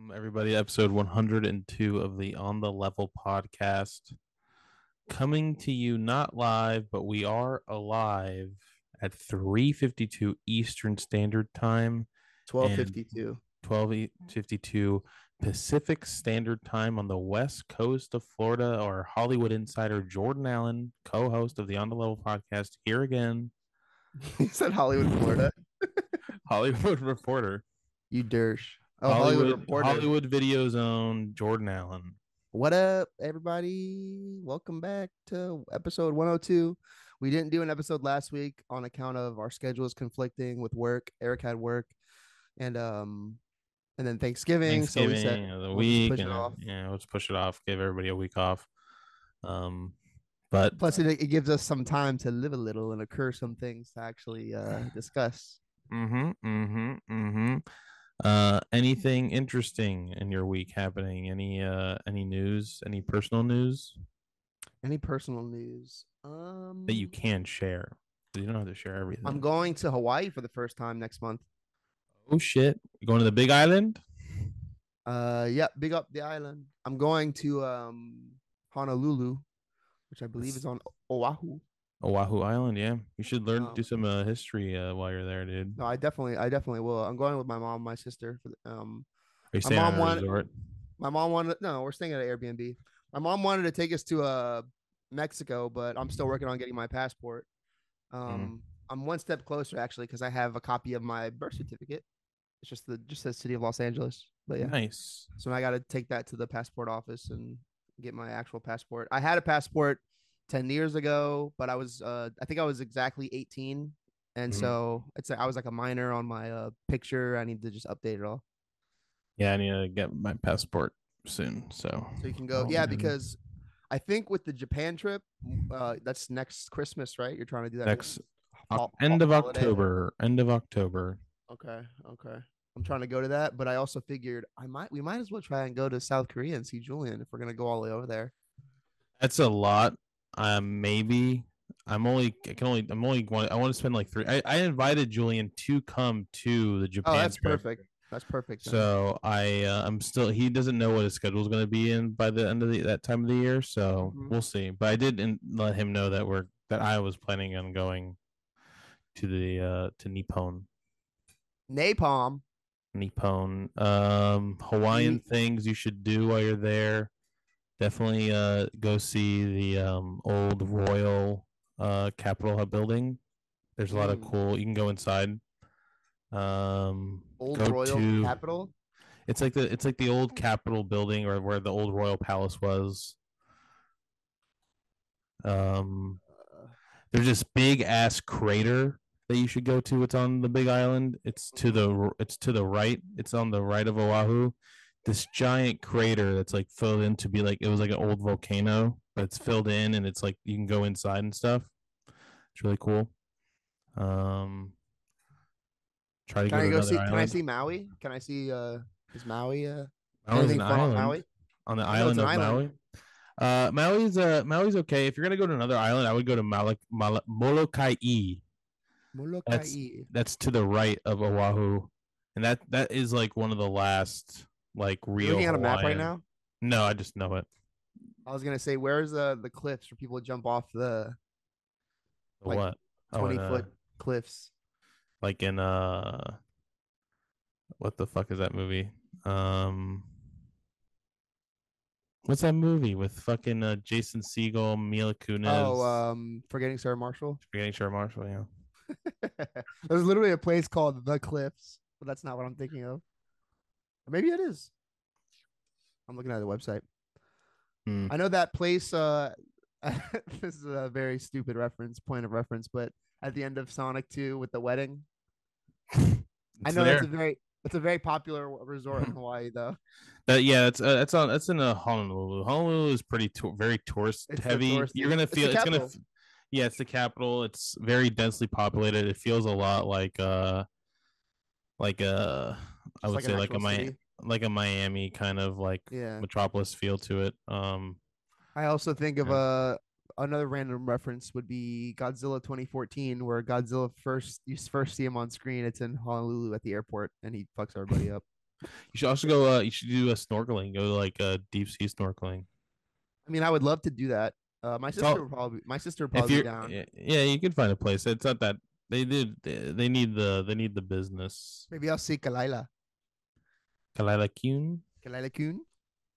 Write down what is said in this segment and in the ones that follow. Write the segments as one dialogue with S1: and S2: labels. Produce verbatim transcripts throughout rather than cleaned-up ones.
S1: Welcome, everybody, episode one hundred two of the On the Level podcast. Coming to you not live, but we are alive at three fifty-two Eastern Standard Time and
S2: twelve fifty-two.
S1: twelve fifty-two Pacific Standard Time on the west coast of Florida. Our Hollywood insider, Jordan Allen, co-host of the On the Level podcast, here again.
S2: You said Hollywood, Florida.
S1: Hollywood reporter.
S2: You dirge.
S1: Oh, Hollywood, Hollywood reporter. Hollywood Video Zone, Jordan Allen.
S2: What up, everybody? Welcome back to episode one oh two. We didn't do an episode last week on account of our schedules conflicting with work. Eric had work, and um, and then Thanksgiving.
S1: Thanksgiving,
S2: so we said
S1: the
S2: we'll
S1: week,
S2: push
S1: and
S2: it off.
S1: Yeah, let's push it off. Give everybody a week off. Um, but
S2: plus it, it gives us some time to live a little and occur some things to actually uh, discuss.
S1: Mm-hmm. Mm-hmm. Mm-hmm. Uh, anything interesting in your week happening? Any uh, any news? Any personal news?
S2: Any personal news? Um,
S1: that you can share. You don't have to share everything.
S2: I'm going to Hawaii for the first time next month.
S1: Oh shit! You going to the Big Island?
S2: Uh, yeah, big up the island. I'm going to um Honolulu, which I believe is on Oahu.
S1: Oahu Island, yeah. You should learn um, to do some uh, history uh, while you're there, dude.
S2: No, I definitely, I definitely will. I'm going with my mom, my sister. For the, um,
S1: Are you staying
S2: my mom
S1: at a
S2: wanted,
S1: resort?
S2: My mom wanted. No, we're staying at an Airbnb. My mom wanted to take us to uh Mexico, but I'm still working on getting my passport. Um, mm. I'm one step closer actually because I have a copy of my birth certificate. It's just the just the city of Los Angeles. But yeah,
S1: nice.
S2: So I got to take that to the passport office and get my actual passport. I had a passport ten years ago, but I was uh I think I was exactly eighteen, and mm-hmm. so it's I was like a minor on my uh picture. I need to just update it all.
S1: Yeah, I need to get my passport soon. So
S2: so you can go. Oh, yeah, man. Because I think with the Japan trip, uh that's next Christmas, right? You're trying to do that
S1: next fall, end of holiday. October. End of October.
S2: Okay, okay. I'm trying to go to that, but I also figured I might we might as well try and go to South Korea and see Julian if we're gonna go all the way over there.
S1: That's a lot. Um, maybe I'm only I can only I'm only going I want to spend like three. I, I invited Julian to come to the Japan.
S2: Oh, that's
S1: trip.
S2: perfect. That's perfect.
S1: Then. So I uh, I'm still he doesn't know what his schedule is going to be in by the end of the, that time of the year. So mm-hmm. we'll see. But I did in, let him know that we're that I was planning on going to the uh, to Nippon.
S2: Napalm.
S1: Nippon. Um, Hawaiian mm-hmm. things you should do while you're there. Definitely uh, go see the um, old Royal uh, Capitol building. There's a lot mm. of cool. You can go inside. Um,
S2: old
S1: go
S2: Royal
S1: to,
S2: Capitol.
S1: It's like the it's like the old Capitol building, or where the old Royal Palace was. Um, there's this big ass crater that you should go to. It's on the Big Island. It's to the it's to the right. It's on the right of Oahu. This giant crater that's like filled in to be like it was like an old volcano, but it's filled in and it's like you can go inside and stuff. It's really cool. Um, try to
S2: can
S1: go,
S2: I
S1: to
S2: go see?
S1: island.
S2: Can I see Maui? Can I see? Uh, is Maui? Uh,
S1: Maui's an island. On Maui? On the island of island. Maui. Uh, Maui's uh Maui's okay. If you're gonna go to another island, I would go to Mal- Mal- Molokai.
S2: Molokai.
S1: That's, that's to the right of Oahu, and that that is like one of the last. Like real.
S2: You're looking at a
S1: Hawaiian.
S2: map right now?
S1: No, I just know it.
S2: I was gonna say, where's the the cliffs for people to jump off the,
S1: the like what
S2: twenty
S1: oh,
S2: foot
S1: uh,
S2: cliffs?
S1: Like in uh, what the fuck is that movie? Um, what's that movie with fucking uh, Jason Segel, Mila Kunis?
S2: Oh, um, Forgetting Sarah Marshall.
S1: Forgetting Sarah Marshall, yeah.
S2: There's literally a place called The Cliffs, but that's not what I'm thinking of. Maybe it is. I'm looking at the website. Hmm. I know that place. Uh, this is a very stupid reference, point of reference, but at the end of Sonic two with the wedding, I know there. that's a very it's a very popular resort in Hawaii, though.
S1: That yeah, it's uh, that's on that's in a Honolulu. Honolulu is pretty to- very tourist it's heavy. You're gonna feel it's, it's gonna. Yeah, it's the capital. It's very densely populated. It feels a lot like uh, like uh. I would like say like a Miami, like a Miami kind of like
S2: yeah.
S1: metropolis feel to it. Um,
S2: I also think of a uh, another random reference would be Godzilla twenty fourteen, where Godzilla first you first see him on screen. It's in Honolulu at the airport, and he fucks everybody up.
S1: You should also go. Uh, you should do a snorkeling. Go like uh, deep sea snorkeling.
S2: I mean, I would love to do that. Uh, my
S1: It's
S2: sister
S1: all
S2: would probably my sister would
S1: if
S2: probably be
S1: you're.
S2: down.
S1: Yeah, you can find a place. It's not that they did. They, they need the they need the business.
S2: Maybe I'll see Kalila.
S1: Kalila Kuhn.
S2: Kalila Kun.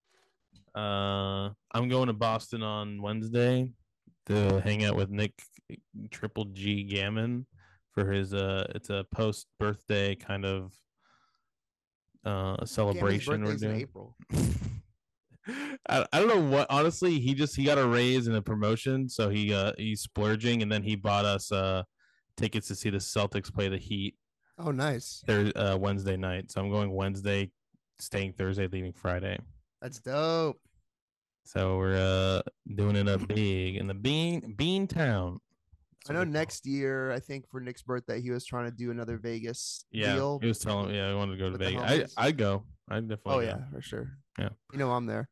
S1: Uh, I'm going to Boston on Wednesday to hang out with Nick Triple G Gammon for his uh. It's a post birthday kind of uh
S2: Gammon's
S1: celebration we're
S2: birthday's in
S1: doing.
S2: April.
S1: I, I don't know what honestly he just he got a raise and a promotion, so he uh he's splurging, and then he bought us uh tickets to see the Celtics play the Heat
S2: Oh, nice.
S1: there uh Wednesday night. So I'm going Wednesday, staying Thursday, leaving Friday.
S2: That's dope.
S1: So we're uh doing it up big in the Bean Bean Town.
S2: I know next year, I think for Nick's birthday, he was trying to do another Vegas
S1: Yeah,
S2: deal.
S1: he was telling me. Yeah, I wanted to go to
S2: with the
S1: Vegas.
S2: homies.
S1: I I go. I definitely.
S2: Oh
S1: go.
S2: yeah, for sure.
S1: Yeah.
S2: You know I'm there.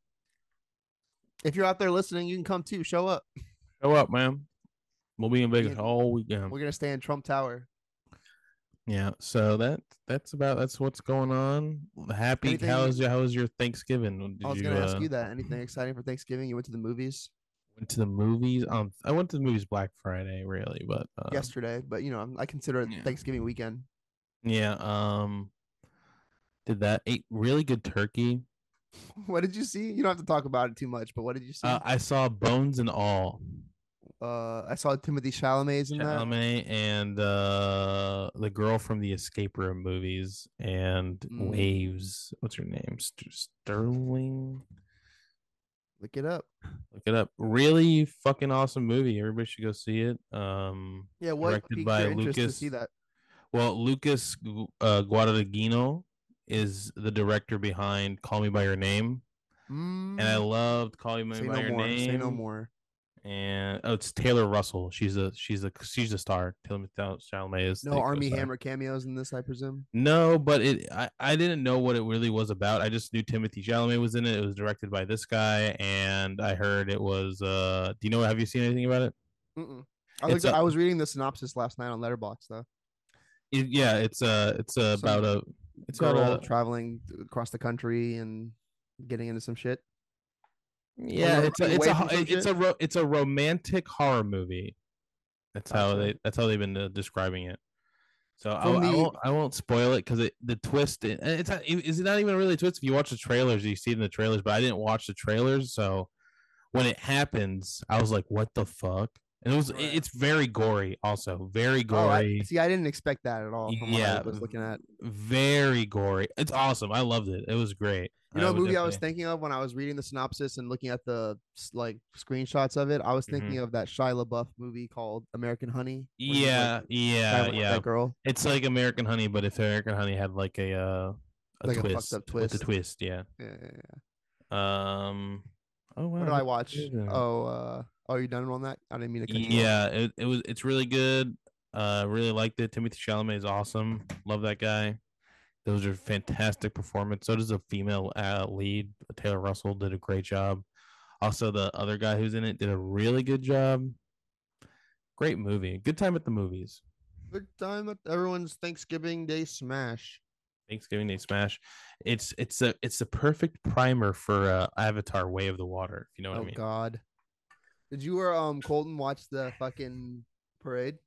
S2: If you're out there listening, you can come too. Show up.
S1: Show up, man. We'll be in Vegas
S2: in-
S1: all weekend.
S2: We're gonna stay in Trump Tower.
S1: Yeah, so that that's about that's what's going on. Happy.
S2: Anything-
S1: How was your how was your Thanksgiving? Did
S2: I was
S1: you,
S2: gonna ask
S1: uh,
S2: you that. Anything exciting for Thanksgiving? You went to the movies
S1: Went to the movies. Um, I went to the movies Black Friday, really, but uh,
S2: yesterday, but you know, I consider it
S1: yeah.
S2: Thanksgiving weekend.
S1: yeah. Um, did that ate really good turkey.
S2: What did you see? You don't have to talk about it too much, but what did you see?
S1: Uh, I saw Bones and All.
S2: Uh, I saw Timothy Chalamet's in that.
S1: Chalamet and uh the girl from the Escape Room movies and
S2: Mm.
S1: Waves. What's her name? St- Sterling.
S2: Look it up.
S1: Look it up. Really fucking awesome movie. Everybody should go see it. Um,
S2: Yeah, what
S1: directed
S2: piqued
S1: by
S2: your interest to
S1: Lucas.
S2: see that?
S1: Well, Lucas uh, Guadagnino is the director behind Call Me by Your Name,
S2: Mm,
S1: and I loved Call Me
S2: say
S1: by
S2: no
S1: Your
S2: more.
S1: Name.
S2: Say no more.
S1: And oh, it's Taylor Russell. She's a she's a she's a star. Taylor Chalamet is
S2: No
S1: the
S2: Army
S1: co-star.
S2: Hammer cameos in this, I presume.
S1: No, but it I, I didn't know what it really was about. I just knew Timothy Chalamet was in it. It was directed by this guy, and I heard it was. Uh, do you know? Have you seen anything about it?
S2: Mm-mm. I
S1: It's
S2: looked.
S1: a-
S2: I was reading the synopsis last night on Letterboxd though.
S1: It- yeah, it's uh it's uh,
S2: Some
S1: about a it's
S2: Girl
S1: about a,
S2: traveling across the country and getting into some shit.
S1: yeah,
S2: Or
S1: it's a
S2: running
S1: it's
S2: away
S1: a
S2: from
S1: ho-
S2: some
S1: it's
S2: shit?
S1: a ro- it's a romantic horror movie. That's how
S2: Gotcha.
S1: they that's how they've been uh, describing it. So I,
S2: From
S1: I
S2: the-
S1: won't I won't spoil it because it the twist it, it's not, is it not even really a twist if you watch the trailers you see it in the trailers, but I didn't watch the trailers, so when it happens I was like, what the fuck? And it was
S2: Right.
S1: it's very gory, also very
S2: Oh, I,
S1: gory.
S2: see, I didn't expect that at all from
S1: Yeah,
S2: what I was looking at.
S1: very gory. It's awesome. I loved it. It was great.
S2: You know,
S1: I
S2: a
S1: would
S2: movie I was
S1: definitely-
S2: thinking of when I was reading the synopsis and looking at the s- like screenshots of it. I was thinking
S1: Mhm.
S2: of that Shia LaBeouf movie called American Honey. where he's,
S1: Yeah,
S2: like,
S1: yeah,
S2: trying to like
S1: yeah.
S2: that girl.
S1: It's like American Honey, but if American Honey had like a uh, a
S2: Like a fucked
S1: twist
S2: up
S1: with the
S2: twist.
S1: twist, yeah.
S2: Yeah, yeah, yeah.
S1: Um. Oh wow.
S2: What did I watch?
S1: good.
S2: Oh, uh, oh, you done on that? I didn't mean to cut you off.
S1: Yeah, it, it was. It's really good. Uh, really liked it. Timothy Chalamet is awesome. Love that guy. Those are fantastic performance. So does a female uh, lead. Taylor Russell did a great job. Also, the other guy who's in it did a really good job. Great movie. Good time at the movies.
S2: Good time at everyone's Thanksgiving Day smash.
S1: Thanksgiving Day Smash. It's it's a it's a perfect primer for uh, Avatar: Way of the Water. If you know what
S2: Oh
S1: I mean.
S2: God. Did you or um Colton watch the fucking parade?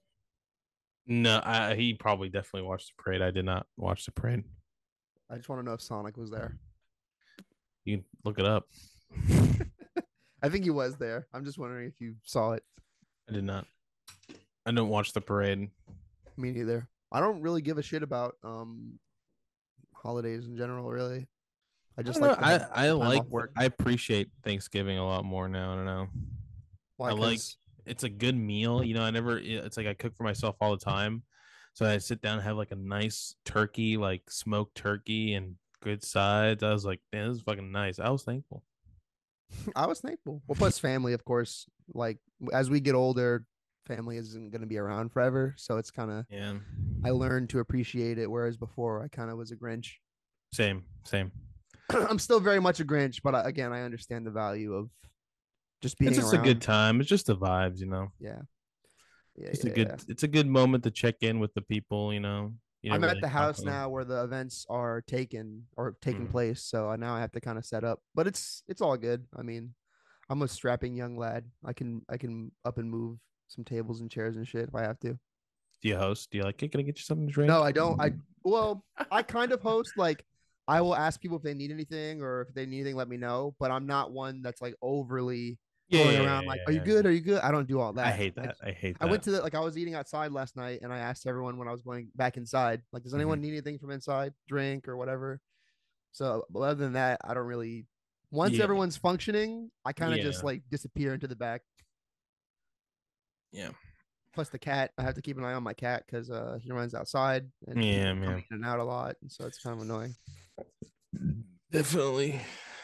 S1: No, I, he probably definitely watched the parade. I did not watch the parade.
S2: I just want to know if Sonic was there.
S1: You can look it up.
S2: I think he was there. I'm just wondering if you saw it.
S1: I did not. I don't watch the parade.
S2: Me neither. I don't really give a shit about um holidays in general, really. I just
S1: I,
S2: like
S1: don't know,
S2: to have
S1: I, I
S2: time
S1: like
S2: off work.
S1: I appreciate Thanksgiving a lot more now. I don't know.
S2: Why?
S1: I like
S2: 'Cause-
S1: it's a good meal. You know, I never. It's like I cook for myself all the time, so I sit down and have like a nice turkey, like smoked turkey and good sides. I was like, man, this is fucking nice. I was thankful.
S2: I was thankful. Well, plus family, of course. Like as we get older, family isn't going to be around forever, so it's kind of
S1: Yeah.
S2: I learned to appreciate it. Whereas before, I kind of was a Grinch.
S1: Same. Same.
S2: I'm still very much a Grinch, but I, again, I understand the value of just being
S1: It's just
S2: around.
S1: a good time. It's just the vibes, you know.
S2: Yeah. Yeah.
S1: It's
S2: yeah,
S1: a good.
S2: yeah.
S1: It's a good moment to check in with the people, you know. You
S2: I'm
S1: never
S2: at
S1: really
S2: the
S1: talk
S2: house
S1: to them.
S2: now where the events are taken or taking
S1: Mm.
S2: place, so now I have to kind of set up. But it's it's all good. I mean, I'm a strapping young lad. I can I can up and move some tables and chairs and shit if I have to.
S1: Do you host? Do you like, hey, can I get you something to drink?
S2: No, I don't. I well, I kind of host. Like, I will ask people if they need anything or if they need anything, let me know. But I'm not one that's like overly
S1: Yeah,
S2: going
S1: yeah, yeah,
S2: around like,
S1: yeah,
S2: "Are you
S1: yeah, yeah.
S2: good? Are you good?" I don't do all
S1: I
S2: that.
S1: hate
S2: I
S1: that. I hate
S2: I went
S1: that.
S2: to the like I was eating outside last night and I asked everyone when I was going back inside, like, "Does anyone
S1: Mhm.
S2: need anything from inside, drink or whatever?" So, but other than that, I don't really. Once
S1: Yeah,
S2: everyone's functioning, I kind of just
S1: yeah,
S2: like disappear into the back.
S1: yeah,
S2: Plus the cat, I have to keep an eye on my cat because uh, he runs outside and
S1: yeah,
S2: people come
S1: man.
S2: in and out a lot, and so it's kind of annoying.
S1: Definitely.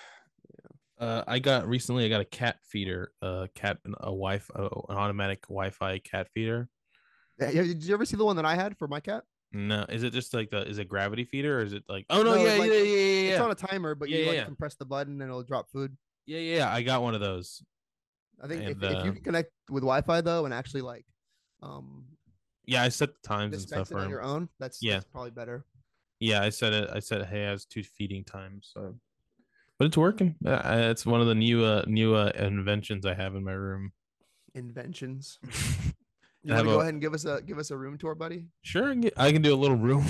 S1: Uh, I got recently. I got a cat feeder. Uh, cat a Wi-Fi, uh, an automatic Wi-Fi cat feeder.
S2: Yeah, did you ever see the one that I had for my cat?
S1: No, is it just like the? Is it gravity feeder or is it like? Oh no,
S2: No,
S1: yeah,
S2: it
S1: yeah,
S2: like
S1: yeah, yeah,
S2: it's
S1: yeah,
S2: on a timer, but
S1: yeah,
S2: you
S1: yeah,
S2: like
S1: yeah,
S2: can press the button and it'll drop food.
S1: yeah, yeah, yeah. I got one of those,
S2: I think if
S1: and
S2: if you
S1: uh,
S2: can connect with Wi-Fi though and actually like um
S1: yeah, I set the times and stuff
S2: dispense it
S1: for
S2: on
S1: him.
S2: your own, that's
S1: Yeah,
S2: that's probably better.
S1: yeah, I said it. I said, hey, I has two feeding times, so but it's working. Uh, it's one of the new uh new uh, inventions I have in my room.
S2: Inventions. You
S1: I
S2: want
S1: have
S2: to go
S1: a
S2: ahead and give us a give us a room tour, buddy?
S1: sure. I can, get, I can do a little room.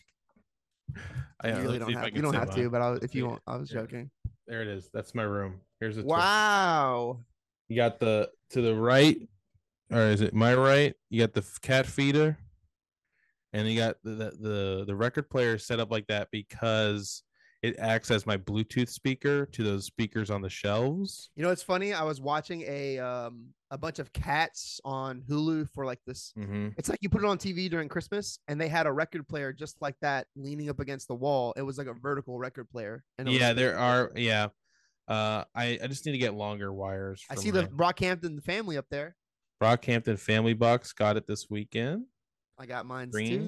S1: I,
S2: You
S1: uh, let
S2: really
S1: me see
S2: don't
S1: if I
S2: have you
S1: can
S2: don't
S1: say
S2: have
S1: mine.
S2: to, but I'll,
S1: Let's
S2: if you
S1: see.
S2: want, I was
S1: Here,
S2: joking.
S1: there it is. That's my room. Here's a tour.
S2: Wow.
S1: You got the to the right, or is it my right? You got the cat feeder, and you got the the the, the record player set up like that because it acts as my Bluetooth speaker to those speakers on the shelves.
S2: You know, it's funny. I was watching a um a bunch of cats on Hulu for like this.
S1: Mm-hmm.
S2: It's like you put it on T V during Christmas, and they had a record player just like that, leaning up against the wall. It was like a vertical record player, and it was
S1: Yeah,
S2: pretty
S1: there
S2: cool.
S1: are. Yeah, uh, I I just need to get longer wires
S2: I
S1: for
S2: see the
S1: my
S2: Brockhampton family up there.
S1: Brockhampton Family Box. Got it this weekend.
S2: I got mine's too.
S1: Green.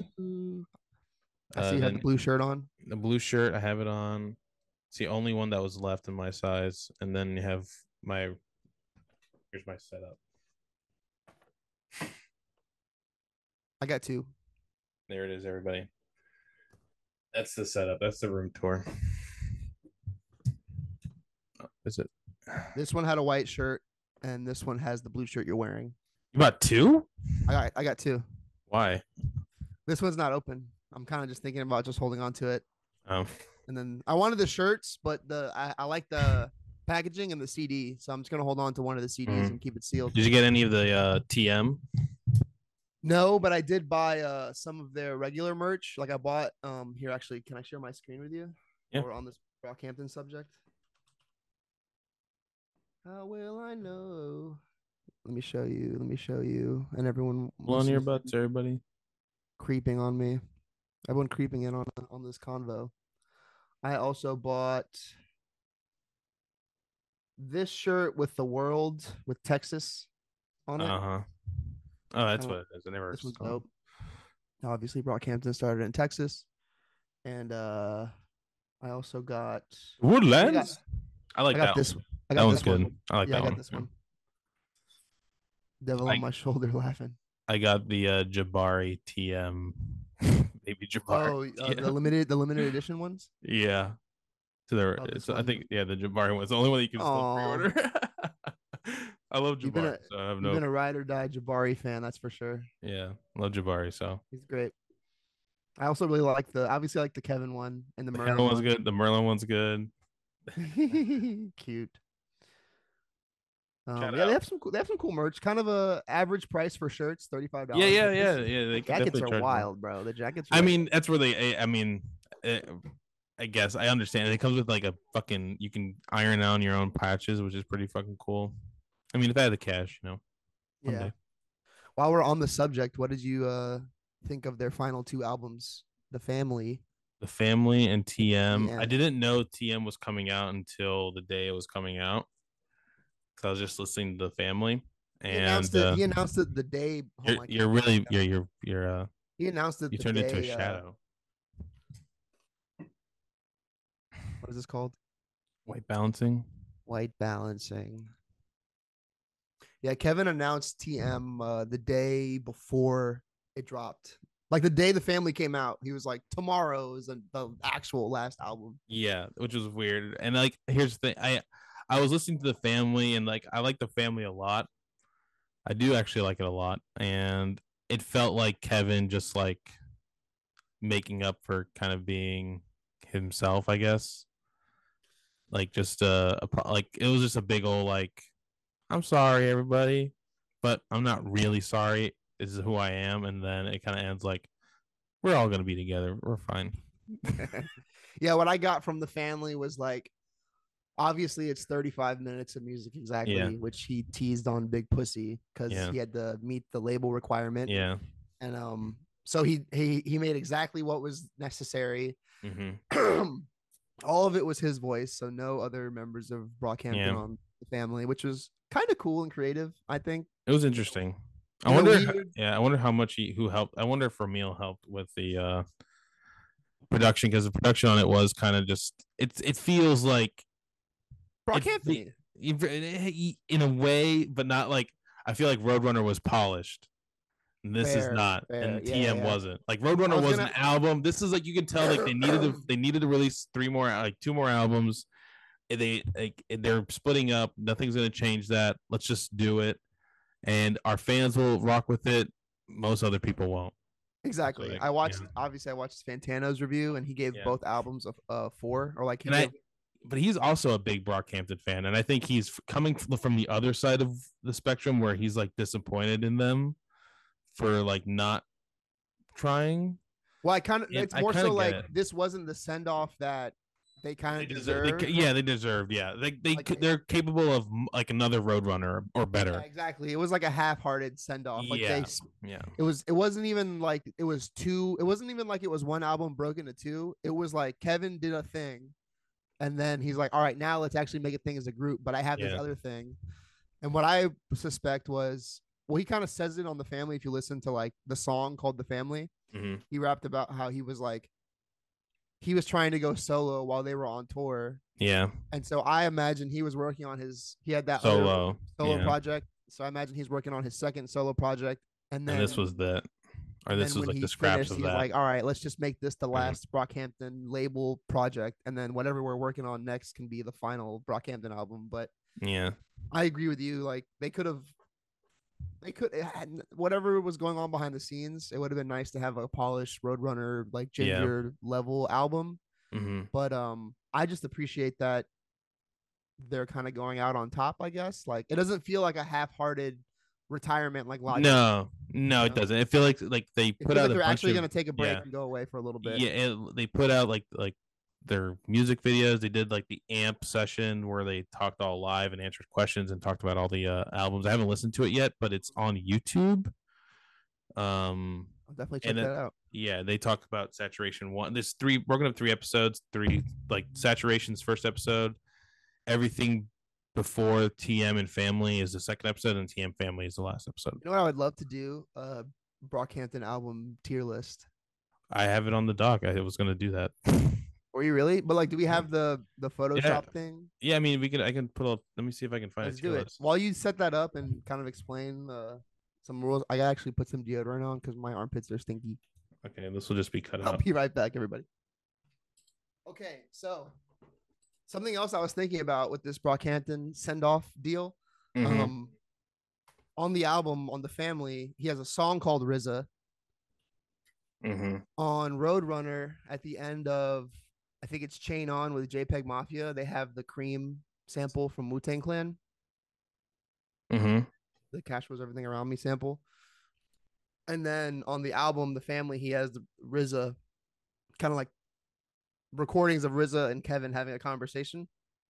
S2: I see
S1: Uh,
S2: you have the
S1: then
S2: blue shirt on.
S1: the blue shirt. I have it on. It's the only one that was left in my size. And then you have my here's my setup.
S2: I got two.
S1: There it is, everybody. That's the setup. That's the room tour. Oh, is it?
S2: This one had a white shirt, and this one has the blue shirt you're wearing.
S1: You bought two?
S2: I got I got two.
S1: Why?
S2: This one's not open. I'm kind of just thinking about just holding on to it.
S1: Um,
S2: And then I wanted the shirts, but the I, I like the packaging and the C D, so I'm just gonna hold on to one of the C Ds
S1: mhm.
S2: and keep it sealed.
S1: Did you get any of the uh, T M?
S2: No, but I did buy uh some of their regular merch. Like I bought um here actually, can I share my screen with you?
S1: Yeah.
S2: While we're on this Brockhampton subject. How will I know? Let me show you. Let me show you. And everyone
S1: Blow on your
S2: listening,
S1: butts, everybody.
S2: creeping on me. Everyone creeping in on on this convo. I also bought this shirt with the world with Texas on it.
S1: Uh huh. Oh, that's
S2: Kinda,
S1: what it is. I never
S2: this was
S1: saw.
S2: dope. Obviously, Brockhampton started in Texas, and uh, I also got I got
S1: Woodlands. I
S2: I
S1: like
S2: got
S1: that
S2: this
S1: one.
S2: I
S1: That
S2: got
S1: one's
S2: this
S1: good.
S2: one.
S1: I like
S2: Yeah, I
S1: that
S2: got
S1: one.
S2: this one. Devil on
S1: I
S2: my shoulder laughing.
S1: I got the uh, Jabari T M. Maybe Jabari
S2: Oh, uh, the
S1: T M.
S2: limited the limited edition ones.
S1: Yeah. To the
S2: Love this
S1: so I
S2: one.
S1: think yeah, the Jabari one. It's the only one that you can still
S2: Oh,
S1: pre-order. I love
S2: you've been
S1: Jabari,
S2: a
S1: so I have
S2: you've
S1: no
S2: been a ride or die Jabari fan, that's for sure.
S1: yeah, love Jabari. So
S2: He's great. I also really like the obviously I like the Kevin one and the
S1: the
S2: Merlin
S1: Kevin one's
S2: one.
S1: good. The Merlin one's good.
S2: Cute.
S1: Shout
S2: Um, yeah, they
S1: out.
S2: have some cool, they have some cool merch. Kind of a average price for shirts, thirty five
S1: Yeah,
S2: dollars.
S1: yeah,
S2: But
S1: yeah,
S2: this
S1: yeah.
S2: the
S1: They could
S2: jackets
S1: definitely
S2: are
S1: charge more.
S2: wild, bro. The jackets are
S1: I
S2: like
S1: mean, that's where they. I mean, eh, I guess I understand. It comes with like a fucking. You can iron on your own patches, which is pretty fucking cool. I mean, if I had the cash, you know, one
S2: yeah.
S1: day.
S2: While we're on the subject, what did you uh think of their final two albums, The Family
S1: The Family and
S2: and
S1: T M. I
S2: T M?
S1: didn't know T M was coming out until the day it was coming out. Cause I was just listening to The Family,
S2: He announced
S1: and
S2: it.
S1: uh,
S2: He announced it the day. Oh
S1: you're
S2: my
S1: you're
S2: camera.
S1: really you're you're you're uh
S2: He announced it
S1: you
S2: the
S1: turned into a
S2: day. Uh,
S1: shadow.
S2: what is this called?
S1: White balancing.
S2: White balancing. Yeah, Kevin announced T M uh, the day before it dropped. Like the day the family came out, he was like, "Tomorrow is the, the actual last album."
S1: Yeah, which was weird. And like, here's the thing: I I was listening to the family, and like, I like the family a lot. I do actually like it a lot, and it felt like Kevin just like making up for kind of being himself, I guess. Like just uh, a like it was just a big old like, I'm sorry everybody, but I'm not really sorry. This is who I am, and then it kind of ends like, we're all gonna be together. We're fine.
S2: Yeah, what I got from the family was like, obviously it's thirty-five minutes of music
S1: Yeah,
S2: exactly, which he teased on Big Pussy because
S1: yeah,
S2: he had to meet the label requirement.
S1: yeah.
S2: And um, so he he he made exactly what was necessary.
S1: Mm-hmm.
S2: All of it was his voice, so no other members of Brockhampton
S1: Yeah,
S2: on the family, which was kind of cool and creative, I think.
S1: it was interesting. I
S2: In a
S1: wonder.
S2: weird,
S1: Yeah, I wonder how much he who helped. I wonder if Ramil helped with the uh production, because the production on it was kind of just it's it feels like it
S2: Brockhampton.
S1: in a way, but not like, I feel like Roadrunner was polished. And this is
S2: Fair,
S1: not,
S2: fair.
S1: and
S2: Yeah, yeah,
S1: T M
S2: yeah.
S1: wasn't. Like
S2: I
S1: Roadrunner
S2: was
S1: was an
S2: gonna.
S1: album. This is like, you can tell like they needed to they needed to release three more, like two more albums. They like they're splitting up. Nothing's gonna change that. Let's just do it, and our fans will rock with it. Most other people won't. So
S2: Exactly.
S1: like,
S2: I watched.
S1: yeah,
S2: Obviously, I watched Fantano's review, and he gave
S1: yeah.
S2: both albums a, a four, or like he
S1: And I,
S2: gave.
S1: but he's also a big Brockhampton fan, and I think he's coming from the other side of the spectrum where he's like disappointed in them for like not trying.
S2: Well, I kind of.
S1: And
S2: It's
S1: I
S2: more
S1: kind
S2: so
S1: of get
S2: like
S1: it.
S2: this wasn't the send off that they kind
S1: They
S2: of
S1: deserve. They,
S2: deserved.
S1: yeah, they deserved. Yeah, they they
S2: Like,
S1: they're capable of like another Roadrunner or
S2: yeah,
S1: better.
S2: exactly. It was like a half-hearted send off. Like they
S1: Yeah, yeah,
S2: it was it wasn't even like it was two it wasn't even like it was one album broken into two. It was like Kevin did a thing and then he's like, all right, now let's actually make a thing as a group, but I have this
S1: yeah.
S2: other thing. And what I suspect was, well, he kind of says it on The Family. If you listen to like the song called The Family,
S1: Mm-hmm.
S2: he rapped about how he was like he was trying to go solo while they were on tour.
S1: Yeah,
S2: And so I imagine he was working on his he had that other
S1: solo.
S2: solo
S1: Yeah,
S2: project. So I imagine he's working on his second solo project. And
S1: and this
S2: then
S1: was that, or
S2: and
S1: this
S2: then
S1: was
S2: when
S1: like
S2: he
S1: the scraps
S2: finished,
S1: of
S2: he's
S1: that.
S2: like, all right, let's just make this the
S1: Mhm.
S2: last Brockhampton label project. And then whatever we're working on next can be the final Brockhampton album. But
S1: Yeah,
S2: I agree with you. Like they could have they could whatever was going on behind the scenes, it would have been nice to have a polished Roadrunner like
S1: yeah.
S2: Ginger level album.
S1: Mm-hmm.
S2: But um I just appreciate that they're kind of going out on top, I guess. Like it doesn't feel like a half-hearted retirement like Logic.
S1: No, no,
S2: You
S1: it
S2: know,
S1: doesn't. I feel like like they
S2: it
S1: put
S2: feels
S1: out
S2: like
S1: a
S2: they're
S1: bunch
S2: actually
S1: of
S2: going to take a break
S1: yeah,
S2: and go away for a little bit.
S1: yeah. It, they put out like like their music videos. They did like the amp session where they talked all live and answered questions and talked about all the uh, albums. I haven't listened to it yet, but it's on YouTube. Um,
S2: I'll definitely check
S1: and it,
S2: that out.
S1: yeah, they talk about Saturation One. There's three broken up three episodes. Three like Saturation's first episode. Everything before T M and Family is the second episode, and T M Family is the last episode.
S2: You know what I would love to do? Uh Brockhampton album tier list.
S1: I have it on the dock. I was going to do that.
S2: Were you really? But like, do we have the the Photoshop
S1: Yeah,
S2: thing?
S1: yeah. I mean, we can. I can pull up. Let me see if I can find
S2: Let's
S1: a tier
S2: do it.
S1: list.
S2: While you set that up and kind of explain uh, some rules, I actually put some deodorant on because my armpits are stinky.
S1: Okay, this will just be cut
S2: I'll
S1: out.
S2: be right back, everybody. Okay, so something else I was thinking about with this Brockhampton send off deal.
S1: Mm-hmm.
S2: Um, on the album, on The Family, he has a song called R Z A.
S1: Mm-hmm.
S2: On Roadrunner, at the end of, I think it's Chain On with JPEG Mafia, they have the Cream sample from Wu-Tang Clan.
S1: Mm-hmm.
S2: The Cash Was Everything Around Me sample. And then on the album, The Family, he has the R Z A, kind of like recordings of R Z A and Kevin having a conversation.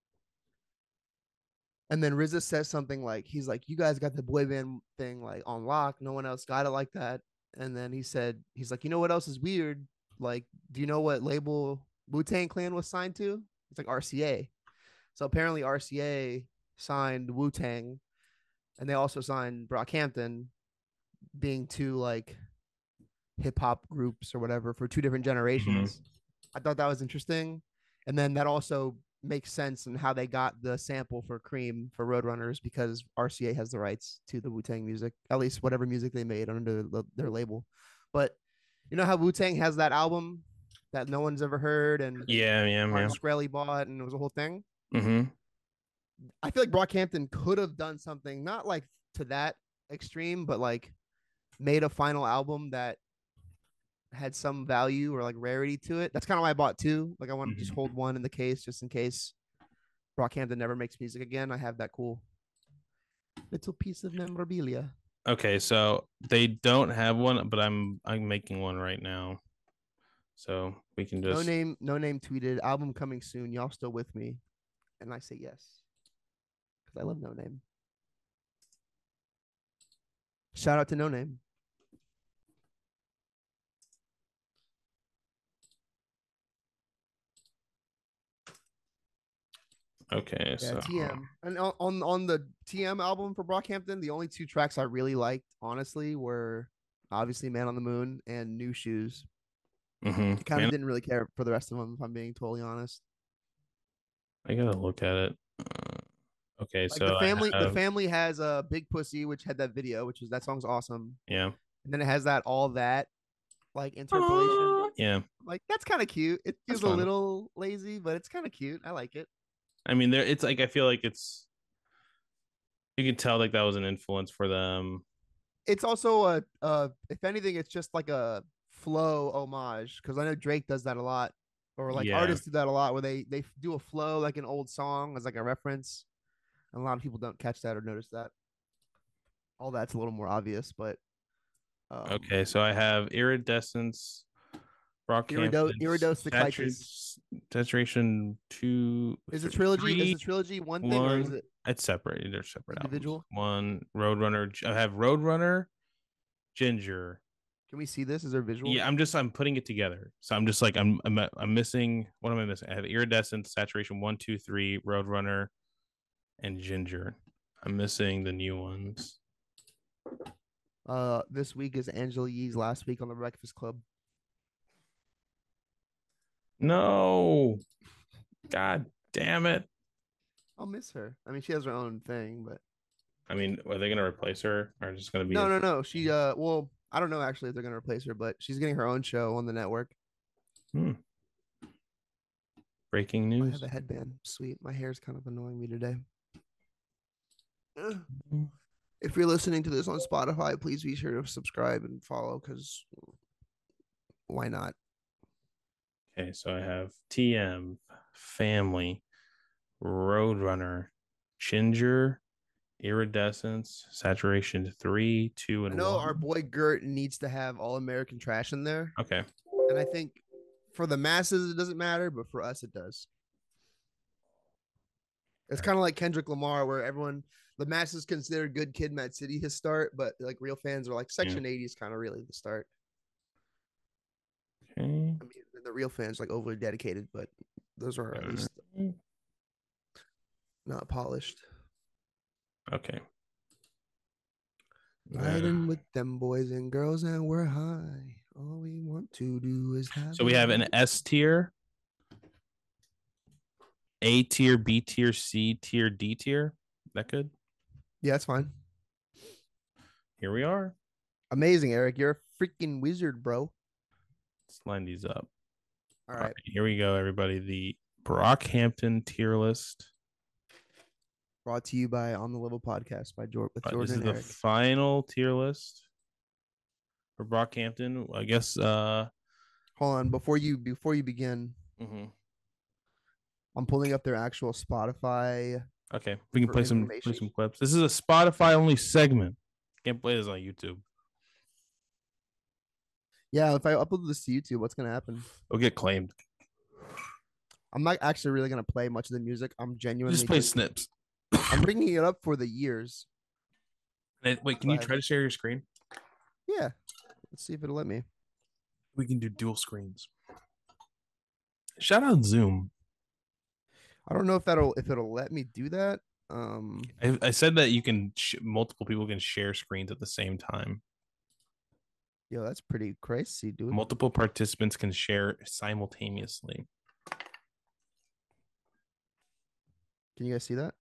S2: And then R Z A says something like, he's like, you guys got the boy band thing like on lock. No one else got it like that. And then he said, he's like, you know what else is weird? Like, do you know what label Wu-Tang Clan was signed to? It's like R C A. So apparently R C A signed Wu-Tang, and they also signed Brockhampton, being two like hip hop groups or whatever for two different generations. Mm-hmm. I thought that was interesting. And then that also makes sense in how they got the sample for Cream for Roadrunners, because R C A has the rights to the Wu-Tang music, at least whatever music they made under the, their label. But You know how Wu Tang has that album that no one's ever heard and
S1: Yeah, yeah,
S2: Martin
S1: yeah.
S2: Shkreli bought, and it was a whole thing.
S1: Mm-hmm.
S2: I feel like Brockhampton could have done something not like to that extreme, but like made a final album that had some value or like rarity to it. That's kind of why I bought two. Like I want to
S1: Mm-hmm.
S2: just hold one in the case just in case Brockhampton never makes music again. I have that cool little piece of memorabilia.
S1: Okay, so they don't have one, but I'm I'm making one right now. So we can
S2: No
S1: just
S2: name, no name tweeted album coming soon. Y'all still with me? And I say yes because I love No Name. Shout out to No Name.
S1: okay.
S2: Yeah,
S1: So
S2: T M. And on on the T M album for Brockhampton, the only two tracks I really liked, honestly, were obviously Man on the Moon and New Shoes.
S1: mm-hmm.
S2: I kind of
S1: Man,
S2: didn't really care for the rest of them, if I'm being totally honest.
S1: I gotta look at it. Uh, okay,
S2: Like the
S1: so I
S2: family, the
S1: have
S2: family has a Big Pussy, which had that video, which is that song's awesome.
S1: yeah.
S2: And then it has that all that like interpolation.
S1: Uh, yeah,
S2: Like that's kind of cute. It
S1: that's
S2: feels a
S1: fun.
S2: little lazy, but it's kind of cute. I like it.
S1: I mean, there it's like I feel like it's you can tell like that was an influence for them.
S2: It's also a, uh, if anything, it's just like a flow homage because I know Drake does that a lot, or like
S1: Yeah.
S2: artists do that a lot, where they they do a flow like an old song as like a reference, and a lot of people don't catch that or notice that. All that's a little more obvious, but um,
S1: Okay, so I have iridescence,
S2: Irido-
S1: Brockhampton,
S2: Iridos the
S1: saturation,
S2: Clitus.
S1: saturation two,
S2: Is the
S1: th-
S2: trilogy is
S1: three,
S2: the trilogy one thing or is
S1: one.
S2: it
S1: It's separate. They're separate albums.
S2: individual?
S1: One Roadrunner. I have Roadrunner, Ginger.
S2: Can we see this? Is there visual?
S1: Yeah, I'm just I'm putting it together. So I'm just like I'm I'm I'm missing. What am I missing? I have iridescence, saturation one, two, three, Roadrunner, and Ginger. I'm missing the new ones.
S2: Uh, this week is Angela Yee's last week on the Breakfast Club.
S1: No, God damn it.
S2: I'll miss her. I mean, she has her own thing, but
S1: I mean, are they gonna replace her or just gonna be
S2: no,
S1: a-
S2: no, no. She uh, well, I don't know actually if they're gonna replace her, but she's getting her own show on the network.
S1: Hmm. Breaking
S2: I
S1: news?
S2: have a headband. Sweet. My hair's kind of annoying me today. If you're listening to this on Spotify, please be sure to subscribe and follow because why not?
S1: Okay, so I have T M, Family, Roadrunner, Ginger, Iridescence, Saturation three, two,
S2: I
S1: and
S2: know
S1: one.
S2: our boy Gert needs to have All American Trash in there.
S1: Okay.
S2: And I think for the masses, it doesn't matter, but for us, it does. It's kind of like Kendrick Lamar, where everyone, the masses consider Good Kid, Mad City his start, but like real fans are like Section yeah. eighty is kind of really the start.
S1: Okay. I
S2: mean, the real fans like overly dedicated, but those are at least not polished.
S1: Okay.
S2: Riding with them boys and girls, and we're high. All we want to do is have.
S1: So we have an S tier, A tier, B tier, C tier, D tier. That good?
S2: Yeah, that's fine.
S1: Here we are.
S2: Amazing, Eric. You're a freaking wizard, bro.
S1: Let's line these up.
S2: All right. All right,
S1: here we go, everybody. The Brockhampton tier list.
S2: Brought to you by On the Level Podcast by Jordan. With Jordan
S1: this is
S2: and
S1: the
S2: Eric.
S1: final tier list for Brockhampton. I guess. Uh,
S2: Hold on, before you before you begin,
S1: mm-hmm.
S2: I'm pulling up their actual Spotify.
S1: Okay, we can play some play some clips. This is a Spotify only segment. Can't play this on YouTube.
S2: Yeah, if I upload this to YouTube, what's gonna happen?
S1: It'll get claimed.
S2: I'm not actually really gonna play much of the music. I'm genuinely
S1: just play snips.
S2: I'm bringing it up for the years.
S1: Wait, can Go you ahead. try to share your screen?
S2: Yeah. Let's see if it'll let me.
S1: We can do dual screens. Shout out Zoom.
S2: I don't know if that'll if it'll let me do that. Um,
S1: I, I said that you can sh- multiple people can share screens at the same time.
S2: Yo, that's pretty crazy, dude.
S1: Multiple participants can share simultaneously.
S2: Can you guys see that?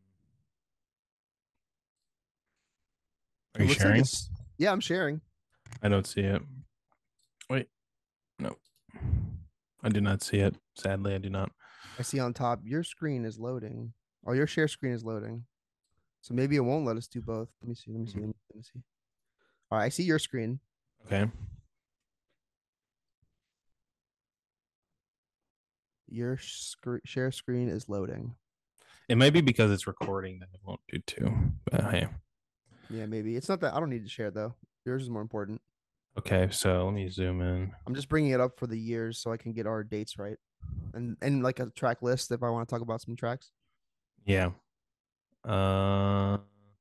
S1: Are you sharing?
S2: Like yeah, I'm sharing.
S1: I don't see it. Wait, no, I do not see it. Sadly, I do not.
S2: I see on top your screen is loading. Oh, your share screen is loading. So maybe it won't let us do both. Let me see. Let me see. Let me see. All right, I see your screen.
S1: Okay.
S2: Your sc- share screen is loading.
S1: It might be because it's recording that it won't do too. But hey.
S2: Yeah, maybe. It's not that I don't need to share though. Yours is more important.
S1: Okay, so let me zoom in.
S2: I'm just bringing it up for the years so I can get our dates right. And and like a track list if I want to talk about some tracks.
S1: Yeah. Uh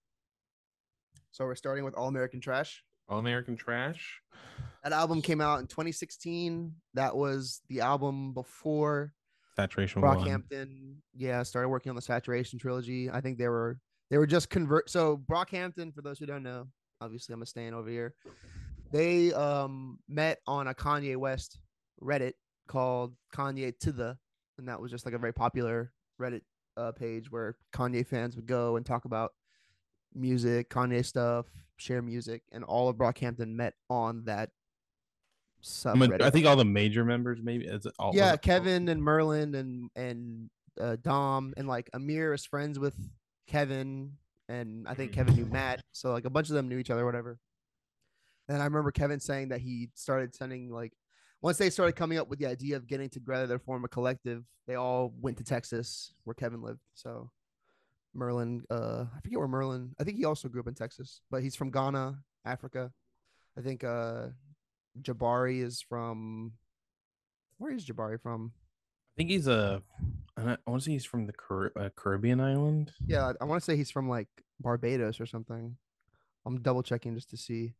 S2: So we're starting with All American Trash.
S1: All American Trash.
S2: That album came out in twenty sixteen. That was the album before
S1: Saturation One.
S2: Brockhampton. Yeah, started working on the Saturation trilogy. I think they were they were just convert. So Brockhampton, for those who don't know, obviously I'm a staying over here. They um met on a Kanye West Reddit called Kanye to the, and that was just like a very popular Reddit uh, page where Kanye fans would go and talk about music, Kanye stuff, share music, and all of Brockhampton met on that
S1: I mean,
S2: subreddit.
S1: I think all the major members, maybe. Is it all, was
S2: Yeah,
S1: it
S2: Kevin and Merlin and and uh, Dom and like Amir is friends with Kevin, and I think Kevin knew Matt, so like a bunch of them knew each other, whatever. And I remember Kevin saying that he started sending like once they started coming up with the idea of getting together to form a collective, they all went to Texas where Kevin lived. So Merlin, uh, I forget where Merlin. I think he also grew up in Texas, but he's from Ghana, Africa. I think uh, Jabari is from. Where is Jabari from?
S1: I think he's a. I want to say he's from the Car- uh, Caribbean island.
S2: Yeah, I want to say he's from like Barbados or something. I'm double checking just to see.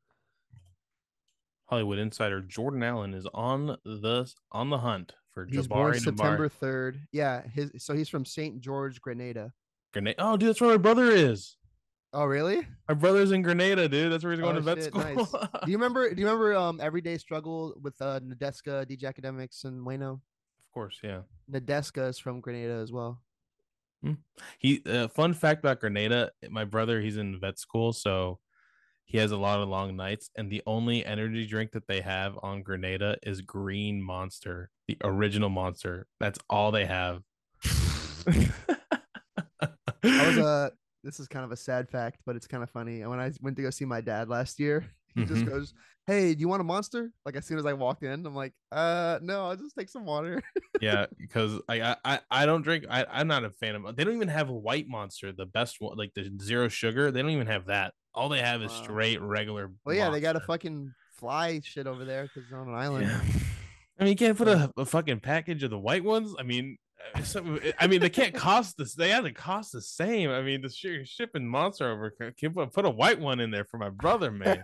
S1: Hollywood Insider Jordan Allen is on the on the hunt for
S2: He's born
S1: Jabari Jabari.
S2: September third. Yeah, his so he's from Saint George, Grenada.
S1: Grenada. Oh, dude, that's where my brother is.
S2: Oh, really?
S1: My brother's in Grenada, dude. That's where he's going
S2: Oh
S1: to vet
S2: shit,
S1: school.
S2: nice. Do you remember? Do you remember um Everyday Struggle with uh Nadeska, D J Academics, and Wayno?
S1: Of course, yeah.
S2: Nadeska is from Grenada as well.
S1: Hmm. He uh, fun fact about Grenada, my brother, he's in vet school, so he has a lot of long nights, and the only energy drink that they have on Grenada is Green Monster, the original Monster. That's all they have.
S2: I was a. Uh, this is kind of a sad fact, but it's kind of funny. When I went to go see my dad last year, he mm-hmm. just goes, "Hey, do you want a Monster?" Like as soon as I walked in, I'm like, "Uh, no, I'll just take some water."
S1: Yeah, because I, I I don't drink. I I'm not a fan of. They don't even have a white Monster, the best one, like the zero sugar. They don't even have that. All they have is wow. straight regular.
S2: Well, yeah, Monster. They got a fucking fly shit over there because they're on an island.
S1: Yeah. I mean, you can't put a, a fucking package of the white ones. I mean, so, I mean, they can't cost this. They have to cost the same. I mean, the sh- shipping Monster over. Can put, put a white one in there for my brother, man.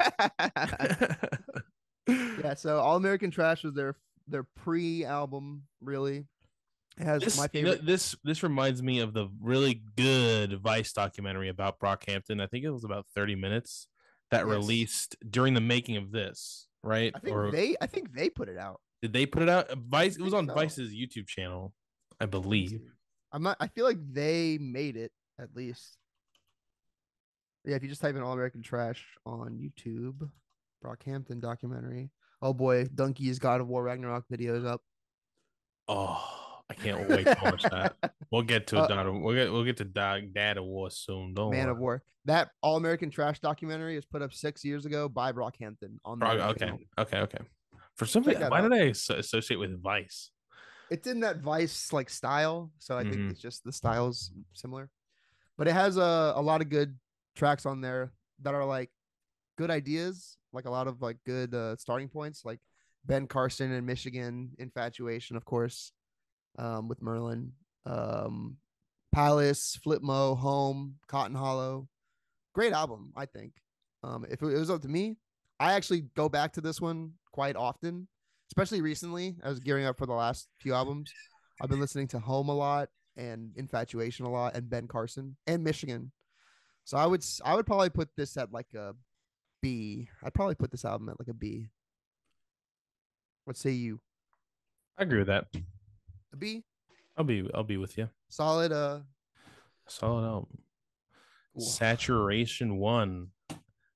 S2: Yeah. So All American Trash was their their pre-album. Really, it has
S1: this,
S2: my favorite.
S1: You know, this this reminds me of the really good Vice documentary about Brockhampton. I think it was about thirty minutes that yes. released during the making of this. Right?
S2: I think or, they. I think they put it out.
S1: Did they put it out? Vice. It was on so. Vice's YouTube channel, I believe.
S2: I'm not. I feel like they made it at least. Yeah, if you just type in All American Trash on YouTube, Brockhampton documentary. Oh boy, Donkey's God of War Ragnarok videos up.
S1: Oh, I can't wait to watch that. We'll get to uh, we'll get we'll get to Dad of War soon. Don't
S2: Man
S1: worry.
S2: of War. That All American Trash documentary was put up six years ago by Brockhampton on the
S1: okay,
S2: channel.
S1: okay, okay. For some reason, why out. did I associate with Vice?
S2: It's in that Vice like style, so I mm-hmm. think it's just the style's similar. But it has a, a lot of good tracks on there that are like good ideas, like a lot of like good uh, starting points, like Ben Carson and Michigan, Infatuation, of course, um, with Merlin, um, Palace, Flipmo, Home, Cotton Hollow. Great album, I think. Um, if it was up to me, I actually go back to this one quite often, especially recently. I was gearing up for the last few albums. I've been listening to Home a lot and Infatuation a lot and Ben Carson and Michigan. So I would I would probably put this at like a B. I'd probably put this album at like a B. What say you?
S1: I agree with that.
S2: A B?
S1: I'll be I'll be with you.
S2: Solid uh
S1: solid album. Ooh. Saturation One.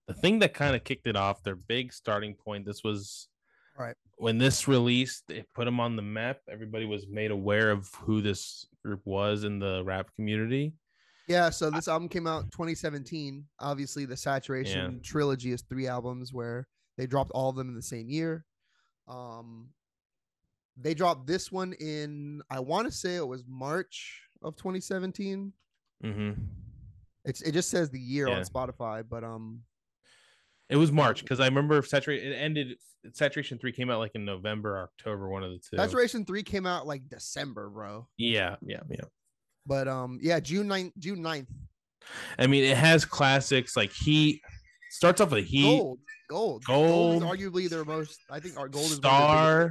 S1: the thing that kind of kicked it off, their big starting point. This was
S2: right
S1: when this released. It put them on the map. Everybody was made aware of who this group was in the rap community.
S2: Yeah, so this album came out twenty seventeen. Obviously, the Saturation yeah. trilogy is three albums where they dropped all of them in the same year. Um, they dropped this one in, I want to say it was March of twenty seventeen.
S1: Mm-hmm.
S2: It's it just says the year yeah. on Spotify, but um,
S1: it was March because I remember Saturation. It ended. Saturation three came out like in November, or October, one of the two.
S2: Saturation three came out like December, bro.
S1: Yeah, yeah, yeah.
S2: But um, yeah, June ninth, June ninth.
S1: I mean, it has classics like Heat. Starts off with Heat.
S2: Gold, gold,
S1: gold.
S2: Gold is arguably their most. I think our gold is
S1: Star.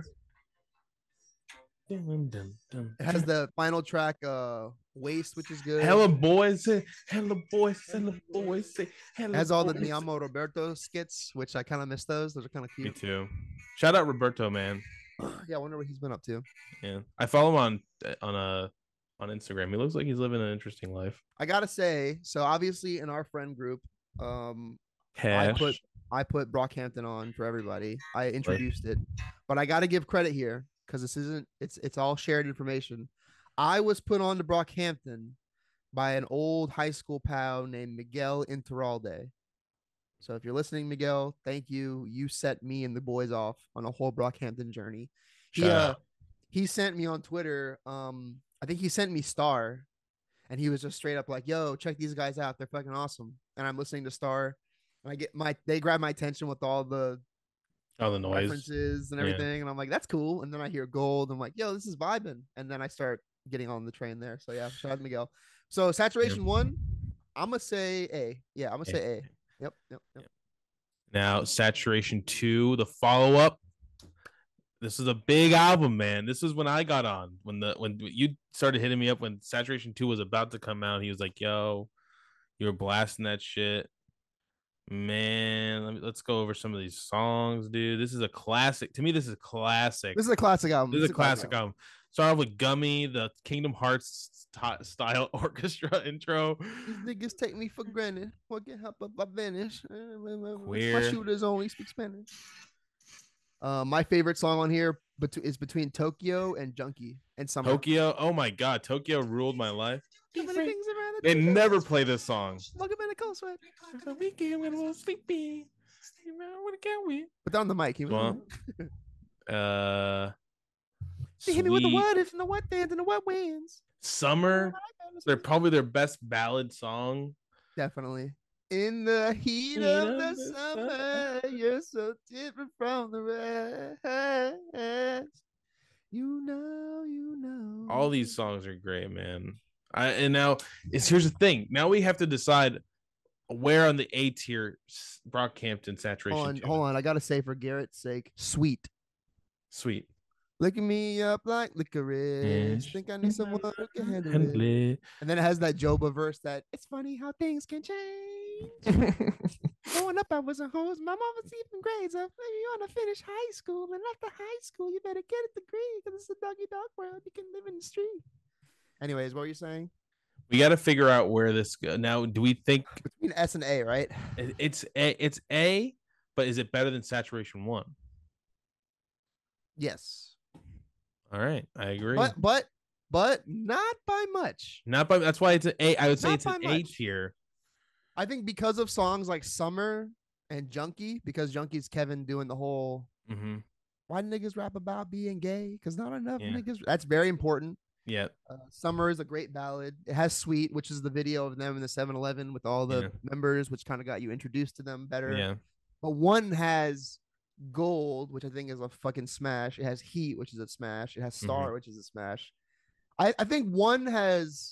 S2: Dun, dun, dun. It has the final track, uh, Waste, which is good.
S1: Hella boys, hella boys, hella boys. Hella
S2: it has all
S1: boys.
S2: the Mi Amo Roberto skits, which I kind of miss those. Those are kind of cute.
S1: Me too. Shout out Roberto, man.
S2: Yeah, I wonder what he's been up to.
S1: Yeah, I follow him on on a. on Instagram. He looks like he's living an interesting life.
S2: I gotta say, so obviously in our friend group, um,
S1: Cash.
S2: I put I put Brockhampton on for everybody. I introduced right. it, but I gotta give credit here because this isn't it's it's all shared information. I was put on to Brockhampton by an old high school pal named Miguel Interalde. So if you're listening, Miguel, thank you. You set me and the boys off on a whole Brockhampton journey. He
S1: Shout
S2: uh,
S1: out.
S2: he sent me on Twitter. Um. I think he sent me Star, and he was just straight up like, "Yo, check these guys out. They're fucking awesome." And I'm listening to Star, and I get my they grab my attention with all the
S1: all the noise
S2: references and everything, yeah. and I'm like, "That's cool." And then I hear Gold. I'm like, "Yo, this is vibing." And then I start getting on the train there. So yeah, shout out to Miguel. So Saturation yeah. one, I'm gonna say A. Yeah, I'm gonna say A. Yep, yep, yep.
S1: Now Saturation two, the follow up. This is a big album, man. This is when I got on. When the when you started hitting me up when Saturation two was about to come out, he was like, "Yo, you were blasting that shit, man." Let me, let's go over some of these songs, dude. This is a classic. To me, this is a classic.
S2: This is a classic album.
S1: This, this is a classic, classic album. album. Start off with Gummy, the Kingdom Hearts st- style orchestra intro.
S2: These niggas take me for granted. What can help up I vanish?
S1: Queer.
S2: My shooters only speak Spanish. Uh, my favorite song on here bet- is between Tokyo and Junkie and Summer.
S1: Tokyo, oh my god, Tokyo ruled my life. They never play this song.
S2: But down the mic, he
S1: was. uh,
S2: they hit me with the what if and the what dance and the what wins.
S1: Summer, they're probably their best ballad song.
S2: Definitely. In the heat, heat of, of the, the summer, summer, you're so different from the rest. You know, you know.
S1: All these songs are great, man. I and now is here's the thing. Now we have to decide where on the A tier Brockhampton Saturation.
S2: Hold on, hold on. I gotta say for Garrett's sake, sweet,
S1: sweet.
S2: Licking me up like licorice. Yes. Think I need someone who can handle it. And then it has that Joba verse that it's funny how things can change. Growing up, I was a hose. My mom was even grades up. You want to finish high school, and after high school, you better get a degree because it's a doggy dog world. You can live in the street. Anyways, what were you saying?
S1: We got to figure out where this go. Now. Do we think
S2: between S and A, right?
S1: It's A. It's A, but is it better than Saturation One?
S2: Yes.
S1: All right, I agree.
S2: But but but not by much.
S1: Not by. That's why it's an A. I would say not it's an A tier.
S2: I think because of songs like Summer and Junkie, because Junkie's Kevin doing the whole
S1: mm-hmm.
S2: why niggas rap about being gay? Because not enough
S1: yeah.
S2: niggas. That's very important.
S1: Yeah.
S2: Uh, Summer is a great ballad. It has Sweet, which is the video of them in the seven eleven with all the
S1: yeah.
S2: members, which kind of got you introduced to them better.
S1: Yeah.
S2: But one has Gold, which I think is a fucking smash. It has Heat, which is a smash. It has Star, mm-hmm. which is a smash. I, I think one has.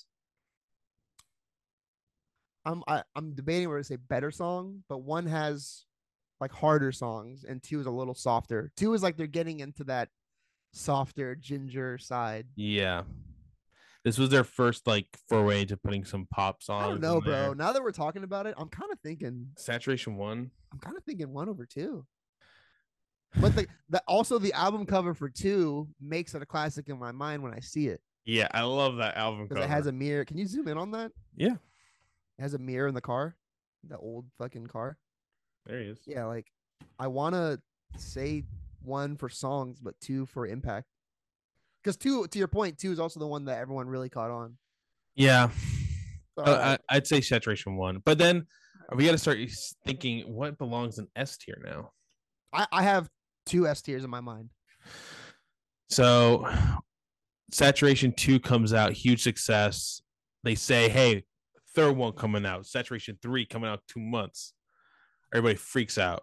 S2: I'm I, I'm debating whether to say better song, but one has like harder songs, and two is a little softer. Two is like they're getting into that softer ginger side.
S1: Yeah, this was their first like foray to putting some pop songs.
S2: I don't know, bro. Now that we're talking about it, I'm kind of thinking
S1: Saturation One.
S2: I'm kind of thinking one over two. But the, the also the album cover for two makes it a classic in my mind when I see it.
S1: Yeah, I love that album cover.
S2: Because it has a mirror. Can you zoom in on that?
S1: Yeah.
S2: It has a mirror in the car, the old fucking car.
S1: There he is.
S2: Yeah, like I want to say one for songs, but two for impact. Because two, to your point, two is also the one that everyone really caught on.
S1: Yeah.
S2: All
S1: Uh,
S2: right.
S1: I, I'd say Saturation one, but then we got to start thinking what belongs in S tier now.
S2: I, I have two S tiers in my mind.
S1: So Saturation two comes out, huge success. They say, hey, third one coming out, Saturation three coming out two months. Everybody freaks out.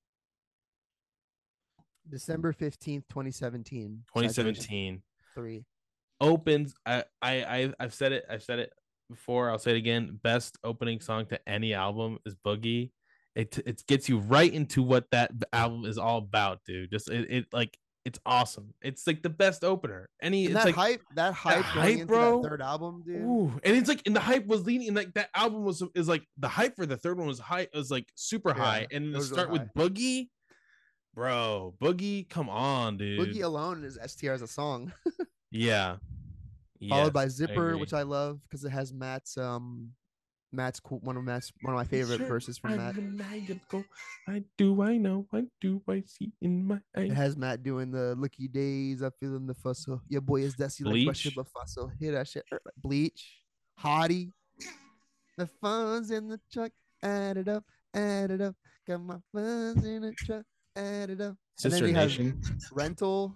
S2: December fifteenth, twenty seventeen.
S1: twenty seventeen.
S2: Three.
S1: Opens. I, I, I, I've said it. I've said it before. I'll say it again. Best opening song to any album is Boogie. It, it gets you right into what that album is all about, dude. Just it, it like it's awesome. It's like the best opener. Any
S2: and
S1: it's
S2: that
S1: like
S2: hype, that hype,
S1: that
S2: going
S1: hype,
S2: into
S1: bro.
S2: That third album, dude.
S1: Ooh. And it's like, and the hype was leading, and like that album was is like the hype for the third one was high, was like super yeah, high, and to start really with Boogie, bro, Boogie, come on, dude.
S2: Boogie alone is S T R as a song.
S1: yeah.
S2: Followed yes, by Zipper, I which I love because it has Matt's um Matt's cool one of Matt's one of my favorite sure, verses from Matt.
S1: I do I know I do I see in my eyes.
S2: It has Matt doing the Lucky Days. I feel in the fussle. Your boy is dusty like Russia but fussle. Hear that shit. Bleach, Hottie. The funds in the truck. Add it up, add it up. Got my funds in the truck. Add it up.
S1: Sister Nation.
S2: Rental.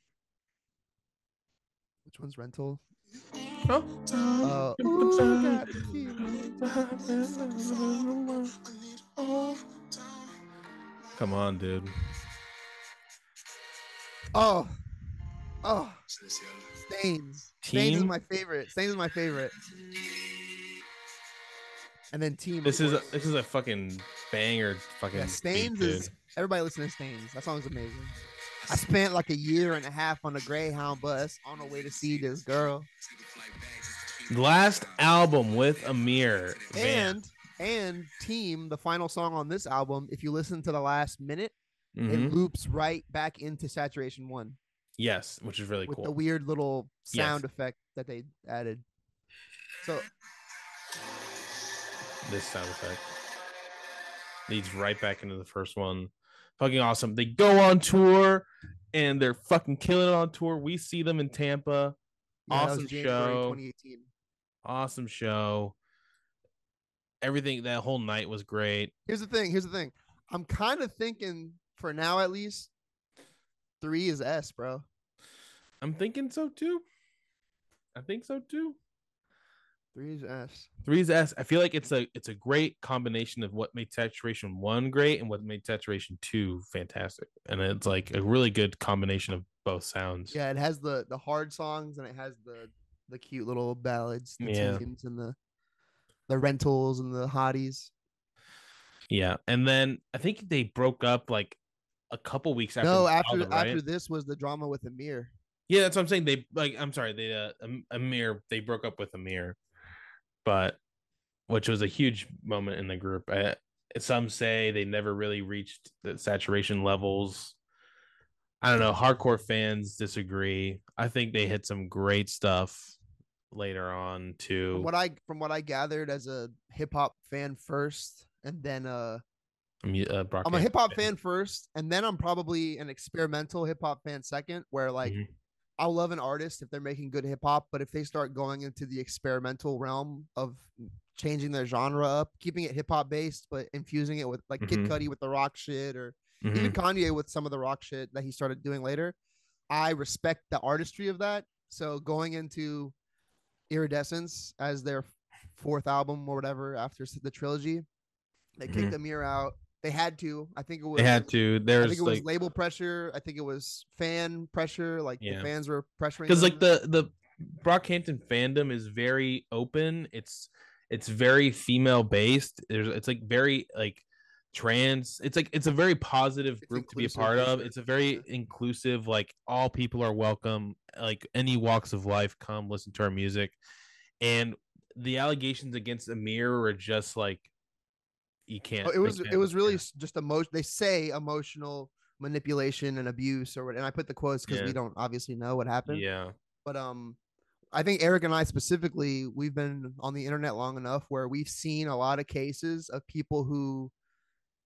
S2: Which one's Rental?
S1: Oh.
S2: Uh, ooh,
S1: Come on, dude.
S2: Oh, oh, Stains. Stains is my favorite. Stains is my favorite. And then Team.
S1: This is a, this is a fucking banger. Fucking
S2: yeah, Stains
S1: beat,
S2: is. Everybody listen to Stains. That song's amazing. I spent like a year and a half on a Greyhound bus on the way to see this girl.
S1: Last album with Amir.
S2: And and Team, the final song on this album, if you listen to the last minute, mm-hmm. it loops right back into Saturation one.
S1: Yes, which is really
S2: with
S1: cool.
S2: With the weird little sound
S1: yes.
S2: effect that they added. So
S1: this sound effect leads right back into the first one. Fucking awesome. They go on tour and they're fucking killing it on tour. We see them in Tampa. Yeah, awesome show.
S2: twenty eighteen.
S1: Awesome show. Everything, that whole night was great.
S2: Here's the thing. Here's the thing. I'm kind of thinking, for now at least, three is S, bro.
S1: I'm thinking so too. I think so too.
S2: Three is S.
S1: Three is S. I feel like it's a it's a great combination of what made Saturation one great and what made Saturation two fantastic. And it's like a really good combination of both sounds.
S2: Yeah, it has the the hard songs and it has the the cute little ballads, the
S1: yeah.
S2: teams and the the rentals and the hotties.
S1: Yeah, and then I think they broke up like a couple weeks after.
S2: No, after album, right? after this was the drama with Amir.
S1: Yeah, that's what I'm saying. They like I'm sorry, they uh, Amir they broke up with Amir, but which was a huge moment in the group. I, some say they never really reached the saturation levels. I don't know. Hardcore fans disagree. I think they hit some great stuff later on too.
S2: From what I from what I gathered as a hip hop fan first, and then uh,
S1: uh
S2: I'm a hip hop fan first, and then I'm probably an experimental hip hop fan second. Where like mm-hmm. I'll love an artist if they're making good hip hop, but if they start going into the experimental realm of changing their genre up, keeping it hip hop based, but infusing it with like mm-hmm. Kid Cudi with the rock shit, or mm-hmm. even Kanye with some of the rock shit that he started doing later, I respect the artistry of that. So going into Iridescence as their fourth album or whatever after the trilogy, they mm-hmm. kicked Amir out. They had to. I think it was.
S1: They had to. There's
S2: I think it
S1: like,
S2: was label pressure. I think it was fan pressure. Like yeah. the fans were pressuring.
S1: Because like the the Brockhampton fandom is very open. It's it's very female based. There's it's like very like trans. It's like it's a very positive
S2: it's
S1: group to be a part of. It's a very yeah. inclusive. Like all people are welcome. Like any walks of life, come listen to our music. And the allegations against Amir were just like. You can't.
S2: Oh, it was. It was really yeah. just emotion. They say emotional manipulation and abuse, or what. And I put the quotes because yeah. we don't obviously know what happened.
S1: Yeah.
S2: But um, I think Eric and I specifically, we've been on the internet long enough where we've seen a lot of cases of people who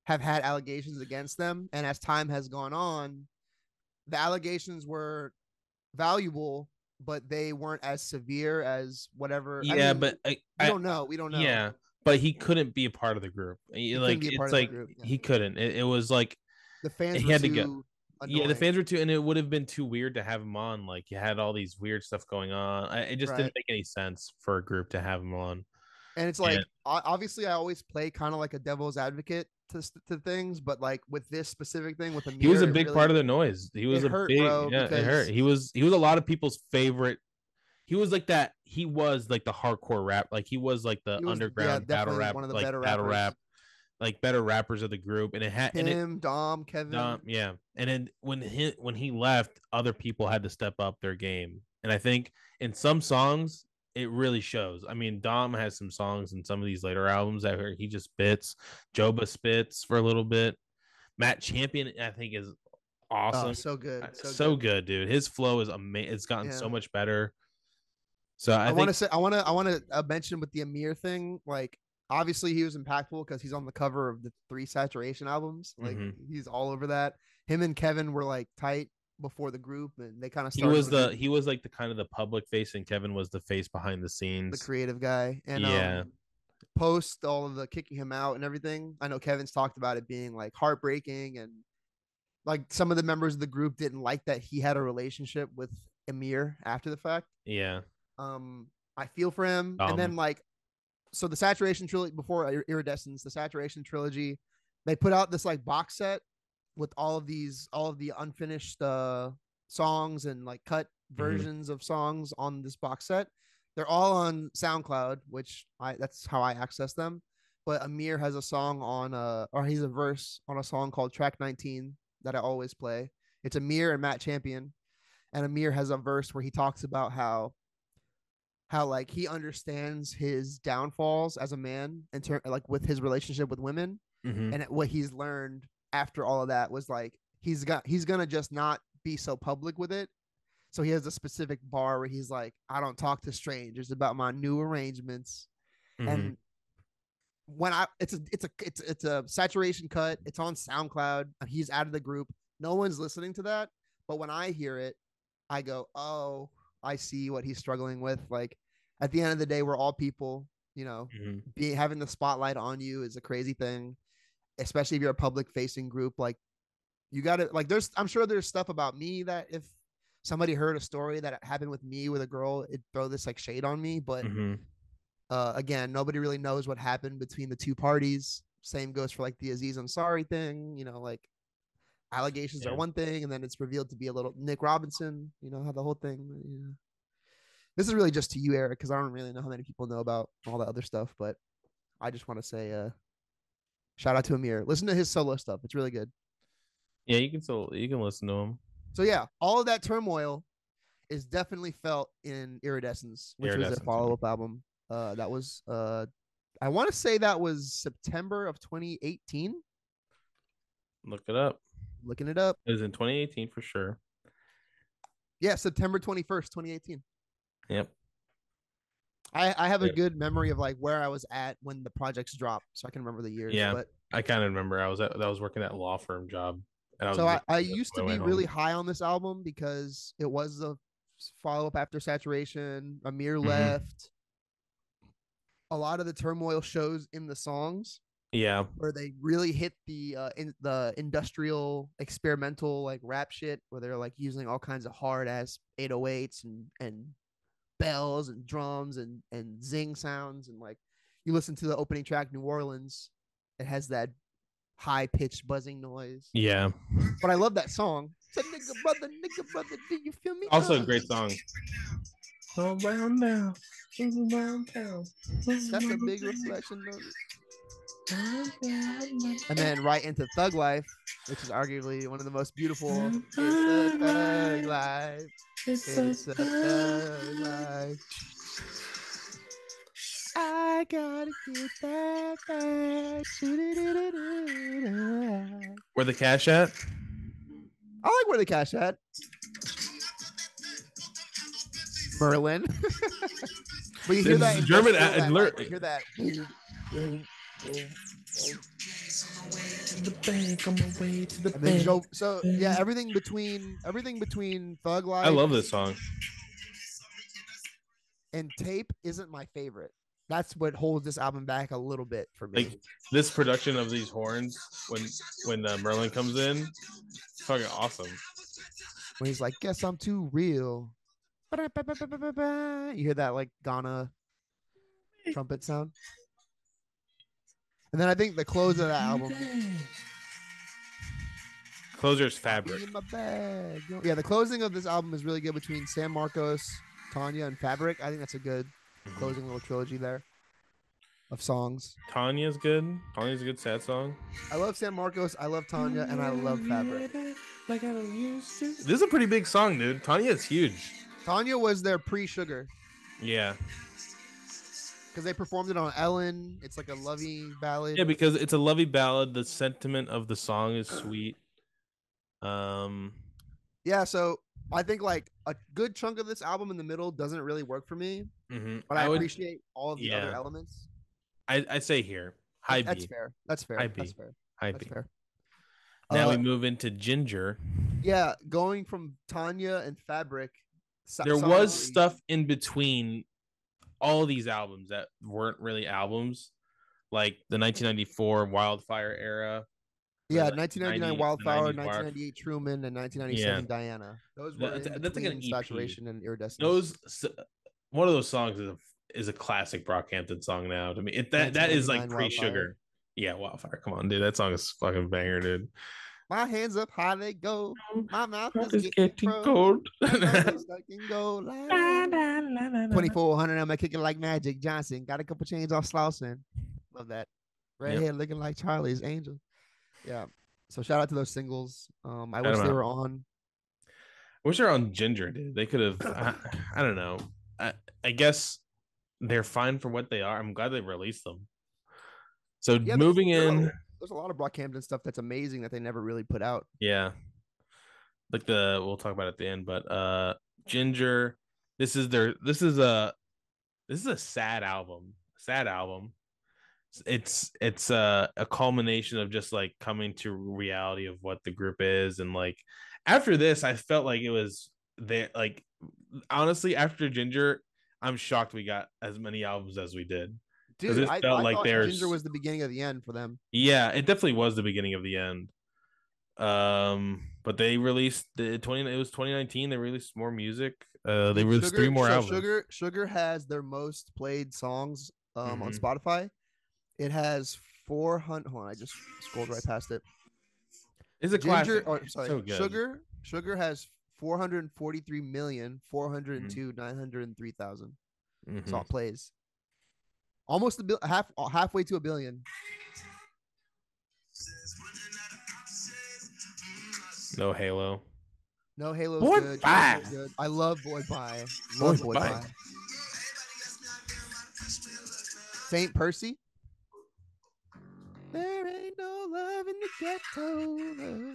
S2: have had allegations against them, and as time has gone on, the allegations were valuable, but they weren't as severe as whatever.
S1: Yeah,
S2: I mean,
S1: but I,
S2: we
S1: I,
S2: don't know. We don't know.
S1: Yeah, but he couldn't be a part of the group. He,
S2: He
S1: like
S2: couldn't be a part
S1: it's
S2: of the
S1: like
S2: group. Yeah.
S1: he couldn't. It, it was like
S2: The fans
S1: he
S2: were
S1: had to
S2: too
S1: go.
S2: annoying.
S1: Yeah, the fans were too, and it would have been too weird to have him on. Like you had all these weird stuff going on. I, it just
S2: Right.
S1: didn't make any sense for a group to have him on.
S2: And it's like, o- obviously, I always play kind of like a devil's advocate to s- to things, but like with this specific thing with Amir,
S1: He was a
S2: it
S1: big
S2: really-
S1: part of the noise. He was
S2: it
S1: a
S2: hurt,
S1: big,
S2: bro,
S1: yeah, it
S2: because-
S1: hurt. He was he was a lot of people's favorite. He was like that. He was like the hardcore rap. Like he was like the
S2: He was, yeah,
S1: underground battle
S2: definitely
S1: rap,
S2: one of the
S1: like
S2: better
S1: battle
S2: rappers.
S1: rap, like better rappers of the group. And it had and it
S2: Him, Dom, Kevin.
S1: Um, yeah, and then when he when he left, other people had to step up their game, and I think in some songs it really shows. I mean, Dom has some songs in some of these later albums that he just spits. Joba spits for a little bit. Matt Champion, I think, is awesome.
S2: Oh, so good,
S1: so,
S2: so,
S1: good. good, dude. His flow is amazing. It's gotten
S2: Yeah.
S1: so much better. So I,
S2: I,
S1: think
S2: want to say, I want to, I want to uh, mention with the Amir thing, like obviously he was impactful because he's on the cover of the three Saturation albums. Like
S1: Mhm.
S2: he's all over that. Him and Kevin were like tight before the group, and they kind of
S1: he
S2: started.
S1: was
S2: with
S1: the he was like the kind of the public face, and Kevin was the face behind the scenes.
S2: the creative guy, and
S1: Yeah.
S2: um, post all of the kicking him out and everything. I know Kevin's talked about it being like heartbreaking, and like some of the members of the group didn't like that he had a relationship with Amir after the fact.
S1: Yeah.
S2: Um, I feel for him.
S1: Um,
S2: and then like, so the Saturation trilogy before Ir- Iridescence, the Saturation trilogy, they put out this like box set with all of these, all of the unfinished uh songs and like cut versions of songs on this box set. They're all on SoundCloud, which I that's how I access them. But Amir has a song on uh or he's a verse on a song called Track nineteen that I always play. It's Amir and Matt Champion. And Amir has a verse where he talks about how how like he understands his downfalls as a man in ter- like with his relationship with women,
S1: mhm.
S2: and what he's learned after all of that was like he's got he's gonna just not be so public with it. So he has a specific bar where he's like, I don't talk to strangers about my new arrangements.
S1: Mhm.
S2: And when I it's a it's a it's it's a Saturation cut, it's on SoundCloud, and he's out of the group. No one's listening to that. But when I hear it, I go, oh, I see what he's struggling with. Like at the end of the day, we're all people, you know,
S1: Mhm.
S2: being having the spotlight on you is a crazy thing, especially if you're a public facing group. Like you got to like, there's, I'm sure there's stuff about me that if somebody heard a story that happened with me with a girl, it'd throw this like shade on me. But
S1: Mhm.
S2: uh, again, nobody really knows what happened between the two parties. Same goes for like the Aziz Ansari thing, you know, like allegations
S1: Yeah.
S2: are one thing, and then it's revealed to be a little Nick Robinson, you know, how the whole thing, you know. This is really just to you, Eric, because I don't really know how many people know about all the other stuff, but I just want to say uh shout out to Amir. Listen to his solo stuff. It's really good.
S1: Yeah, you can still you can listen to him.
S2: So yeah, all of that turmoil is definitely felt in Iridescence, which was
S1: Iridescence,
S2: a follow-up album. Uh that was uh I want to say that was September of twenty eighteen.
S1: Look it up.
S2: Looking it up.
S1: It was in twenty eighteen for sure.
S2: Yeah, September twenty-first, twenty eighteen.
S1: Yep.
S2: I, I have a
S1: Yep.
S2: good memory of like where I was at when the projects dropped, so I can remember the years.
S1: Yeah.
S2: But
S1: I kind of remember I was at I was working at a law firm job. And I was
S2: so I,
S1: listening
S2: I
S1: to it
S2: used to
S1: on my
S2: be
S1: way
S2: really
S1: home.
S2: high on this album because it was a follow up after Saturation. Amir
S1: Mhm.
S2: left. A lot of the turmoil shows in the songs
S1: Yeah.
S2: where they really hit the uh, in the industrial experimental like rap shit, where they're like using all kinds of hard ass eight oh eights and and bells and drums and and zing sounds, and like you listen to the opening track New Orleans, it has that high pitched buzzing noise.
S1: Yeah.
S2: But I love that song. It's a nigga brother, nigga brother, do you feel me?
S1: Also
S2: Uh,
S1: a great song. Around now. Around town.
S2: That's a big reflection of it. And then right into Thug Life, which is arguably one of the most beautiful. It's a thug life. It's a thug life. I gotta get that back.
S1: Where the cash at?
S2: I like Where the Cash at. Merlin. But you hear
S1: This
S2: that
S1: is German
S2: industrial,
S1: ad-
S2: that,
S1: lear-
S2: like, you hear that.
S1: the bank, on my way to the
S2: And then
S1: bank.
S2: Joe. So yeah, everything between everything between Thug Life.
S1: I love this song.
S2: And Tape isn't my favorite. That's what holds this album back a little bit for me.
S1: Like this production of these horns when when uh, Merlin comes in, it's fucking awesome.
S2: When he's like, "Guess I'm too real." You hear that like Ghana trumpet sound, and then I think the close of that album.
S1: Closer's Fabric.
S2: In my bag. Yeah, the closing of this album is really good between San Marcos, Tanya, and Fabric. I think that's a good mm-hmm. closing little trilogy there of songs.
S1: Tanya's good. Tanya's a good sad song.
S2: I love San Marcos. I love Tanya, and I love Fabric.
S1: Like I used to. This is a pretty big song, dude. Tanya is huge.
S2: Tanya was their pre-Sugar.
S1: Yeah.
S2: Because they performed it on Ellen. It's like a lovey ballad.
S1: Yeah, because it's a lovey ballad. The sentiment of the song is sweet. Um.
S2: Yeah, so I think like a good chunk of this album in the middle doesn't really work for me,
S1: mm-hmm.
S2: but I, I would, appreciate all of the
S1: yeah.
S2: other elements.
S1: I, I say here, high
S2: That's
S1: B.
S2: fair. That's fair.
S1: High
S2: That's
S1: B.
S2: fair.
S1: High
S2: That's
S1: B.
S2: fair.
S1: Now
S2: uh,
S1: we move into Ginger.
S2: Yeah, going from Tanya and Fabric.
S1: There was stuff in between all of these albums that weren't really albums, like the nineteen ninety-four Wildfire era.
S2: Yeah, nineteen ninety-nine Wildfire, nineteen ninety-eight Truman, and nineteen ninety-seven
S1: yeah.
S2: Diana. Those were
S1: that's, that's like an E P.
S2: Saturation and Iridescence.
S1: Those one of those songs is a is a classic Brockhampton song now to me. It that that is like pre-Sugar. Yeah, Wildfire. Come on, dude. That song is fucking banger, dude.
S2: My hands up high they go. My mouth is,
S1: is
S2: getting,
S1: getting cold.
S2: Go twenty-four hundred, I'm kicking like Magic Johnson. Got a couple chains off Slauson. Love that. Red yep. hair looking like Charlie's Angel. Yeah. So shout out to those singles. Um, I, I wish they were on.
S1: I wish they were on Ginger, dude. They could have. I, I don't know. I, I guess they're fine for what they are. I'm glad they released them. So yeah, moving
S2: there's,
S1: in,
S2: there's a, there's a lot of Brockhampton stuff that's amazing that they never really put out.
S1: Yeah, like the we'll talk about it at the end, but uh, Ginger. This is their. This is a. This is a sad album. Sad album. It's it's a, a culmination of just like coming to reality of what the group is, and like after this, I felt like it was there. Like honestly, after Ginger, I'm shocked we got as many albums as we did.
S2: Dude, it I, felt I like thought there's... Ginger was the beginning of the end for them.
S1: Yeah, it definitely was the beginning of the end. Um, but they released the twenty. It was twenty nineteen. They released more music. Uh, they released
S2: Sugar,
S1: three more
S2: so
S1: albums.
S2: Sugar Sugar has their most played songs um mm-hmm. on Spotify. It has four hundred. Hold on, I just scrolled right past it.
S1: It's a
S2: Ginger,
S1: classic.
S2: or, sorry,
S1: so good.
S2: Sugar. Sugar has four hundred forty-three million four hundred two mm-hmm. nine hundred three thousand. Mm-hmm. So it plays. Almost a bil- half halfway to a billion.
S1: No Halo.
S2: No Halo's
S1: Boy
S2: good.
S1: Bye.
S2: good. I love Boy Bye. Love Boy, Boy Bye. Bye. Saint Percy. There ain't no love in the ghetto.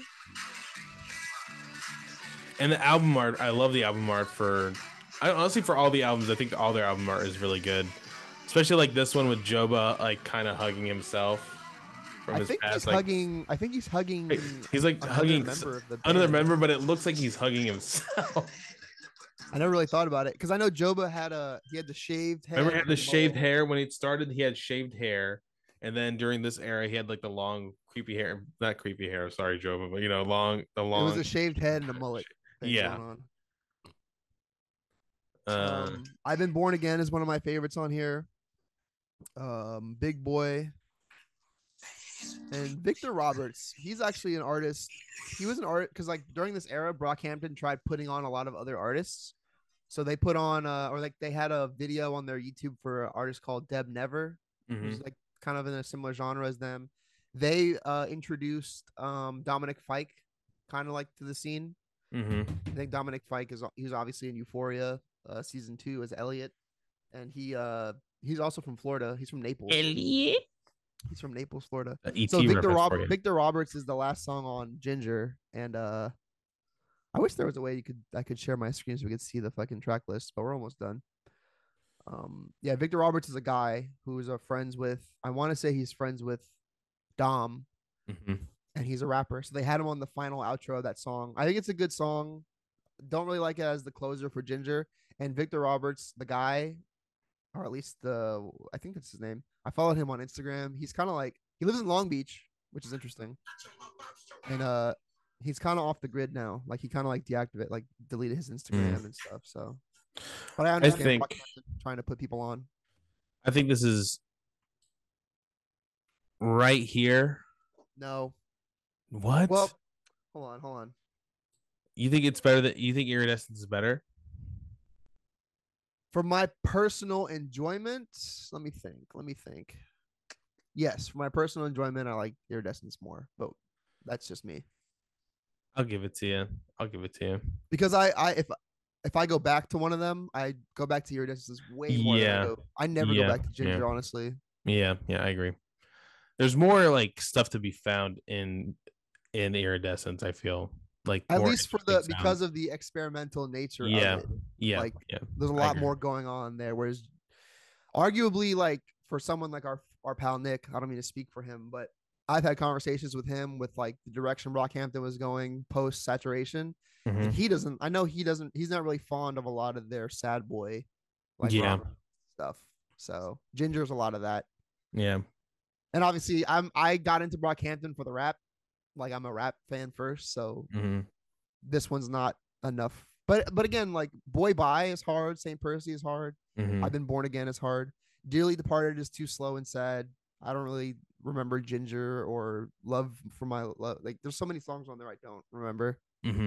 S1: And the album art, I love the album art for. I honestly for all the albums, I think all their album art is really good. Especially like this one with Joba, like kind of hugging himself from
S2: I
S1: his
S2: think
S1: past.
S2: He's
S1: like,
S2: hugging. I think he's hugging.
S1: He's like hugging
S2: member of the
S1: another member, but it looks like he's hugging himself.
S2: I never really thought about it because I know Joba had a he had the shaved hair.
S1: Remember, he had the shaved hair when he started. He had shaved hair, and then during this era, he had like the long, creepy hair. Not creepy hair. Sorry, Joba, but you know, long, the long.
S2: It was a shaved head and a mullet.
S1: Yeah.
S2: Uh, um, I've Been Born Again is one of my favorites on here. Um, Big Boy and Victor Roberts. He's actually an artist. He was an artist because like during this era, Brockhampton tried putting on a lot of other artists. So they put on, uh, or like they had a video on their YouTube for an artist called Deb Never, mm-hmm. who's like kind of in a similar genre as them. They uh, introduced um, Dominic Fike, kind of like to the scene.
S1: Mm-hmm.
S2: I think Dominic Fike is he's obviously in Euphoria uh, season two as Elliot, and he uh, he's also from Florida. He's from Naples.
S1: Elliot.
S2: He's from Naples, Florida.
S1: E T
S2: so Victor Rob- Victor Roberts is the last song on Ginger, and uh, I wish there was a way you could I could share my screen so we could see the fucking track list, but we're almost done. Um, yeah, Victor Roberts is a guy who is a friends with. I want to say he's friends with Dom,
S1: mm-hmm.
S2: and he's a rapper. So they had him on the final outro of that song. I think it's a good song. Don't really like it as the closer for Ginger. And Victor Roberts, the guy, or at least the I think that's his name. I followed him on Instagram. He's kind of like he lives in Long Beach, which is interesting. And uh he's kind of off the grid now. Like he kind of like deactivate, like deleted his Instagram mm. and stuff. So, but I understand
S1: I think,
S2: trying to put people on.
S1: I think this is right here.
S2: No.
S1: What?
S2: Well, hold on, hold on.
S1: You think it's better that you think Iridescence is better?
S2: For my personal enjoyment, let me think. Let me think. Yes, for my personal enjoyment, I like Iridescence more, but that's just me.
S1: I'll give it to you. I'll give it to you.
S2: Because I, I if if I go back to one of them, I go back to Iridescence way more. Yeah. Than I, go. I never yeah. go back to Ginger,
S1: yeah.
S2: honestly.
S1: Yeah, yeah, I agree. There's more like stuff to be found in in Iridescence, I feel. Like
S2: at least for the sounds. Because of the experimental nature
S1: yeah.
S2: of it.
S1: Yeah.
S2: Like
S1: yeah.
S2: there's a lot more going on there. Whereas arguably, like for someone like our our pal Nick, I don't mean to speak for him, but I've had conversations with him with like the direction Brockhampton was going post saturation. Mm-hmm. And he doesn't I know he doesn't he's not really fond of a lot of their sad boy like
S1: yeah.
S2: stuff. So Ginger's a lot of that.
S1: Yeah.
S2: And obviously I'm I got into Brockhampton for the rap. Like I'm a rap fan first, so
S1: mm-hmm.
S2: this one's not enough. But but again, like Boy Bye is hard. Saint Percy is hard.
S1: Mm-hmm.
S2: I've Been Born Again is hard. Dearly Departed is too slow and sad. I don't really remember Ginger or Love for My Love. Like there's so many songs on there I don't remember.
S1: Mm-hmm.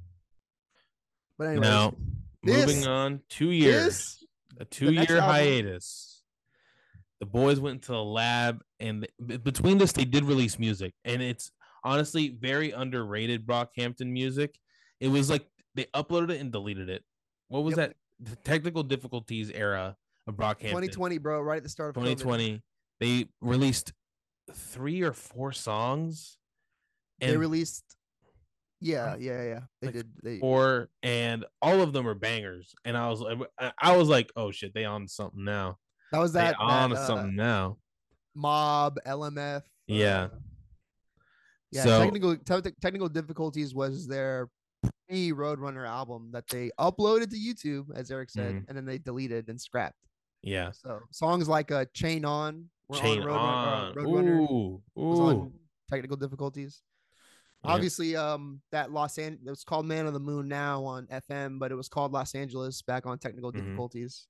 S2: But anyway,
S1: now this, moving on, two years, this, a two-year hiatus. The boys went to the lab, and th- between this, they did release music, and it's honestly very underrated Brockhampton music. It was like they uploaded it and deleted it. What was yep. that? The technical difficulties era of Brockhampton.
S2: twenty twenty, bro, right at the start of
S1: twenty twenty. COVID. They released three or four songs.
S2: And they released, yeah, yeah, yeah. They
S1: like
S2: did. They
S1: four, and all of them are bangers. And I was, I was like, oh shit, they on something now.
S2: That was that.
S1: They on
S2: that, uh,
S1: something now.
S2: Mob, L M F.
S1: Yeah.
S2: Uh, yeah.
S1: So,
S2: technical te- technical difficulties was their pre-Roadrunner album that they uploaded to YouTube, as Eric said, mm-hmm. and then they deleted and scrapped.
S1: Yeah.
S2: So songs like uh, "Chain On," were
S1: Chain
S2: on Roadrunner,
S1: On,
S2: uh, Roadrunner
S1: ooh,
S2: was
S1: ooh.
S2: on technical difficulties. Yeah. Obviously, um, that Los Angeles, it was called "Man of the Moon" now on F M, but it was called Los Angeles back on technical mm-hmm. difficulties.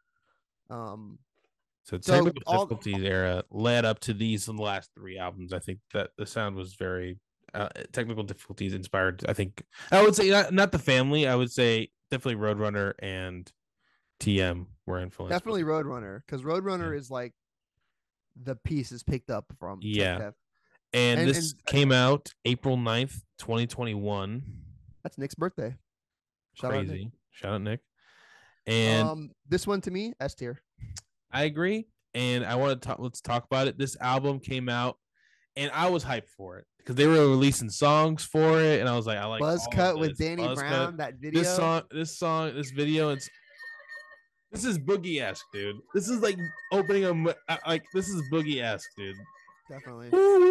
S2: Um.
S1: So technical so all, difficulties era led up to these in the last three albums. I think that the sound was very uh, technical difficulties inspired. I think I would say not, not the family. I would say definitely Roadrunner and T M were influenced.
S2: Definitely Roadrunner, because Roadrunner yeah. is like the piece is picked up from.
S1: Yeah. And, and this and, came out April ninth, twenty twenty-one.
S2: That's Nick's birthday.
S1: Shout Crazy. Out Nick. Shout out Nick. And
S2: um, this one to me, S tier.
S1: I agree, and I want to talk. Let's talk about it. This album came out, and I was hyped for it because they were releasing songs for it, and I was like, I like
S2: Buzzcut with Danny
S1: Buzz
S2: Brown.
S1: Cut.
S2: That video,
S1: this song, this song, this video. It's this is boogie-esque, dude. This is like opening a like this is boogie-esque, dude.
S2: Definitely.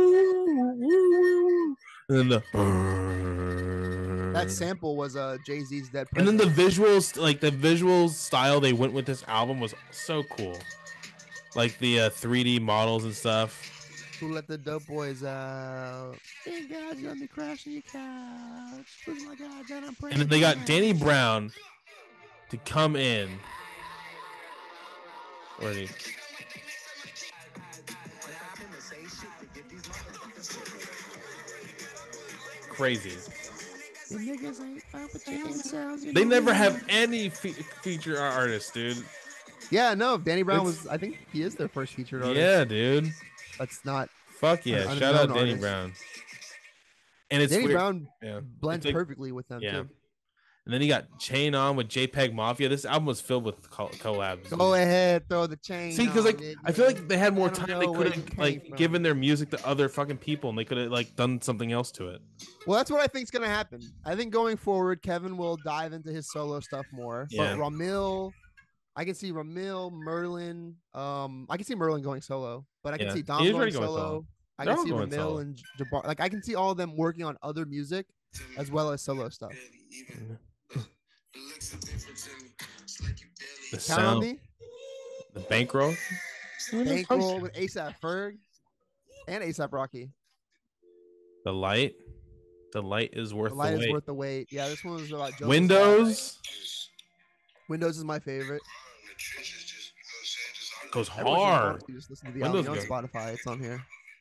S1: And then the
S2: that sample was uh Jay-Z's Dead
S1: President. And then the visuals, like the visual style they went with this album was so cool. Like the uh, three D models and stuff.
S2: Who let the dope boys out? Hey guys, let me crash on your couch. Oh my God, then I'm
S1: and then they got Danny Brown to come in. Where is he? Crazy. They never have any fe- feature artists, dude.
S2: Yeah, no. Danny Brown it's, was. I think he is their first featured artist.
S1: Yeah, dude.
S2: That's not.
S1: Fuck yeah! Shout out Danny artist. Brown. And it's
S2: Danny
S1: weird.
S2: Brown
S1: yeah.
S2: blends
S1: like,
S2: perfectly with them
S1: yeah.
S2: too.
S1: And then he got Chain On with JPEG Mafia. This album was filled with collabs.
S2: Go ahead, throw the chain.
S1: See, because like
S2: dude.
S1: I feel like they had more time. They could have like from. given their music to other fucking people, and they could have like done something else to it.
S2: Well, that's what I think is gonna happen. I think going forward, Kevin will dive into his solo stuff more.
S1: Yeah.
S2: But Ramil, I can see Ramil, Merlin. Um, I can see Merlin going solo, but I can
S1: yeah.
S2: see Dom going solo. solo. I can see Ramil and Jabbar. Like I can see all of them working on other music as well as solo stuff.
S1: The
S2: Count
S1: sound,
S2: on me.
S1: The Bankroll,
S2: Bankroll with ASAP Ferg and ASAP Rocky.
S1: The Light, The Light is worth
S2: the light
S1: the
S2: is
S1: wait.
S2: worth the wait. Yeah, this one was about Joe
S1: Windows.
S2: Windows is my favorite.
S1: Goes hard.
S2: Just listen to the Windows album on Spotify. It's on here.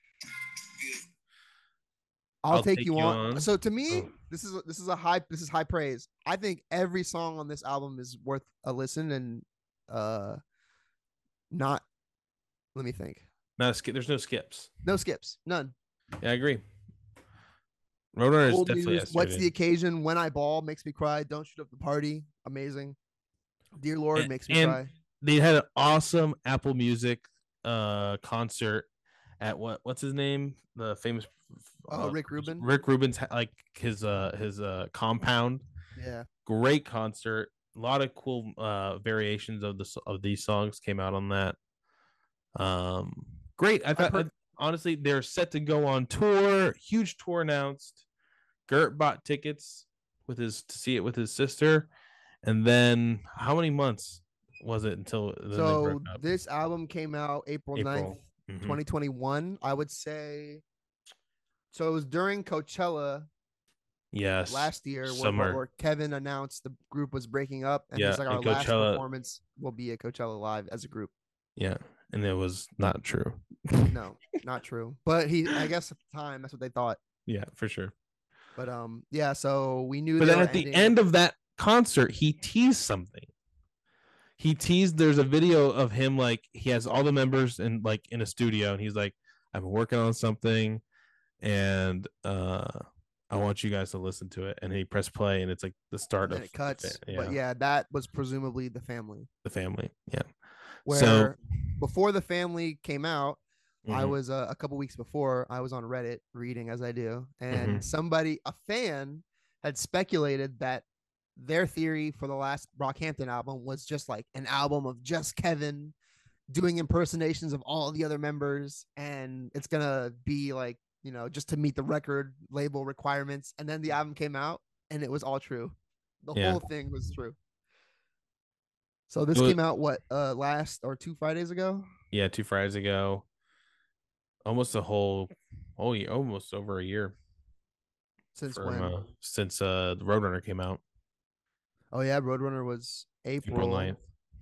S2: I'll, I'll take, take you, you on. on. So to me, oh. this is this is a high this is high praise. I think every song on this album is worth a listen and uh not let me think.
S1: Not a skip. There's no skips.
S2: No skips. None.
S1: Yeah, I agree. Roadrunner is definitely
S2: news, What's the occasion? When I Ball makes me cry. Don't shoot up the party. Amazing. Dear Lord and, makes me cry.
S1: They had an awesome Apple Music uh concert at what what's his name? The famous
S2: Oh, uh, Rick Rubin.
S1: Rick Rubin's like his uh his uh compound.
S2: Yeah.
S1: Great concert. A lot of cool uh variations of the of these songs came out on that. Um great. I thought heard- honestly they're set to go on tour. Huge tour announced. Gert bought tickets with his to see it with his sister. And then how many months was it until
S2: so this album came out April, April. ninth, mm-hmm. twenty twenty-one. I would say so it was during Coachella.
S1: Yes.
S2: Last year where, where Kevin announced the group was breaking up and
S1: yeah,
S2: he's like our last performance will be at Coachella Live as a group.
S1: Yeah. And it was not true.
S2: No, not true. But he I guess at the time that's what they thought.
S1: Yeah, for sure.
S2: But um yeah, so we knew
S1: But then at
S2: ending.
S1: the end of that concert, he teased something. He teased there's a video of him like he has all the members in like in a studio and he's like, I've been working on something and uh I want you guys to listen to it. And he pressed play and it's like the start
S2: and
S1: of
S2: it cuts.
S1: Yeah.
S2: But yeah, that was presumably The Family.
S1: The Family, yeah.
S2: Where so, before The Family came out, mm-hmm. I was uh, a couple weeks before I was on Reddit reading as I do, and mm-hmm. somebody, a fan, had speculated that their theory for the last Brockhampton album was just like an album of just Kevin doing impersonations of all the other members, and it's gonna be like, you know, just to meet the record label requirements. And then the album came out and it was all true. The yeah. whole thing was true. So this was, came out what uh last or two Fridays ago?
S1: Yeah, two Fridays ago. Almost a whole oh yeah, almost over a year.
S2: Since
S1: from,
S2: when?
S1: Uh, since uh the Roadrunner came out.
S2: Oh yeah, Roadrunner was April, April ninth.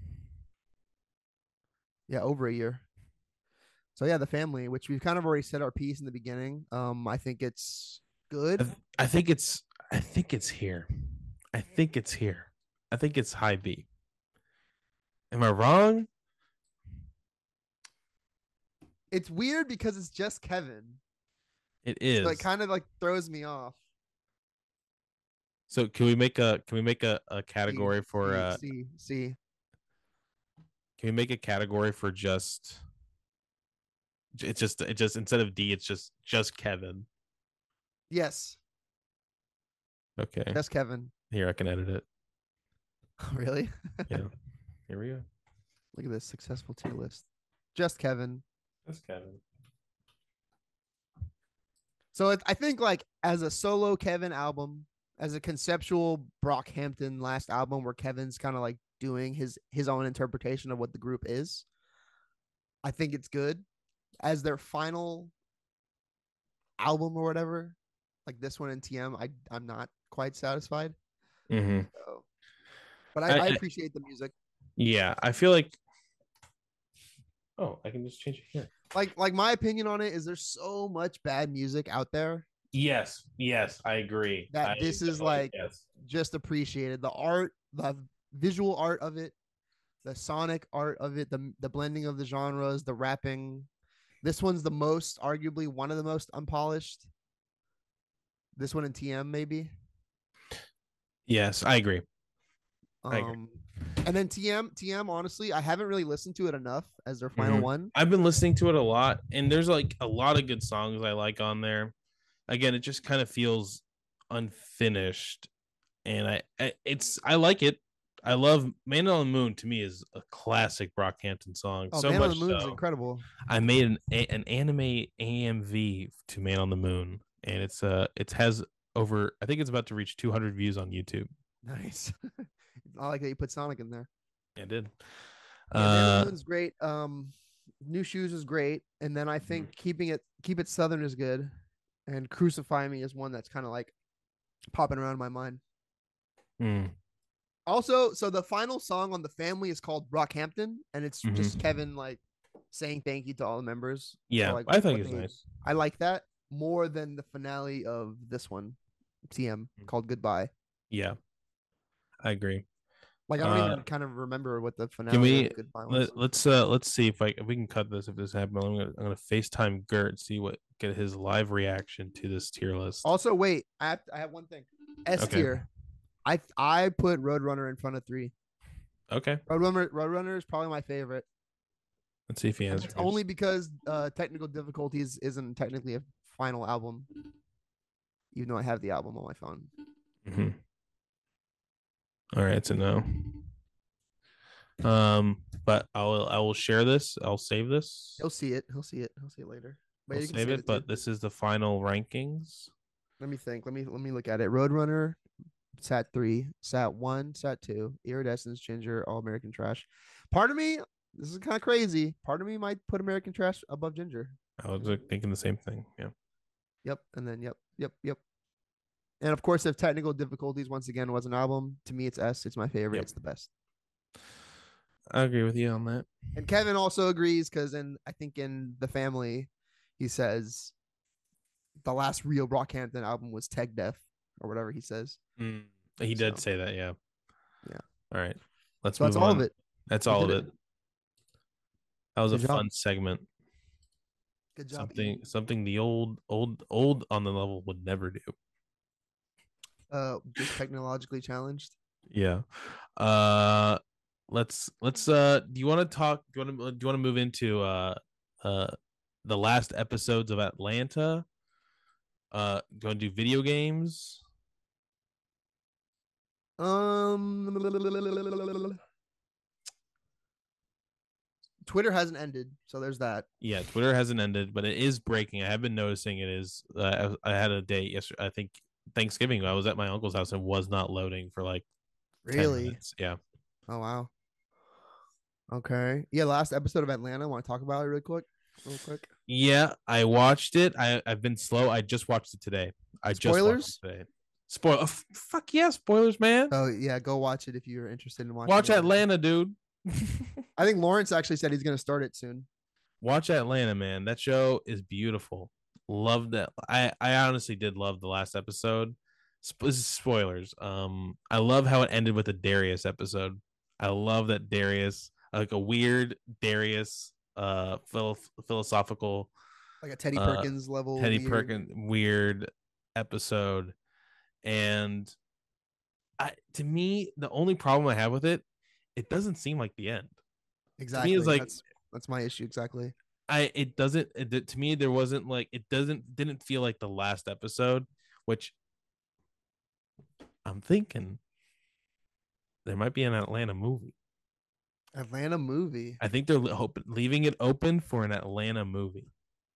S2: Yeah, over a year. So yeah, The Family, which we've kind of already said our piece in the beginning. Um, I think it's good.
S1: I, th- I think it's I think it's here. I think it's here. I think it's high B. Am I wrong?
S2: It's weird because it's just Kevin.
S1: It is.
S2: So it kind of like throws me off.
S1: So can we make a can we make a, a category
S2: C,
S1: for
S2: C,
S1: uh
S2: C, C.
S1: Can we make a category for just it's just it just instead of D it's just just Kevin?
S2: Yes.
S1: Okay.
S2: Just Kevin.
S1: Here, I can edit it.
S2: Really?
S1: Yeah. Here we go.
S2: Look at this successful tier list. Just Kevin.
S1: Just Kevin.
S2: So it, I think like as a solo Kevin album, as a conceptual Brockhampton last album where Kevin's kind of like doing his his own interpretation of what the group is, I think it's good. As their final album or whatever, like this one in T M, I I'm not quite satisfied.
S1: Mm-hmm.
S2: So, but I, I, I appreciate the music.
S1: Yeah, I feel like. Oh, I can just change it here.
S2: Like, like my opinion on it is there's so much bad music out there.
S1: Yes, yes, I agree.
S2: That
S1: I
S2: this is like yes. just appreciated. The art, the visual art of it, the sonic art of it, the the blending of the genres, the rapping. This one's the most, arguably one of the most unpolished. This one in T M, maybe.
S1: Yes, I agree.
S2: Um, I agree. And then T M, T M, honestly, I haven't really listened to it enough as their final mm-hmm. one.
S1: I've been listening to it a lot, and there's like a lot of good songs I like on there. Again, it just kind of feels unfinished, and I, I it's I like it. I love Man on the Moon. To me, is a classic Brockhampton song.
S2: Oh,
S1: So
S2: Man on the
S1: much
S2: Moon is
S1: so,
S2: incredible.
S1: I made an an anime A M V to Man on the Moon, and it's uh it has over. I think it's about to reach two hundred views on YouTube.
S2: Nice. I like that you put Sonic in there.
S1: I did.
S2: Yeah, Man on the
S1: Uh,
S2: Moon's great. Um, New Shoes is great, and then I think
S1: Mhm.
S2: keeping it keep it Southern is good, and Crucify Me is one that's kind of like popping around in my mind.
S1: mm,
S2: Also, so the final song on The Family is called Brockhampton, and it's just
S1: mhm.
S2: Kevin like saying thank you to all the members for
S1: Yeah,
S2: like
S1: I think
S2: what
S1: it's
S2: they.
S1: nice.
S2: I like that more than the finale of this one, T M called Goodbye.
S1: Yeah, I agree.
S2: Like I don't
S1: Uh,
S2: even kind of remember what the
S1: can
S2: finale
S1: we
S2: of Goodbye was.
S1: let, let's uh let's see if I if we can cut this if this happens. I'm gonna I'm gonna FaceTime Gert, see what get his live reaction to this tier list.
S2: Also, wait, I have, I have one thing. S
S1: Okay.
S2: tier. I I put Roadrunner in front of three.
S1: Okay.
S2: Roadrunner Roadrunner is probably my favorite.
S1: Let's see if he
S2: And
S1: answers.
S2: that's only because uh, Technical Difficulties isn't technically a final album, even though I have the album on my phone.
S1: Mm-hmm. All right, so no. Um, but I'll I will share this. I'll save this.
S2: He'll see it. He'll see it. He'll see it later. But
S1: I'll
S2: you can
S1: save
S2: save
S1: it.
S2: it too.
S1: But this is the final rankings.
S2: Let me think. Let me let me look at it. Roadrunner, Sat three, Sat one, Sat two, Iridescence, Ginger, All American Trash. Part of me, this is kind of crazy. Part of me might put American Trash above Ginger.
S1: I was like, thinking the same thing. Yeah.
S2: Yep. And then yep, yep, yep. And of course, if Technical Difficulties once again was an album, to me it's S. It's my favorite.
S1: Yep.
S2: It's the best.
S1: I agree with you on that.
S2: And Kevin also agrees because in I think in The Family, he says the last real Brockhampton album was Tech Death or whatever he says.
S1: Mm, he
S2: So,
S1: did say that. Yeah.
S2: yeah.
S1: All right. Let's
S2: So
S1: move
S2: that's all
S1: on.
S2: of it.
S1: That's
S2: We
S1: all of
S2: did
S1: it.
S2: it.
S1: That was
S2: Good
S1: a
S2: job.
S1: fun segment.
S2: Good job.
S1: Something
S2: Ian.
S1: something the old old old on the level would never do.
S2: Uh, just technologically challenged.
S1: Yeah. Uh let's let's uh do you want to talk do you want to do you want to move into uh uh the last episodes of Atlanta? Uh do you want to do video games?
S2: Um, Twitter hasn't ended, so there's that.
S1: Yeah, Twitter hasn't ended, but it is breaking. I have been noticing it is. Uh, I, I had a date yesterday. I think Thanksgiving. I was at my uncle's house and was not loading for like ten
S2: Really?
S1: minutes. Yeah.
S2: Oh wow. Okay. Yeah, last episode of Atlanta. Want to talk about it real quick? Real quick.
S1: Yeah, I watched it. I I've been slow. I just watched it today. I just watched
S2: Spoilers?
S1: it today. Spoil. Oh, f- fuck yeah, spoilers, man.
S2: Oh yeah, go watch it if you're interested in watching.
S1: Watch
S2: it.
S1: Atlanta, dude.
S2: I think Lawrence actually said he's going to start it soon.
S1: Watch Atlanta, man. That show is beautiful. Love that. I I honestly did love the last episode. Sp- this is spoilers. Um, I love how it ended with a Darius episode. I love that Darius, like a weird Darius, uh, phil- philosophical,
S2: Like a Teddy
S1: uh,
S2: Perkins level.
S1: Teddy
S2: weird.
S1: Perkins weird episode, and I to me the only problem I have with it, it doesn't seem like the end.
S2: Exactly.
S1: To me, it's like
S2: that's that's my issue exactly.
S1: I it doesn't it, to me there wasn't like it doesn't didn't feel like the last episode, which I'm thinking there might be an Atlanta movie.
S2: Atlanta movie.
S1: I think they're open, leaving it open for an Atlanta movie.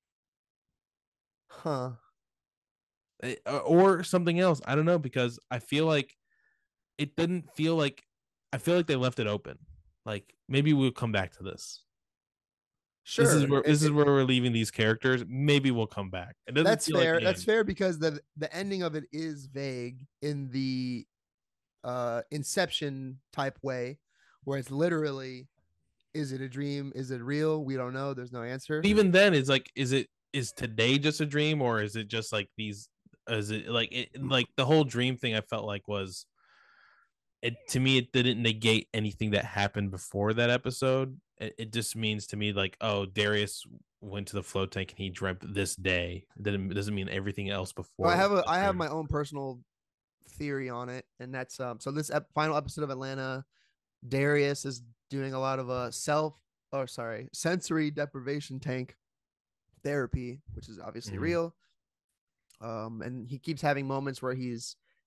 S2: Huh.
S1: It, or something else. I don't know because I feel like it didn't feel like I feel like they left it open. Like maybe we'll come back to this.
S2: Sure.
S1: This is where
S2: it,
S1: this is
S2: it,
S1: where we're leaving these characters. Maybe we'll come back. It doesn't
S2: that's
S1: feel
S2: fair.
S1: like
S2: That's
S1: end.
S2: fair because the the ending of it is vague in the uh Inception type way, where it's literally, is it a dream? Is it real? We don't know. There's no answer.
S1: But even then, it's like, is it is today just a dream, or is it just like these? Is it like it like the whole dream thing? I felt like was it to me. It didn't negate anything that happened before that episode. It, it just means to me like, oh, Darius went to the float tank and he dreamt this day. It doesn't it doesn't mean everything else before.
S2: Well, I have a I have my own personal theory on it, and that's um. So this ep- final episode of Atlanta, Darius is doing a lot of uh self or sorry sensory deprivation tank therapy, which is obviously
S1: Mhm.
S2: real. Um, and he keeps having moments where he's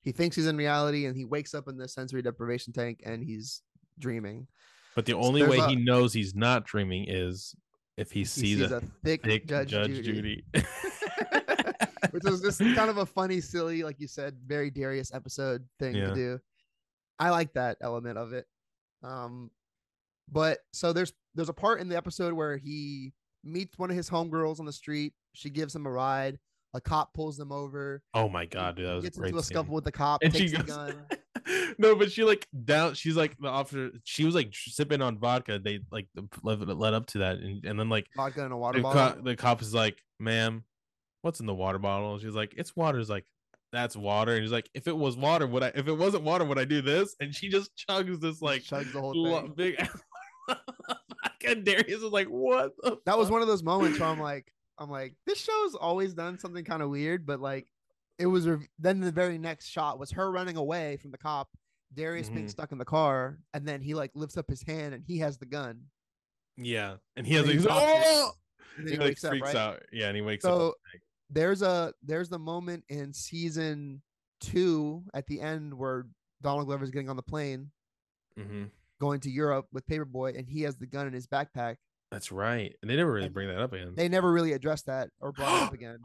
S2: he thinks he's in reality, and he wakes up in the sensory deprivation tank, and he's dreaming.
S1: But the only
S2: so
S1: way
S2: a,
S1: he knows he's not dreaming is if he,
S2: he
S1: sees,
S2: sees
S1: a,
S2: a thick,
S1: thick
S2: Judge,
S1: Judge
S2: Judy,
S1: Judy.
S2: which was just kind of a funny, silly, like you said, very Darius episode thing
S1: Yeah.
S2: to do. I like that element of it. Um, but so there's there's a part in the episode where he meets one of his homegirls on the street. She gives him a ride. A cop pulls them over.
S1: Oh my god, dude, that
S2: He
S1: was a
S2: gets
S1: great
S2: into a
S1: scene.
S2: scuffle with the cop.
S1: And
S2: takes
S1: she
S2: the
S1: goes,
S2: gun.
S1: No, but she like down. She's like the officer. She was like sipping on vodka. They like led, led up to that, and, and then like
S2: Vodka in a water
S1: the,
S2: bottle.
S1: co- the cop is like, "Ma'am, what's in the water bottle?" And she's like, "It's water." He's like, "That's water." And he's like, "If it was water, would I? If it wasn't water, would I do this?" And she just chugs this like
S2: chugs the whole
S1: lo-
S2: thing.
S1: big. And Darius is like, "What?" The
S2: That
S1: fuck?
S2: was one of those moments where I'm like, I'm like, this show's always done something kind of weird, but like, it was. Rev- then the very next shot was her running away from the cop, Darius being
S1: Mhm.
S2: stuck in the car, and then he like lifts up his hand and he has the gun.
S1: Yeah, and he has
S2: And
S1: like,
S2: he drops it,
S1: oh,
S2: and then
S1: he,
S2: he
S1: like
S2: wakes up,
S1: freaks
S2: right?
S1: out. Yeah, and he wakes
S2: So
S1: up.
S2: there's a there's the moment in season two at the end where Donald Glover's getting on the plane
S1: Mm-hmm.
S2: going to Europe with Paperboy, and he has the gun in his backpack.
S1: That's right. And they never really
S2: And
S1: bring that up again.
S2: They never really addressed that or brought it up again.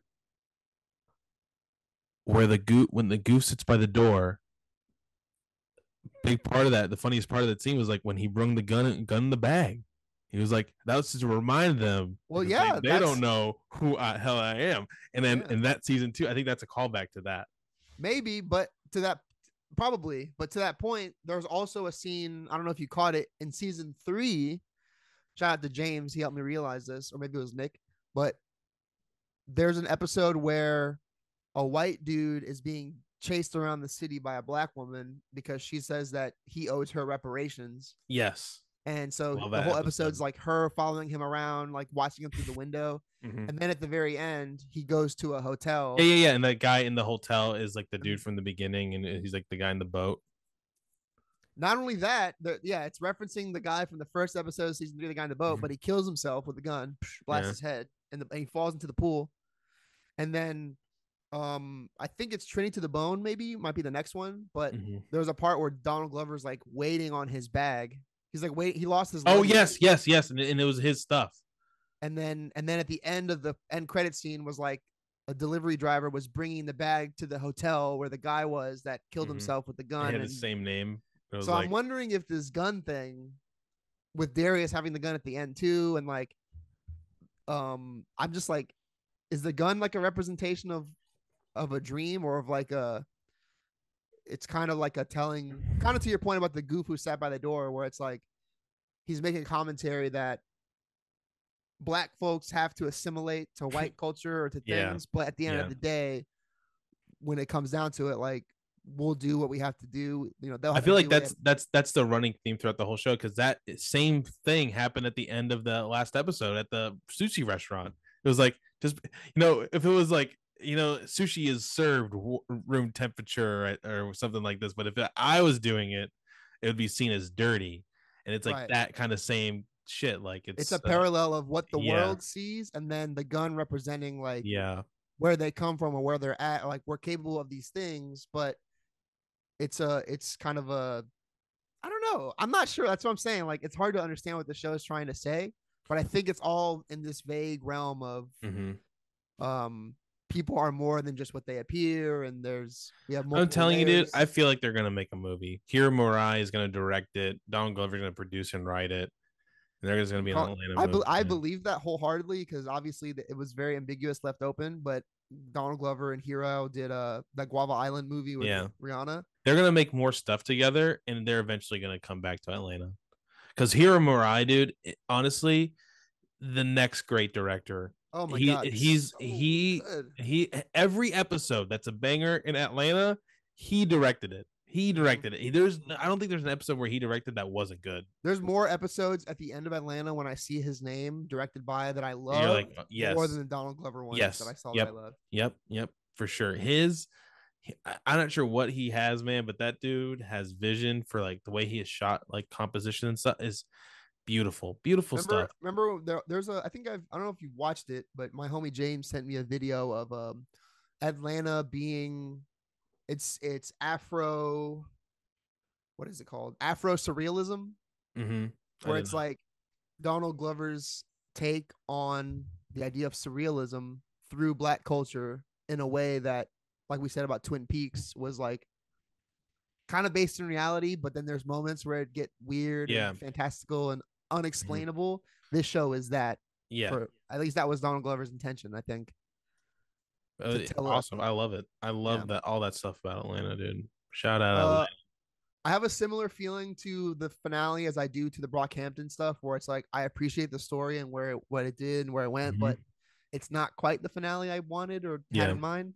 S1: Where the goof, when the goof sits by the door, big part of that, the funniest part of that scene was like when he brung the gun gun in the bag. He was like, that was to remind them.
S2: Well,
S1: because
S2: yeah,
S1: they, they don't know who I, hell I am. And then
S2: Yeah.
S1: in that season two, I think that's a callback to that.
S2: Maybe, but to that, probably, but to that point, there's also a scene. I don't know if you caught it in season three. Shout out to James. He helped me realize this, or maybe it was Nick. But there's an episode where a white dude is being chased around the city by a black woman because she says that he owes her reparations.
S1: Yes.
S2: And so
S1: Love
S2: the
S1: that
S2: whole
S1: episode.
S2: episode's like her following him around, like watching him through the window.
S1: Mhm.
S2: And then at the very end, he goes to a hotel.
S1: Yeah, yeah, yeah. And that guy in the hotel is like the dude from the beginning, and he's like the guy in the boat.
S2: Not only that, the, yeah, it's referencing the guy from the first episode of season three, the guy in the boat,
S1: Mhm.
S2: but he kills himself with a gun, blasts
S1: Yeah.
S2: his head, and, the, and he falls into the pool. And then um, I think it's Trinity to the Bone, maybe, might be the next one. But
S1: Mhm.
S2: there's a part where Donald Glover's like waiting on his bag. He's like, wait, he lost his
S1: Oh,
S2: luggage.
S1: yes, yes, yes. And, and it was his stuff.
S2: And then and then at the end of the end credit scene was like a delivery driver was bringing the bag to the hotel where the guy was that killed
S1: Mhm.
S2: himself with the
S1: He
S2: gun.
S1: had
S2: and-
S1: the same name. It was
S2: so
S1: like,
S2: I'm wondering if this gun thing with Darius having the gun at the end too, and like, um, I'm just like, is the gun like a representation of of a dream or of like a? It's kind of like a telling, kind of to your point about the goof who sat by the door, where it's like he's making commentary that black folks have to assimilate to white culture or to
S1: Yeah.
S2: things, but at the end
S1: Yeah.
S2: of the day, when it comes down to it, like we'll do what we have to do. You know, they'll
S1: I
S2: have
S1: feel
S2: to
S1: like
S2: do what they
S1: that's that's that's the running theme throughout the whole show, because that same thing happened at the end of the last episode at the sushi restaurant. It was like, just, you know, if it was like, you know, sushi is served w- room temperature or, or something like this, but if I was doing it, it would be seen as dirty, and it's like
S2: Right.
S1: that kind of same shit. Like it's
S2: it's a
S1: uh,
S2: parallel of what the
S1: yeah.
S2: world sees, and then the gun representing like
S1: yeah,
S2: where they come from or where they're at. Like we're capable of these things, but it's a it's kind of a I don't know. I'm not sure. That's what I'm saying. Like it's hard to understand what the show is trying to say, but I think it's all in this vague realm of
S1: hmm
S2: um people are more than just what they appear, and there's we have.
S1: I'm telling you, dude.
S2: layers.
S1: I feel like they're gonna make a movie. Hiro Murai is gonna direct it. Donald Glover's gonna produce and write it. And there's gonna be an
S2: Call-
S1: Atlanta
S2: I,
S1: movie.
S2: be- I
S1: yeah.
S2: believe that wholeheartedly because obviously the, it was very ambiguous, left open. But Donald Glover and Hero did uh that Guava Island movie with
S1: Yeah.
S2: Rihanna.
S1: They're gonna make more stuff together, and they're eventually gonna come back to Atlanta. Because Hiro Murai, dude, it- honestly, the next great director.
S2: Oh my
S1: he,
S2: god,
S1: he's
S2: so
S1: he
S2: good.
S1: he every episode that's a banger in Atlanta, he directed it. He directed it. He, there's I don't think there's an episode where he directed that wasn't good.
S2: There's more episodes at the end of Atlanta when I see his name directed by that I love.
S1: You're like, yes,
S2: more than the Donald Glover ones
S1: yes,
S2: that I saw
S1: yep,
S2: that I love.
S1: yep, yep, for sure. His, I- I'm not sure what he has, man, but that dude has vision for like the way he is shot, like composition and stuff is beautiful, beautiful
S2: Remember,
S1: stuff.
S2: remember there, there's a I think I've I don't know if you've watched it, but my homie James sent me a video of um Atlanta being it's it's Afro. What is it called? Afro surrealism,
S1: Mm-hmm.
S2: where it's like Donald Glover's take on the idea of surrealism through Black culture in a way that, like we said about Twin Peaks, was like kind of based in reality, but then there's moments where it get weird
S1: Yeah.
S2: and fantastical and unexplainable.
S1: Mm-hmm.
S2: This show is that.
S1: Yeah.
S2: For, at least that was Donald Glover's intention, I think.
S1: Uh, awesome. I love it. I love yeah. that all that stuff about Atlanta, dude. Shout out uh, Atlanta.
S2: I have a similar feeling to the finale as I do to the Brockhampton stuff, where it's like I appreciate the story and where it, what it did and where it went, mm-hmm. but it's not quite the finale I wanted or had yeah. in mind.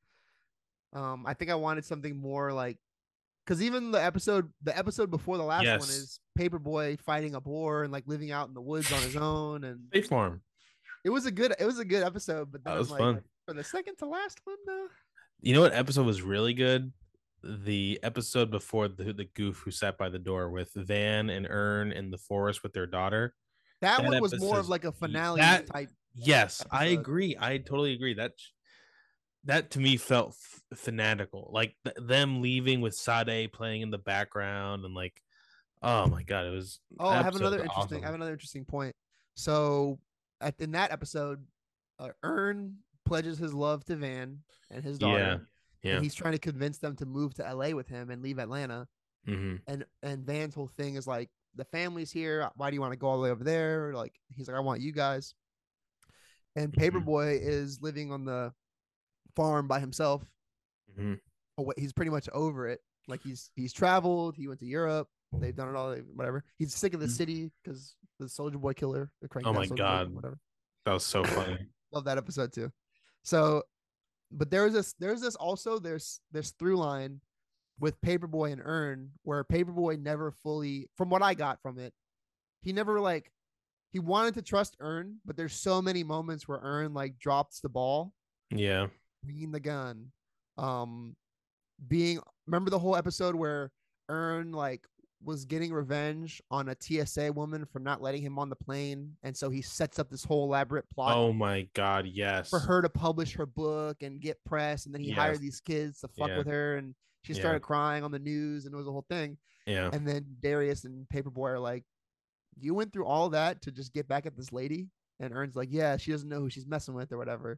S2: Um, I think I wanted something more like, because even the episode, the episode before the last yes. one is Paperboy fighting a boar and like living out in the woods on his own, and
S1: State Farm.
S2: It was a good, it was a good episode, but then
S1: that was
S2: like,
S1: fun.
S2: For the second to last one, though.
S1: You know what episode was really good? The episode before the the goof who sat by the door with Van and Ern in the forest with their daughter.
S2: That, that one was more of like a finale
S1: that,
S2: type.
S1: Yes,
S2: episode.
S1: I agree. I totally agree. That that to me felt f- fanatical. Like th- them leaving with Sade playing in the background and like, oh my god, it was.
S2: Oh, I have another interesting. Awesome. I have another interesting point. So, at, in that episode, uh, Ern pledges his love to Van and his daughter.
S1: Yeah. Yeah.
S2: And he's trying to convince them to move to L A with him and leave Atlanta.
S1: Mm-hmm.
S2: And and Van's whole thing is like, the family's here. Why do you want to go all the way over there? Like, he's like, I want you guys. And Paperboy mm-hmm. is living on the farm by himself.
S1: Mm-hmm.
S2: Oh, he's pretty much over it. Like he's he's traveled. He went to Europe. They've done it all. Whatever. He's sick of the city because the Soldier Boy killer. The
S1: oh my god, Boy, whatever. That was so funny.
S2: Love that episode too. So. But there's this, there's this also, there's this through line with Paperboy and Ern where Paperboy never fully, from what I got from it, he never like, he wanted to trust Ern, but there's so many moments where Ern like drops the ball.
S1: Yeah.
S2: Bringing the gun. Um, being, remember the whole episode where Ern like was getting revenge on a T S A woman for not letting him on the plane, and so he sets up this whole elaborate plot.
S1: Oh my god, yes.
S2: For her to publish her book and get press, and then he yes. hired these kids to fuck yeah. with her, and she started yeah. crying on the news, and it was a whole thing.
S1: Yeah.
S2: And then Darius and Paperboy are like, "You went through all that to just get back at this lady?" And Ern's like, "Yeah, she doesn't know who she's messing with or whatever."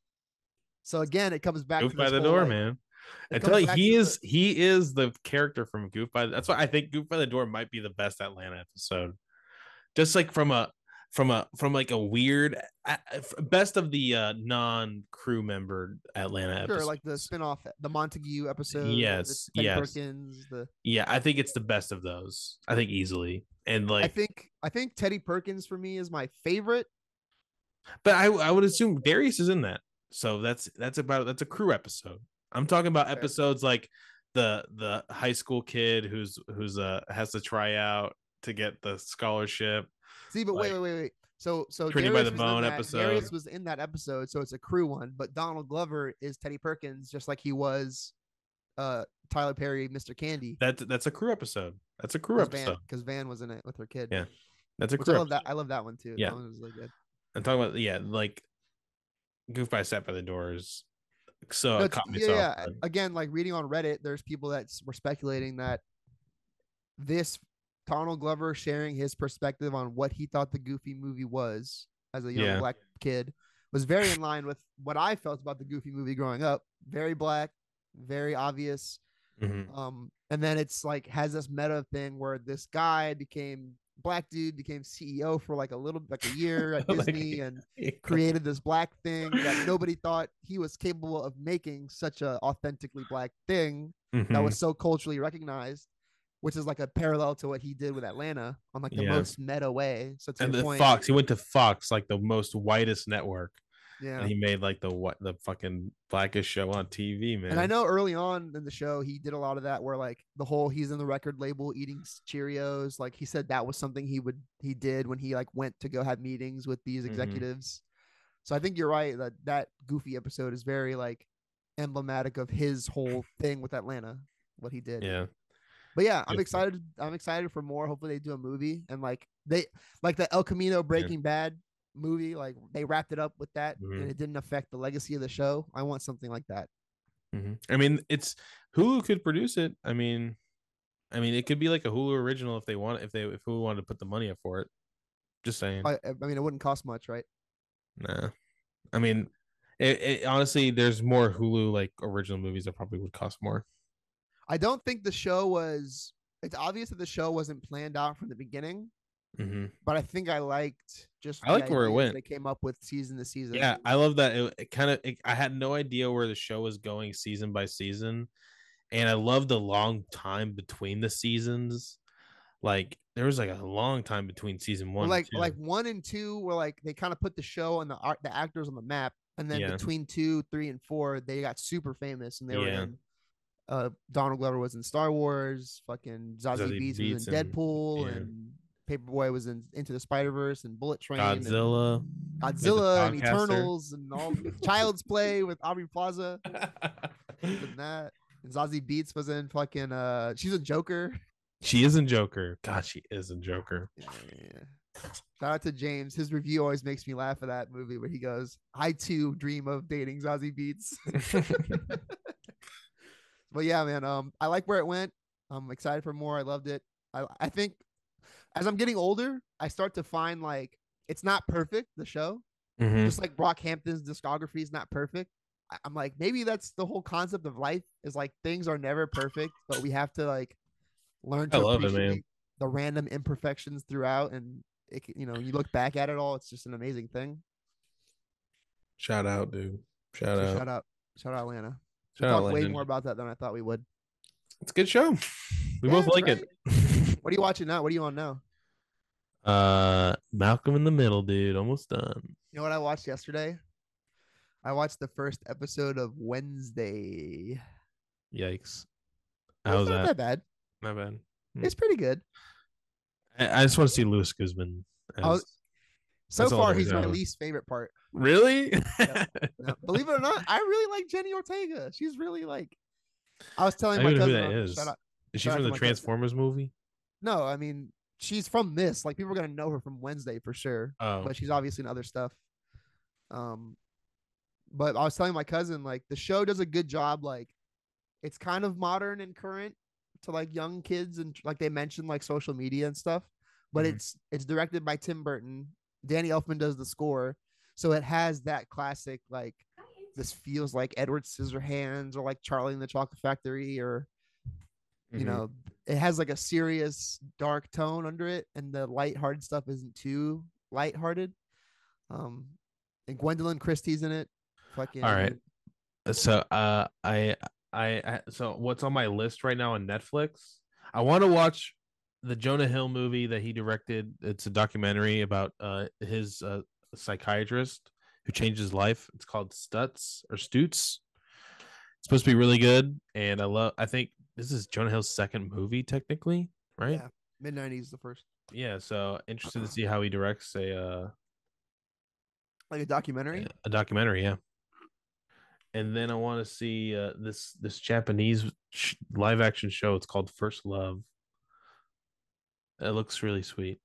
S2: So again, it comes back
S1: Goof
S2: to
S1: by the
S2: whole,
S1: door,
S2: like,
S1: man. I tell you, he is the... he is the character from Goof by. That's why I think Goof by the Door might be the best Atlanta episode. Just like from a from a from like a weird best of the uh, non crew member Atlanta
S2: sure,
S1: episodes.
S2: Like the spinoff, the Montague episode.
S1: Yes,
S2: the
S1: yes.
S2: Perkins, the
S1: yeah, I think it's the best of those. I think easily, and like
S2: I think I think Teddy Perkins for me is my favorite.
S1: But I I would assume Darius is in that, so that's that's about that's a crew episode. I'm talking about episodes like the the high school kid who's who's uh has to try out to get the scholarship.
S2: See, but
S1: like,
S2: wait, wait, wait, wait. So so
S1: Trinity
S2: Darius
S1: by the Bone
S2: that,
S1: episode.
S2: Darius was in that episode, so it's a crew one. But Donald Glover is Teddy Perkins, just like he was uh Tyler Perry, Mister Candy.
S1: That's that's a crew episode. That's a crew episode
S2: because Van, Van was in it with her kid.
S1: Yeah, that's a
S2: Which
S1: crew.
S2: I love
S1: episode.
S2: that. I love that one too.
S1: Yeah,
S2: that one was really good.
S1: I'm talking about yeah, like Goof by Sat by the Doors. So
S2: no,
S1: it caught me
S2: yeah,
S1: so
S2: yeah. Again, like reading on Reddit, there's people that were speculating that this Donald Glover sharing his perspective on what he thought the Goofy movie was as a young
S1: yeah.
S2: black kid was very in line with what I felt about the Goofy movie growing up. Very black, very obvious.
S1: Mm-hmm.
S2: Um, and then it's like has this meta thing where this guy became black dude became C E O for like a little like a year at Disney and created this black thing that nobody thought he was capable of making such a authentically black thing
S1: mm-hmm.
S2: that was so culturally recognized, which is like a parallel to what he did with Atlanta on like the
S1: yeah.
S2: most meta way. So to
S1: and
S2: your
S1: the
S2: point,
S1: Fox, he went to Fox, like the most whitest network.
S2: Yeah,
S1: and he made like the what the fucking blackest show on T V, man.
S2: And I know early on in the show he did a lot of that, where like the whole he's in the record label eating Cheerios. Like he said that was something he would he did when he like went to go have meetings with these executives. Mm-hmm. So I think you're right that that Goofy episode is very like emblematic of his whole thing with Atlanta, what he did.
S1: Yeah.
S2: But yeah, I'm excited. I'm excited for more. Hopefully they do a movie and like they like the El Camino Breaking yeah. Bad movie, like they wrapped it up with that, mm-hmm. and it didn't affect the legacy of the show. I want something like that.
S1: Mm-hmm. I mean, it's Hulu could produce it. I mean, I mean, it could be like a Hulu original if they want, if they if Hulu wanted to put the money up for it. Just saying.
S2: I, I mean, it wouldn't cost much, right?
S1: Nah. I mean, it, it, honestly, there's more Hulu like original movies that probably would cost more.
S2: I don't think the show was. It's obvious that the show wasn't planned out from the beginning,
S1: mm-hmm.
S2: but I think I liked just.
S1: I liked where it went.
S2: They came up with season to season.
S1: Yeah, I love that. It, it kind of. I had no idea where the show was going season by season, and I love the long time between the seasons. Like there was like a long time between season one,
S2: well, like
S1: and two.
S2: like one and two were like they kind of put the show and the art, the actors on the map, and then
S1: yeah.
S2: between two, three, and four, they got super famous, and they
S1: yeah.
S2: were in. Uh, Donald Glover was in Star Wars. Fucking Zazie, Zazie Beetz was in and, Deadpool, yeah. and Paperboy was in Into the Spider-Verse and Bullet Train,
S1: Godzilla,
S2: and Godzilla, and Eternals, and all Child's Play with Aubrey Plaza, and that. And Zazie Beetz was in fucking. Uh, she's a Joker.
S1: She is in Joker. God, she is in Joker.
S2: Yeah, yeah, yeah. Shout out to James. His review always makes me laugh at that movie where he goes, "I too dream of dating Zazie Beetz." But yeah, man, um, I like where it went. I'm excited for more. I loved it. I I think as I'm getting older, I start to find like it's not perfect, the show.
S1: Mm-hmm.
S2: Just like Brockhampton's discography is not perfect. I, I'm like, maybe that's the whole concept of life is like things are never perfect, but we have to like learn to
S1: I love
S2: appreciate
S1: it, man.
S2: the random imperfections throughout. And it, you know, you look back at it all, it's just an amazing thing.
S1: Shout out, dude. Shout
S2: so
S1: out.
S2: Shout out. Shout out Atlanta. We
S1: Shout
S2: talked
S1: out
S2: way
S1: Landon.
S2: more about that than I thought we would.
S1: It's a good show. We
S2: Yeah,
S1: both like
S2: right.
S1: it.
S2: What are you watching now? What are you on now?
S1: Uh, Malcolm in the Middle, dude. Almost done.
S2: You know what I watched yesterday? I watched the first episode of Wednesday.
S1: Yikes.
S2: How was that? Not that bad.
S1: Not bad.
S2: Hmm. It's pretty good.
S1: I, I just want to see Louis Guzman. As,
S2: was, so far, he's my least favorite part.
S1: Really?
S2: Yeah. No, believe it or not, I really like Jenny Ortega. She's really like. I was telling I my cousin. Who that
S1: is. Out, is she from the Transformers cousin. movie?
S2: No, I mean she's from this. Like people are gonna know her from Wednesday for sure.
S1: Oh.
S2: But she's obviously in other stuff. Um, but I was telling my cousin like the show does a good job. Like, it's kind of modern and current to like young kids and like they mentioned like social media and stuff. But mm-hmm. it's it's directed by Tim Burton. Danny Elfman does the score, so it has that classic like. This feels like Edward Scissorhands or like Charlie and the Chocolate Factory, or you mm-hmm. know, it has like a serious dark tone under it, and the lighthearted stuff isn't too lighthearted. Um, and Gwendolyn Christie's in it. Fucking
S1: all right. So, uh, I, I, I, so what's on my list right now on Netflix? I want to watch the Jonah Hill movie that he directed. It's a documentary about uh his uh, psychiatrist who changed his life. It's called Stutz or Stutz. It's supposed to be really good, and I love. I think this is Jonah Hill's second movie, technically, right?
S2: Yeah, mid nineties, the first.
S1: Yeah, so interested to see how he directs a uh,
S2: like a documentary.
S1: A documentary, yeah. And then I want to see uh, this this Japanese sh- live action show. It's called First Love. It looks really sweet.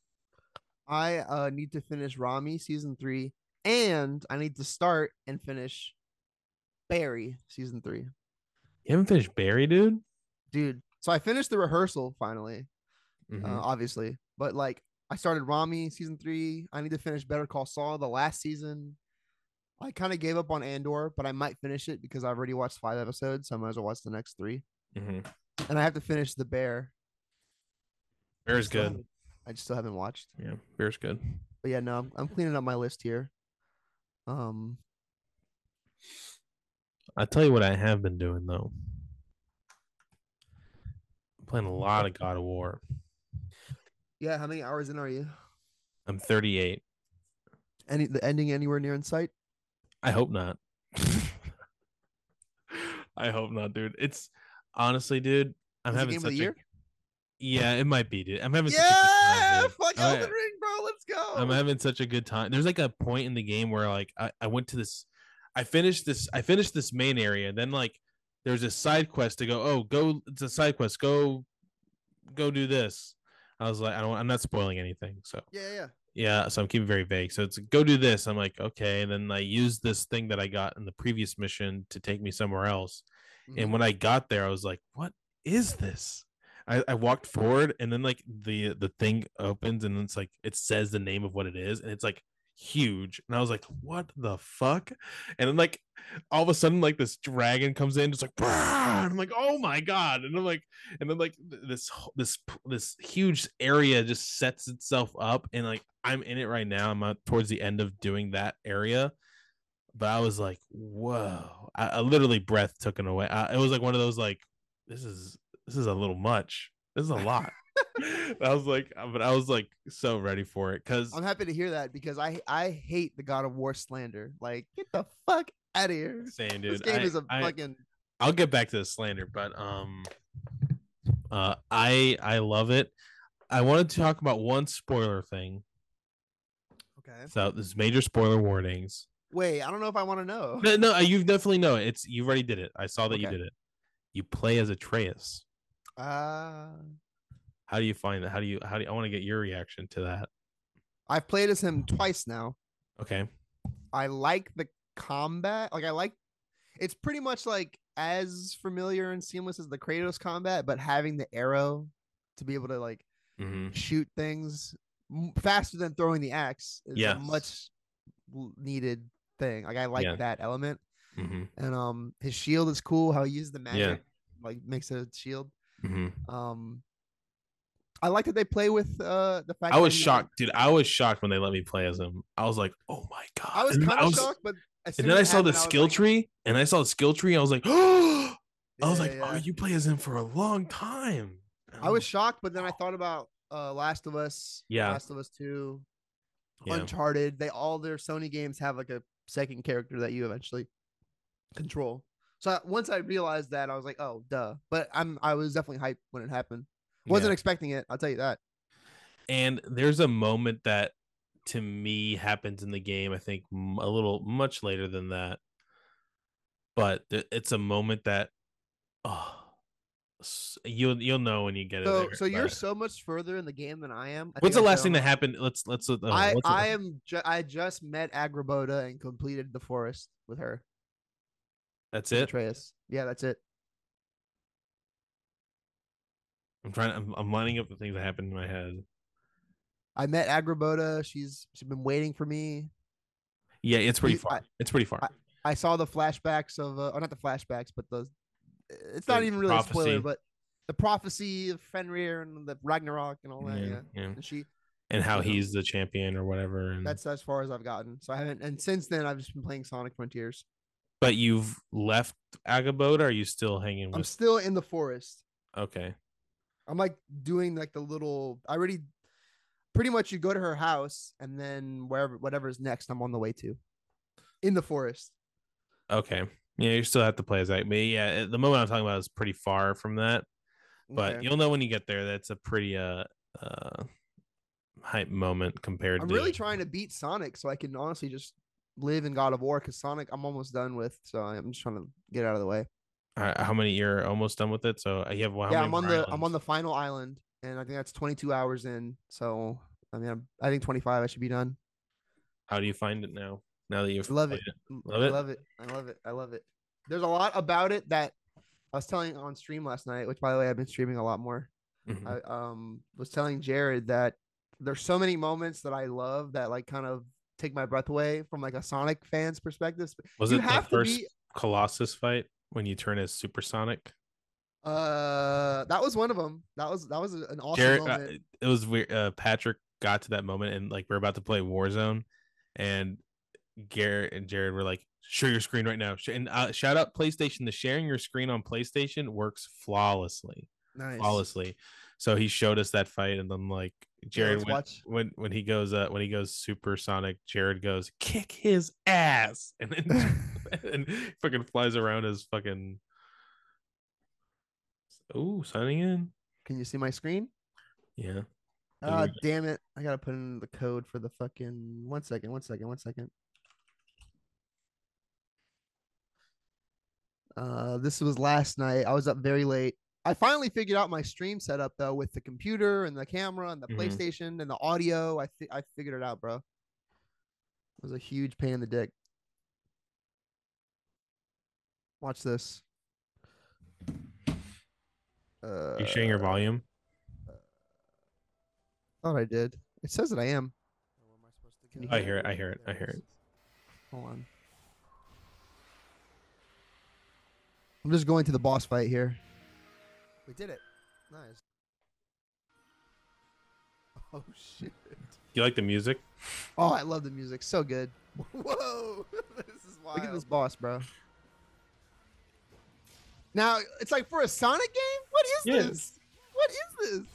S2: I uh, need to finish Rami season three. And I need to start and finish Barry season three.
S1: You haven't finished Barry, dude?
S2: Dude. So I finished the rehearsal finally,
S1: mm-hmm.
S2: uh, obviously. But like I started Rami season three. I need to finish Better Call Saul the last season. I kind of gave up on Andor, but I might finish it because I've already watched five episodes. So I might as well watch the next three.
S1: Mm-hmm.
S2: And I have to finish The Bear.
S1: Bear is good.
S2: I just still haven't watched.
S1: Yeah, Bear's good.
S2: But yeah, no, I'm, I'm cleaning up my list here. Um,
S1: I'll tell you what I have been doing though. I'm playing a lot of God of War.
S2: Yeah, how many hours in are you?
S1: I'm thirty-eight.
S2: Any the ending anywhere near in sight?
S1: I hope not. I hope not, dude. It's honestly, dude. I'm
S2: Is
S1: having
S2: it game
S1: such
S2: of the
S1: a
S2: year?
S1: Yeah, it might be, dude. I'm having
S2: yeah,
S1: such a good time,
S2: fuck Elden I, Ring, bro. Let's go.
S1: I'm having such a good time. There's like a point in the game where like I, I went to this, I finished this, I finished this main area, and then like there's a side quest to go. Oh, go! It's a side quest. Go, go do this. I was like, I don't. I'm not spoiling anything. So
S2: yeah, yeah.
S1: Yeah, so I'm keeping very vague. So it's go do this. I'm like, okay. And then I use this thing that I got in the previous mission to take me somewhere else.
S2: Mm-hmm.
S1: And when I got there, I was like, what is this? I, I walked forward and then like the the thing opens and it's like it says the name of what it is, and it's like huge. And I was like, what the fuck? And then like all of a sudden, like this dragon comes in, just like, "Brah!" And I'm like, oh my god. And I'm like, and then like this this this huge area just sets itself up, and like I'm in it right now. I'm towards the end of doing that area, but I was like, whoa! I, I literally breath took it away. I, it was like one of those like, this is this is a little much. This is a lot. I was like, but I was like so ready for it because
S2: I'm happy to hear that because I I hate the God of War slander. Like, get the fuck out of here.
S1: Saying, dude,
S2: This game
S1: I,
S2: is a
S1: I,
S2: fucking.
S1: I'll get back to the slander, but um, uh, I I love it. I wanted to talk about one spoiler thing.
S2: Okay.
S1: So this is major spoiler warnings.
S2: Wait, I don't know if I want to know.
S1: No, no, you definitely know it. It's you already did it. I saw that
S2: okay.
S1: you did it. You play as Atreus.
S2: Uh
S1: How do you find that? How do you how do you, I want to get your reaction to that?
S2: I've played as him twice now.
S1: Okay.
S2: I like the combat. Like I like it's pretty much like as familiar and seamless as the Kratos combat, but having the arrow to be able to like
S1: mm-hmm.
S2: shoot things faster than throwing the axe is
S1: yes.
S2: a much needed thing. Like I like yeah. that element.
S1: Mm-hmm.
S2: And um his shield is cool. How he uses the magic, yeah. like makes a shield.
S1: Mm-hmm.
S2: Um I like that they play with uh the fact
S1: I was
S2: that
S1: shocked, dude. I was shocked when they let me play as him. I was like, oh my god.
S2: I was kind of shocked, but
S1: and then I saw the skill
S2: like,
S1: tree, and I saw the skill tree. I was like, oh,
S2: yeah,
S1: I was like,
S2: yeah.
S1: oh, you play as him for a long time.
S2: I was shocked, but then I thought about uh Last of Us,
S1: yeah,
S2: Last of Us two,
S1: yeah.
S2: Uncharted. They all their Sony games have like a second character that you eventually control. So once I realized that, I was like, oh, duh. But I'm I was definitely hyped when it happened. Wasn't yeah. expecting it. I'll tell you that.
S1: And there's a moment that to me happens in the game, I think a little much later than that, but it's a moment that oh you'll you'll know when you get
S2: so,
S1: it there,
S2: so you're
S1: but...
S2: so much further in the game than I am. I
S1: what's the last thing that happened? Let's let's uh,
S2: I I am ju- I just met Agrabota and completed the forest with her.
S1: That's it,
S2: Atreus. Yeah, that's it.
S1: I'm trying. I'm, I'm lining up the things that happened in my head.
S2: I met Agrabota. She's she's been waiting for me.
S1: Yeah, it's pretty far.
S2: I,
S1: it's pretty far.
S2: I, I saw the flashbacks of, uh, or not the flashbacks, but the. It's not the even really prophecy. a spoiler, but the prophecy of Fenrir and the Ragnarok and all that. Yeah, yeah.
S1: yeah.
S2: And she.
S1: And how he's know, the champion or whatever. And...
S2: that's as far as I've gotten. So I haven't, and since then I've just been playing Sonic Frontiers.
S1: But you've left Agrabota, or are you still hanging with?
S2: I'm still in the forest.
S1: Okay.
S2: I'm like doing like the little. I already. Pretty much, you go to her house, and then wherever, whatever's next, I'm on the way to. In the forest.
S1: Okay. Yeah, you still have to play as that. But yeah, the moment I'm talking about is pretty far from that. But okay. You'll know when you get there. That's a pretty uh uh hype moment compared
S2: I'm
S1: to.
S2: I'm really trying to beat Sonic so I can honestly just live in God of War, because Sonic I'm almost done with. So I'm just trying to get out of the way.
S1: Uh, how many you're almost done with it? So you have well, how
S2: yeah,
S1: many
S2: I'm on the
S1: islands?
S2: I'm on the final island, and I think that's twenty-two hours in. So I mean, I'm, I think twenty-five I should be done.
S1: How do you find it now? Now that you've
S2: love it.
S1: it,
S2: love
S1: I
S2: it, love it, I love it, I love it. There's a lot about it that I was telling on stream last night, which by the way I've been streaming a lot more. Mm-hmm. I um was telling Jared that there's so many moments that I love that like kind of take my breath away from like a Sonic fan's perspective.
S1: Was
S2: you
S1: it
S2: have
S1: the first
S2: be...
S1: Colossus fight when you turn as Supersonic?
S2: Uh, that was one of them. That was that was an awesome
S1: Jared,
S2: moment.
S1: Uh, it was weird. Uh, Patrick got to that moment, and like we're about to play Warzone, and Garrett and Jared were like, "Share your screen right now." And uh, shout out PlayStation. The sharing your screen on PlayStation works flawlessly.
S2: Nice.
S1: Flawlessly. So he showed us that fight, and then like Jared
S2: yeah,
S1: when, when when he goes uh when he goes Supersonic, Jared goes kick his ass, and then and fucking flies around his fucking. Oh, signing in.
S2: Can you see my screen?
S1: Yeah.
S2: Ah, uh, damn it! I gotta put in the code for the fucking. One second. One second. One second. Uh, this was last night. I was up very late. I finally figured out my stream setup though with the computer and the camera and the
S1: Mhm.
S2: PlayStation and the audio. I fi- I figured it out, bro. It was a huge pain in the dick. Watch this. Uh,
S1: You sharing your volume?
S2: thought I did. It says that I am. Can you
S1: I hear it. I hear it. I hear it.
S2: Hold on. I'm just going to the boss fight here. We did it. Nice. Oh shit.
S1: You like the music?
S2: Oh, I love the music. So good. Whoa. This is wild. Look at this boss, bro. Now, it's like for a Sonic game? What is
S1: Yeah.
S2: this? What is this?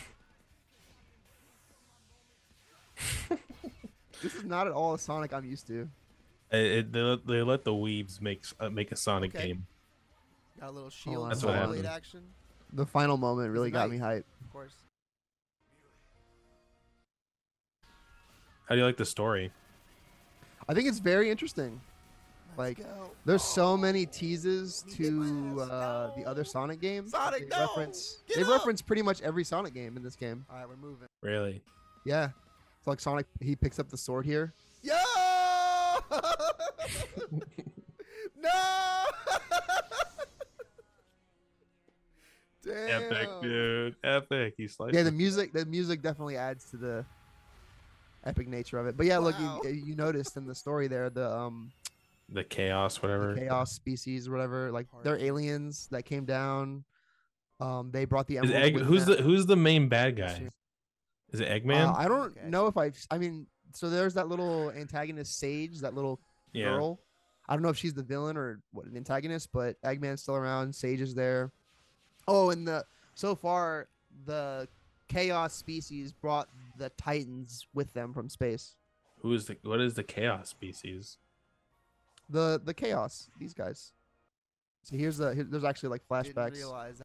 S2: This is not at all a Sonic I'm used to.
S1: It, it, they, let, they let the weebs make uh, make a Sonic
S3: Okay.
S1: game.
S3: Got a little shield.
S2: That's
S1: what
S3: blade
S1: happened.
S3: action.
S2: The final moment really
S3: It's
S2: got
S3: nice.
S2: me hyped.
S3: Of course.
S1: How do you like the story?
S2: I think it's very interesting. Like,
S3: Let's go.
S2: there's so
S3: Oh.
S2: many teases
S3: We did
S2: to
S3: last.
S2: uh, the
S3: No.
S2: other Sonic games.
S3: Sonic,
S2: they
S3: no.
S2: reference
S3: Get
S2: they
S3: up.
S2: reference pretty much every Sonic game in this game.
S3: All right, we're moving.
S1: Really?
S2: Yeah, it's like Sonic. He picks up the sword here.
S3: Yo! No! Damn.
S1: Epic, dude. Epic. He sliced.
S2: Yeah,
S1: it.
S2: the music. The music definitely adds to the epic nature of it. But yeah, look,
S3: Wow.
S2: you you noticed in the story there the um
S1: the chaos, whatever.
S2: the chaos species or whatever. Like they're
S3: Party.
S2: aliens that came down. Um, they brought the
S1: Is
S2: emerald.
S1: Egg,
S2: with
S1: who's
S2: them.
S1: the who's the main bad guy? Is it Eggman?
S2: Uh, I don't
S3: Okay.
S2: know if I've. I mean, so there's that little antagonist Sage, that little
S1: yeah.
S2: girl. I don't know if she's the villain or what an antagonist, but Eggman's still around. Sage is there. Oh, and the so far the chaos species brought the Titans with them from space.
S1: Who is the what is the chaos species?
S2: The the chaos. These guys. So here's the. Here, there's actually like
S3: Didn't
S2: flashbacks.
S3: realize that.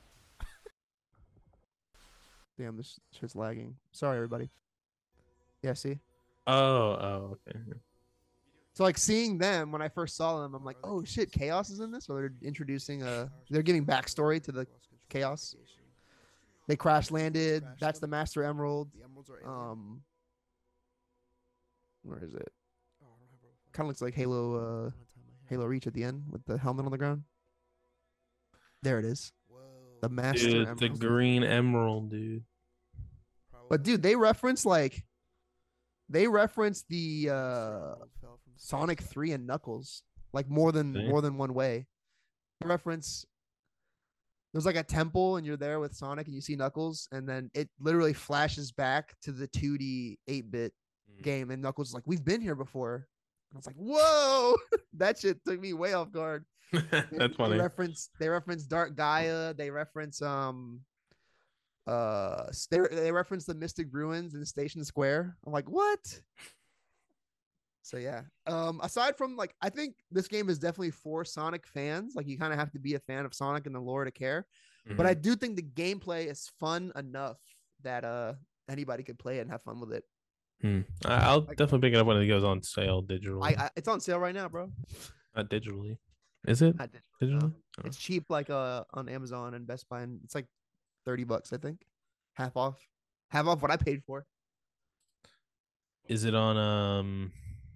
S2: Damn, this shit's lagging. Sorry, everybody. Yeah, see.
S1: Oh, oh, okay.
S2: So like seeing them when I first saw them, I'm like, oh shit, Chaos is in this, or they're introducing a, they're giving backstory to the Chaos. They crash landed.
S3: Crash
S2: That's the
S3: landed.
S2: Master Emerald.
S3: The emeralds are alien.
S2: Um, where is it?
S3: Oh, I don't have a-
S2: Kind of looks like Halo, uh,
S3: I'm gonna tie my hair.
S2: Halo Reach at the end with the helmet on the ground. There it is.
S3: Whoa.
S2: The Master
S1: Dude,
S2: Emerald.
S1: the green emerald, dude.
S2: But dude, they reference like, they reference the uh
S3: Emerald fell from space.
S2: Sonic three and Knuckles like more than
S1: See?
S2: more than one way. They reference there's like a temple and you're there with Sonic and you see Knuckles and then it literally flashes back to the two D eight-bit game and Knuckles is like, we've been here before. And I was like, whoa, that shit took me way off guard.
S1: That's
S2: They
S1: funny.
S2: reference they reference Dark Gaia. They reference um uh s- they they reference the Mystic Ruins in Station Square. I'm like, what? So yeah. Um aside from like I think this game is definitely for Sonic fans. Like you kind of have to be a fan of Sonic and the lore to care. But I do think the gameplay is fun enough that uh anybody could play it and have fun with it.
S1: Hmm. I- I'll
S2: Like-
S1: definitely pick it up when it goes on sale digitally.
S2: I, I it's on sale right now, bro.
S1: Not digitally. Is it
S2: Not digital,
S1: digitally?
S2: no.
S1: Oh.
S2: It's cheap like uh on Amazon and Best Buy and it's like thirty bucks, I think. Half off. Half off what I paid for.
S1: Is it on um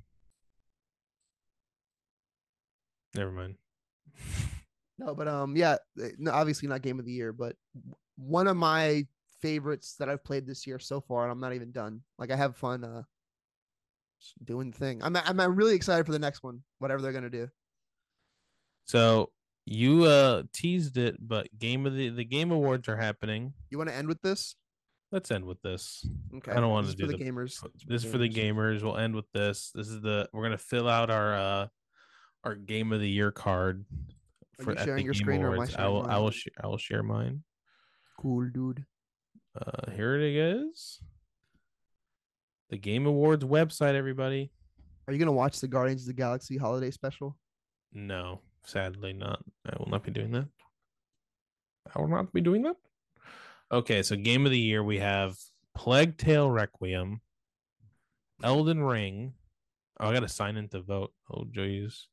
S1: never mind.
S2: No, but um yeah, eh, no, obviously not game of the year, but w- one of my favorites that I've played this year so far, and I'm not even done. Like I have fun uh just doing the thing. I'm I'm I'm really excited for the next one, whatever they're gonna do.
S1: So you uh teased it, but game of the the game awards are happening.
S2: You want to end with this?
S1: Let's end with this.
S2: Okay.
S1: I don't want
S2: This
S1: to
S2: is
S1: do
S2: for the,
S1: the
S2: gamers.
S1: This is for the gamers. We'll end with this. This is the we're gonna fill out our uh our game of the year card.
S2: Are
S1: For
S2: you
S1: at the
S2: sharing your
S1: Game
S2: screen or am I
S1: Awards. I
S2: sharing
S1: will I
S2: mine?
S1: will sh- I will share mine.
S2: Cool, dude.
S1: Uh, here it is. The Game Awards website, everybody.
S2: Are you gonna watch the Guardians of the Galaxy holiday special?
S1: No, sadly not. I will not be doing that. I will not be doing that. Okay, so game of the year we have Plague Tale Requiem, Elden Ring. Oh, I gotta sign in to vote. Oh, jeez.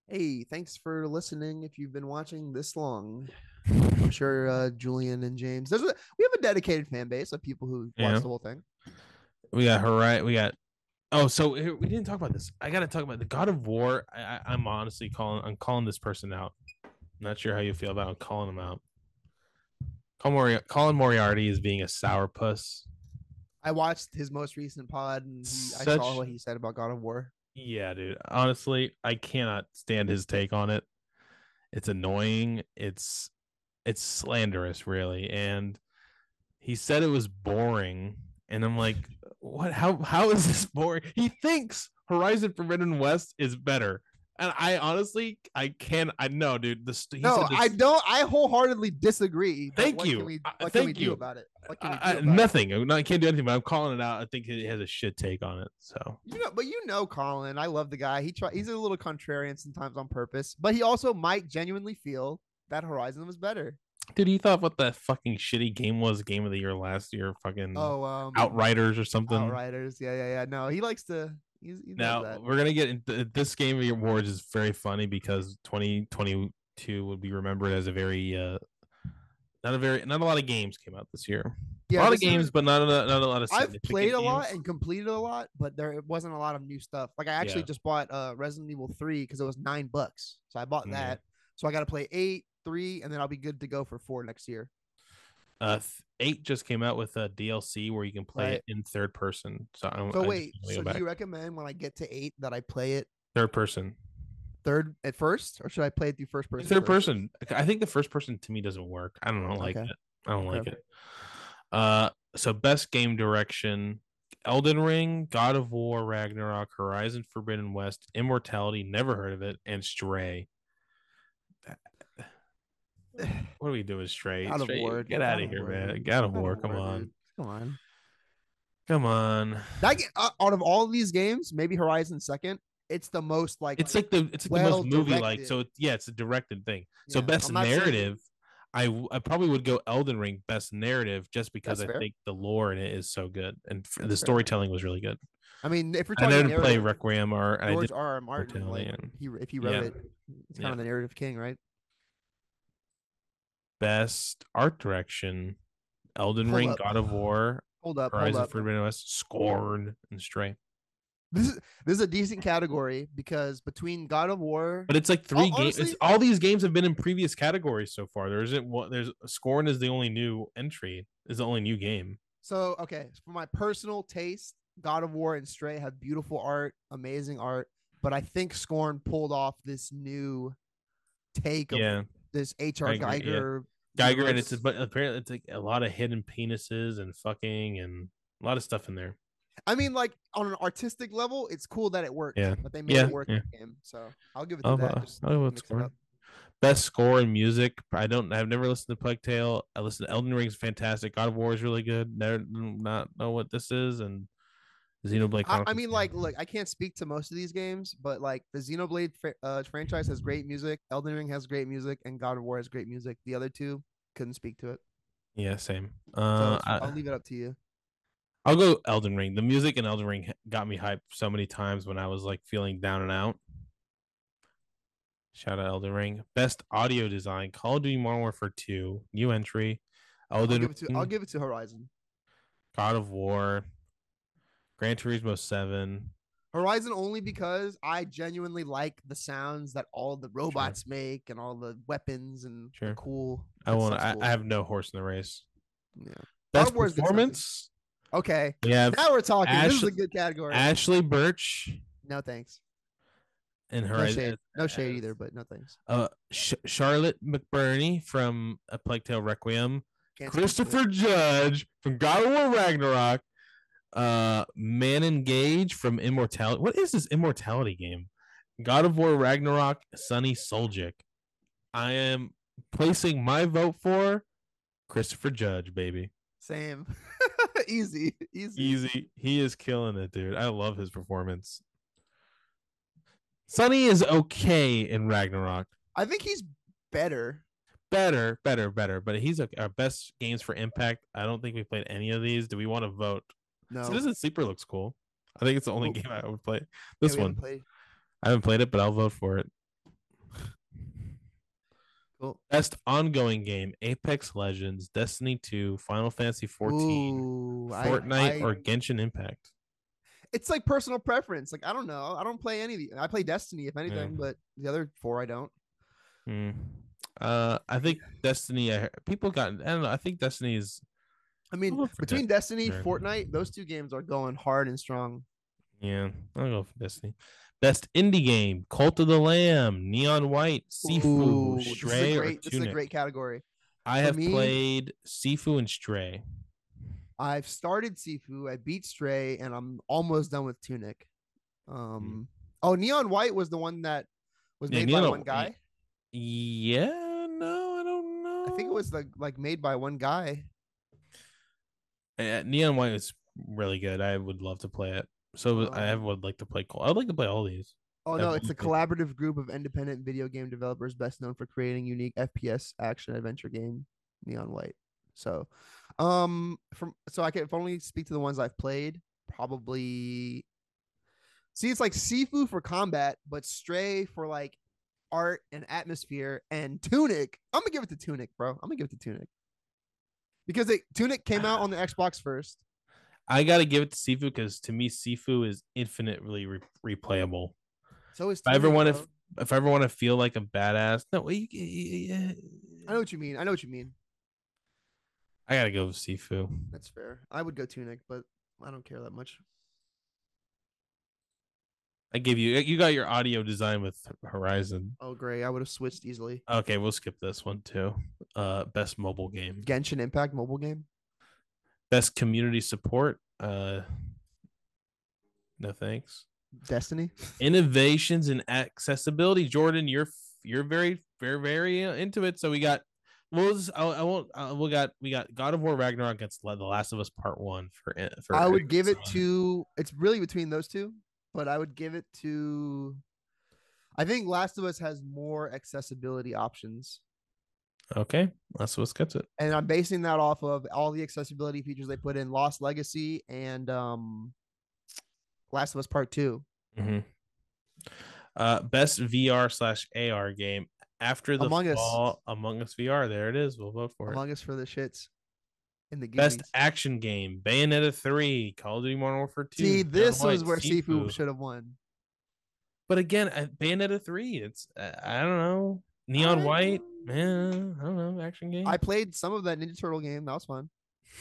S2: Hey, thanks for listening. If you've been watching this long, I'm sure uh, Julian and James. There's a we have a dedicated fan base of people who
S1: Yeah.
S2: watch the whole thing.
S1: We got her right. We got. Oh, so here, we didn't talk about this. I got to talk about the God of War. I, I, I'm honestly calling. I'm calling this person out. I'm not sure how you feel about it. I'm calling him out. Colin, Mori- Colin Moriarty is being a sourpuss.
S2: I watched his most recent pod, and he,
S1: Such...
S2: I saw what he said about God of War.
S1: Yeah, dude. Honestly, I cannot stand his take on it. It's annoying. It's it's slanderous, really. And he said it was boring, and I'm like, what? How how is this boring? He thinks Horizon Forbidden West is better, and I honestly, I can't. I know, dude. This he
S2: No,
S1: said this,
S2: I don't. I wholeheartedly disagree. but
S1: Thank
S2: what
S1: you.
S2: Can we,
S1: Uh,
S2: what
S1: thank
S2: can we do
S1: you.
S2: about it? What can we do
S1: I,
S2: about
S1: nothing.
S2: it?
S1: No, I can't do anything. But I'm calling it out. I think he has a shit take on it. So
S2: You know, but you know, Colin. I love the guy. He try. He's a little contrarian sometimes on purpose, but he also might genuinely feel that Horizon was better.
S1: dude, he thought what that fucking shitty game was, game of the year last year, fucking
S2: Oh, um,
S1: Outriders or something.
S2: Outriders. Yeah, yeah, yeah. No, he likes to. He's, he does
S1: Now
S2: that.
S1: we're gonna get into this game of the awards is very funny because twenty twenty-two would be remembered as a very uh not a very not a lot of games came out this year.
S2: Yeah,
S1: a lot of
S2: this
S1: games,
S2: is-
S1: but not a, not a lot of.
S2: I've played a
S1: games.
S2: lot and completed a lot, but there wasn't a lot of new stuff. Like I actually
S1: Yeah.
S2: just bought uh Resident Evil three because it was nine bucks, so I bought
S1: Yeah.
S2: that. So I got to play eight, three, and then I'll be good to go for four next year.
S1: Uh, th- eight just came out with a D L C where you can play
S2: Right.
S1: it in third person. So I don't.
S2: So
S1: I
S2: wait,
S1: just wanna
S2: so
S1: go
S2: do
S1: back.
S2: you recommend when I get to eight that I play it
S1: Third person.
S2: third at first, or should I play it through first person?
S1: Third
S2: first?
S1: person. I think the first person to me doesn't work. I don't know, like
S2: Okay.
S1: it. I don't like
S2: Okay.
S1: it. Uh, so best game direction: Elden Ring, God of War, Ragnarok, Horizon Forbidden West, Immortality. Never heard of it, and Stray. What do we do with Stray?
S2: God of
S1: Stray,
S2: War,
S1: get
S2: God
S1: out
S2: of
S1: of here,
S2: War,
S1: man.
S2: dude.
S1: God of
S2: God of
S1: War. Come
S2: War,
S1: on.
S2: dude. Come on.
S1: Come on.
S2: That ga- uh, out of all of these games, maybe Horizon second. It's the most like
S1: It's like the it's like
S2: well
S1: the most movie like.
S2: directed.
S1: So it, yeah, it's a directed thing. So
S2: Yeah,
S1: best
S2: I'm not saying-
S1: narrative, I w- I probably would go Elden Ring best narrative just because
S2: That's
S1: I
S2: fair.
S1: think the lore in it is so good and f- the
S2: That's fair.
S1: storytelling was really good.
S2: I mean, if we're
S1: I
S2: talking
S1: didn't play
S2: narrative,
S1: Requiem or I
S2: George
S1: did.
S2: R. R. Martin,
S1: Immortality
S2: like
S1: and-
S2: he if he wrote
S1: yeah.
S2: it, it's kind
S1: Yeah.
S2: of the narrative king, right?
S1: Best art direction, Elden
S2: Hold
S1: Ring,
S2: up.
S1: God of War,
S2: Hold up, hold
S1: Horizon
S2: up.
S1: Forbidden West, Scorn, and Stray.
S2: This is this is a decent category because between God of War,
S1: But it's like three
S2: Hon-
S1: games.
S2: honestly-
S1: All these games have been in previous categories so far. There isn't one. There's Scorn is the only new entry. Is the only new game.
S2: so okay, for my personal taste, God of War and Stray have beautiful art, amazing art, but I think Scorn pulled off this new take of
S1: Yeah,
S2: this H
S1: I
S2: R.
S1: agree, yeah.
S2: Geiger.
S1: Geiger, and it's
S2: universe.
S1: but apparently it's like a lot of hidden penises and fucking and a lot of stuff in there.
S2: I mean, like on an artistic level, it's cool that it worked.
S1: Yeah.
S2: But they made
S1: Yeah,
S2: it work
S1: yeah.
S2: in the game. So I'll give it to
S1: Oh,
S2: that.
S1: uh,
S2: Just
S1: I'll go with
S2: mix it
S1: Scorn.
S2: up.
S1: Best score in music. I don't. I've never listened to Plague Tale. I listened to Elden Ring's fantastic. God of War is really good. Never not know what this is, and Xenoblade
S2: I,
S1: Chronicles.
S2: I mean, like, look, I can't speak to most of these games, but like the Xenoblade fr- uh, franchise has great music. Elden Ring has great music, and God of War has great music. The other two couldn't speak to it.
S1: yeah, same.
S2: So
S1: Uh,
S2: it's-
S1: I,
S2: I'll leave it up to you.
S1: I'll go Elden Ring. The music in Elden Ring got me hyped so many times when I was like feeling down and out. Shout out Elden Ring. Best audio design: Call of Duty Modern Warfare two, new entry.
S2: I'll
S1: Elden
S2: give it to
S1: Ring,
S2: I'll give it to Horizon.
S1: God of War, Gran Turismo seven.
S2: Horizon only because I genuinely like the sounds that all the robots make and all the weapons and
S1: Sure.
S2: the cool.
S1: I
S2: that
S1: want.
S2: stuff's
S1: I,
S2: cool.
S1: I have no horse in the race.
S2: Yeah.
S1: Best
S2: of War is good stuff, too.
S1: performance.
S2: Okay.
S1: We have
S2: Now we're talking. this is a
S1: Ashley-
S2: good category.
S1: Ashley Birch
S2: no thanks.
S1: and
S2: No
S1: Horizon.
S2: shade. No shade either, but no thanks.
S1: Uh, Sh- Charlotte McBurney from A Plague Tale Requiem.
S2: Can't speak to it.
S1: Christopher Judge from God of War Ragnarok. Uh, Manon Gage from Immortality. What is this Immortality game? God of War Ragnarok. Sonny Soljic. I am placing my vote for Christopher Judge, baby.
S2: Same. easy. Easy.
S1: Easy. He is killing it, dude. I love his performance. Sonny is okay in Ragnarok.
S2: I think he's better.
S1: Better, better, better. But he's okay. Our best games for impact. I don't think we played any of these. Do we want to vote?
S2: No.
S1: Citizen Sleeper looks cool. I think it's the only
S2: Oh.
S1: game I would play.
S2: Yeah,
S1: This
S2: we
S1: one.
S2: haven't played.
S1: I haven't played it, but I'll vote for it.
S2: Cool.
S1: Best ongoing game: Apex Legends, Destiny two, Final Fantasy fourteen,
S2: Ooh, I,
S1: Fortnite,
S2: I,
S1: or Genshin Impact.
S2: it's like personal preference. Like I don't know. I don't play any of the. I play Destiny if anything,
S1: Yeah.
S2: but the other four I don't.
S1: Mm. Uh, I think Destiny. I, people got. I don't know. I think Destiny is.
S2: I mean,
S1: I'll go for
S2: between
S1: De-
S2: Destiny,
S1: sure.
S2: Fortnite, those two games are going hard and strong.
S1: Yeah, I'll go for Destiny. Best indie game: Cult of the Lamb, Neon White, Sifu,
S2: Ooh, this is a
S1: Stray, or
S2: great. This is a
S1: Tunic.
S2: great category.
S1: I
S2: For
S1: have
S2: me-
S1: played Sifu and Stray.
S2: I've started Sifu. I beat Stray, and I'm almost done with Tunic. Um. Oh, Neon White was the one that was
S1: Yeah,
S2: made by
S1: Neon-
S2: one guy.
S1: Yeah, no, I don't know.
S2: I think it was like like made by one guy.
S1: Uh, Neon White is really good. I would love to play it. So I
S2: Um,
S1: would like to play. Cult. I'd like to play all these.
S2: Oh no, it's a
S1: Absolutely.
S2: collaborative group of independent video game developers best known for creating unique F P S action adventure game, Neon White. So, um, from so I can if only speak to the ones I've played. Probably, see, it's like Sifu for combat, but Stray for like art and atmosphere, and Tunic. I'm gonna give it to Tunic, bro. I'm gonna give it to Tunic because it, Tunic came out on the Xbox first.
S1: I gotta give it to Sifu because to me, Sifu is infinitely re- replayable.
S2: So is
S1: If I ever
S2: Tunic,
S1: want
S2: bro.
S1: to, if I ever want to feel like a badass, no, you, you,
S2: I know what you mean. I know what you mean.
S1: I gotta go with Sifu.
S2: That's fair. I would go Tunic, but I don't care that much.
S1: I give you, you got your audio design with Horizon.
S2: Oh, great. I would have switched easily.
S1: Okay, we'll skip this one too. Uh, best mobile game,
S2: Genshin Impact mobile game.
S1: best community support. Uh, no thanks.
S2: Destiny.
S1: Innovations in accessibility. Jordan, you're you're very very very uh, into it. So we got. We'll just, I, I won't. Uh, we got we got God of War Ragnarok against The Last of Us Part One for for.
S2: I would give it to. It's really between those two, but I would give it to. I think Last of Us has more accessibility options,
S1: Okay, Last of Us gets it.
S2: and I'm basing that off of all the accessibility features they put in Lost Legacy and um, Last of Us Part Two.
S1: Mm-hmm. Uh, best V R slash A R game after the
S2: Among Us.
S1: fall. Among Us V R. There it is. We'll vote for
S2: Among
S1: it.
S2: Us for the shits. In the
S1: Best
S2: Goonies.
S1: action game: Bayonetta three, Call of Duty Modern Warfare two.
S2: See, this
S1: Neon
S2: was
S1: White,
S2: where Sifu
S1: Sifu.
S2: should have won.
S1: But again, uh, Bayonetta three. It's uh, I don't know. Neon
S2: I-
S1: White, man. I don't know. Action game.
S2: I played some of that Ninja Turtle game. That was fun.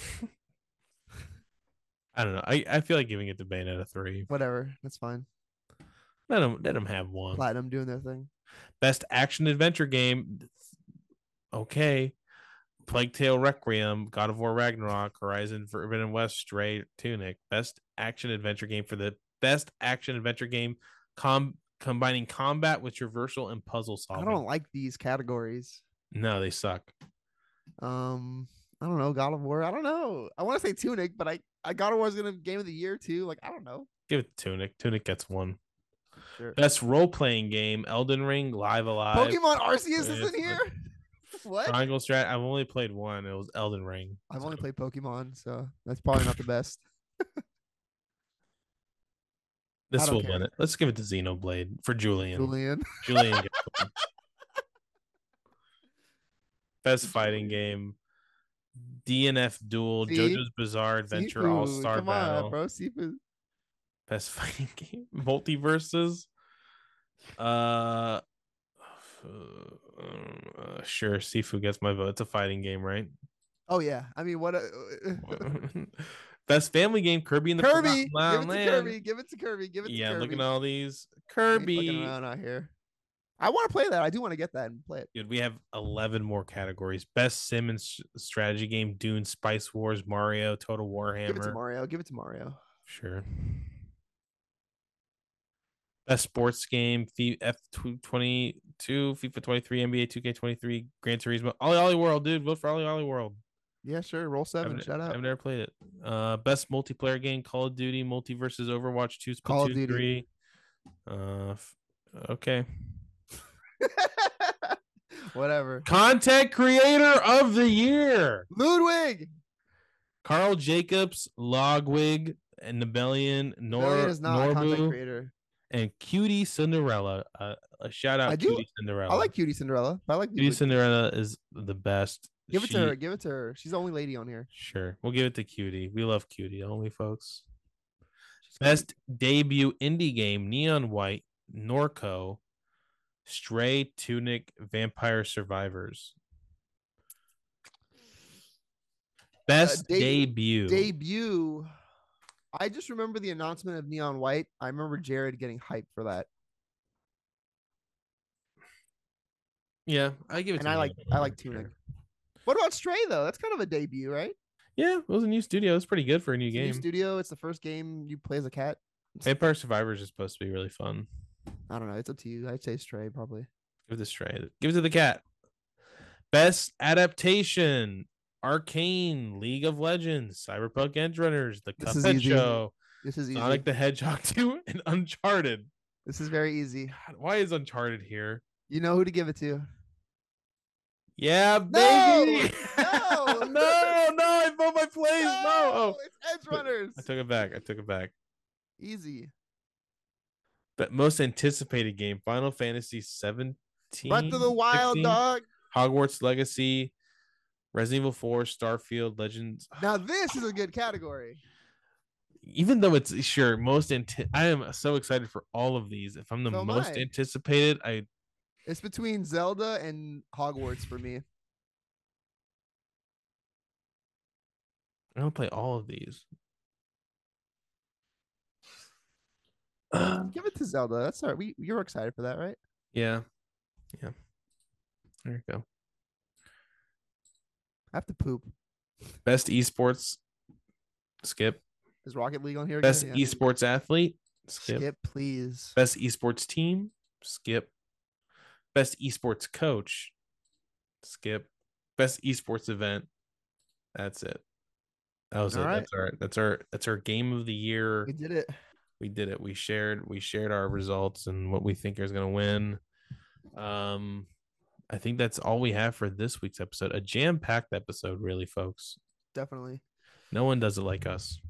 S1: I don't know. I, I feel like giving it to Bayonetta three.
S2: Whatever. That's fine.
S1: Let them let them have one.
S2: Platinum doing their thing.
S1: Best action adventure game. Okay. Plague Tale Requiem, God of War Ragnarok, Horizon Forbidden West, Stray, Tunic. Best action adventure game for the best action adventure game com- combining combat with traversal and puzzle solving.
S2: I don't like these categories.
S1: No, they suck.
S2: Um, I don't know. God of War. I don't know. I want to say Tunic, but I, I God of War is gonna game of the year too. Like I don't know.
S1: Give it to Tunic. Tunic gets one.
S2: Sure.
S1: Best role playing game: Elden Ring, Live Alive.
S2: Pokemon Arceus is
S1: Yes,
S2: in here. What?
S1: Triangle Strat. I've only played one. It was Elden Ring.
S2: I've
S1: So,
S2: only played Pokemon, so that's probably not the best.
S1: This
S2: don't
S1: will
S2: care.
S1: win it. Let's give it to Xenoblade for Julian.
S2: Julian.
S1: Julian gets one. Best fighting game: D N F Duel,
S2: See?
S1: JoJo's Bizarre Adventure, All
S2: Sifu,
S1: Star
S2: Come
S1: Battle.
S2: on, bro. Sifu.
S1: Best fighting game: Multiverses. Uh, uh, sure. Sifu gets my vote. It's a fighting game, right?
S2: Oh yeah. I mean, what? A,
S1: Best family game: Kirby and the
S2: Kirby.
S1: Forgotten
S2: Give it to
S1: Land.
S2: Kirby. Give it to Kirby. Give it to
S1: Yeah,
S2: Kirby.
S1: looking at all these.
S2: I ain't
S1: Kirby.
S2: fucking around out here. I want to play that. I do want to get that and play it.
S1: Dude, we have eleven more categories. Best sim and s- strategy game: Dune, Spice Wars, Mario, Total Warhammer.
S2: Give it to Mario. Give it to Mario.
S1: Sure. Best sports game: F twenty-two, FIFA twenty-three, N B A two K twenty-three, Gran Turismo. Ollie Ollie World, dude. Vote for Ollie Ollie World.
S2: Yeah, sure. Roll seven.
S1: I've,
S2: Shout out.
S1: I've never played it. Uh, best multiplayer game: Call of Duty, Multiverses, Overwatch two,
S2: Call of
S1: Splatoon
S2: Duty.
S1: three. Uh, f- okay.
S2: Whatever.
S1: Content Creator of the Year:
S2: Ludwig.
S1: Carl Jacobs, Logwig, and Nibelian, Nor
S2: Billion is not a content
S1: Norbu,
S2: creator.
S1: and Cutie Cinderella. Uh, A shout out
S2: I do-
S1: Cutie Cinderella.
S2: I like Cutie Cinderella. I like
S1: Cutie Cinderella is the best.
S2: Give it
S1: She-
S2: to her. Give it to her. She's the only lady on here.
S1: Sure, we'll give it to Cutie. We love Cutie, don't we, folks?
S2: She's
S1: Best debut indie game: Neon White, Norco, Stray, Tunic, Vampire Survivors. Best
S2: de-
S1: debut.
S2: debut. I just remember the announcement of Neon White. I remember Jared getting hyped for that,
S1: yeah, I give it.
S2: and
S1: to
S2: I like
S1: Neon
S2: I
S1: White,
S2: like
S1: sure.
S2: Tunic. What about Stray though? That's kind of a debut, right?
S1: Yeah, it was a new studio. It's pretty good for a new
S2: It's a new
S1: game.
S2: studio. It's the first game you play as a cat.
S1: Vampire Survivors is supposed to be really fun.
S2: I don't know. It's up to you. I'd say Stray probably.
S1: Give it to Stray. Give it to the cat. Best adaptation: Arcane, League of Legends, Cyberpunk Edge Runners, The
S2: This is
S1: Cuphead
S2: easy.
S1: Show,
S2: This is easy.
S1: Sonic the Hedgehog two, and Uncharted.
S2: This is very easy.
S1: God, why is Uncharted here?
S2: You know who to give it to.
S1: Yeah,
S2: No!
S1: baby.
S2: No!
S1: no, no, I found my place. No, oh,
S2: it's Edge Runners.
S1: I took it back. I took it back.
S2: Easy.
S1: But most anticipated game: Final Fantasy seventeen,
S2: Breath of the Wild,
S1: sixteen,
S2: dog.
S1: Hogwarts Legacy, Resident Evil four, Starfield, Legends.
S2: Now this is a good category.
S1: Even though it's sure most, anti- I am so excited for all of these. If I'm the
S2: So am
S1: most
S2: I.
S1: anticipated, I
S2: It's between Zelda and Hogwarts for me.
S1: I don't play all of these.
S2: Give it to Zelda. That's all right. We you're excited for that, right?
S1: Yeah, yeah. There you go.
S2: I have to poop.
S1: Best esports. Skip.
S2: Is Rocket League on here?
S1: Best
S2: again? Yeah.
S1: esports athlete. Skip.
S2: Skip, please.
S1: Best esports team. Skip. Best esports coach. Skip. Best esports event. That's it. That was
S2: All
S1: it.
S2: right.
S1: That's our that's our that's our game of the year.
S2: We did it.
S1: We did it. We shared we shared our results and what we think is gonna win. Um I think that's all we have for this week's episode. A jam-packed episode, really, folks.
S2: Definitely.
S1: No one does it like us.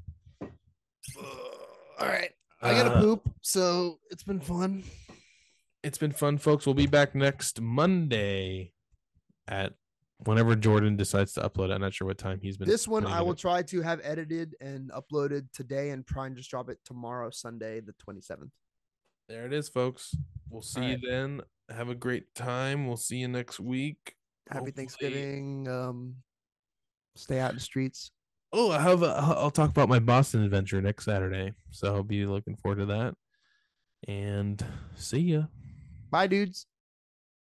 S2: All right. I gotta
S1: Uh,
S2: poop, so it's been fun.
S1: It's been fun, folks. We'll be back next Monday at whenever Jordan decides to upload it. I'm not sure what time he's been.
S2: This one
S1: putting
S2: I
S1: it
S2: will
S1: up.
S2: try to have edited and uploaded today and try and just drop it tomorrow, Sunday, the twenty-seventh.
S1: There it is, folks. We'll see
S2: All
S1: you
S2: right.
S1: then. Have a great time. We'll see you next week.
S2: Happy
S1: Hopefully-
S2: Thanksgiving. Um, stay out in the streets.
S1: Oh, I have. A, I'll talk about my Boston adventure next Saturday, so I'll be looking forward to that. And see ya.
S2: Bye, dudes.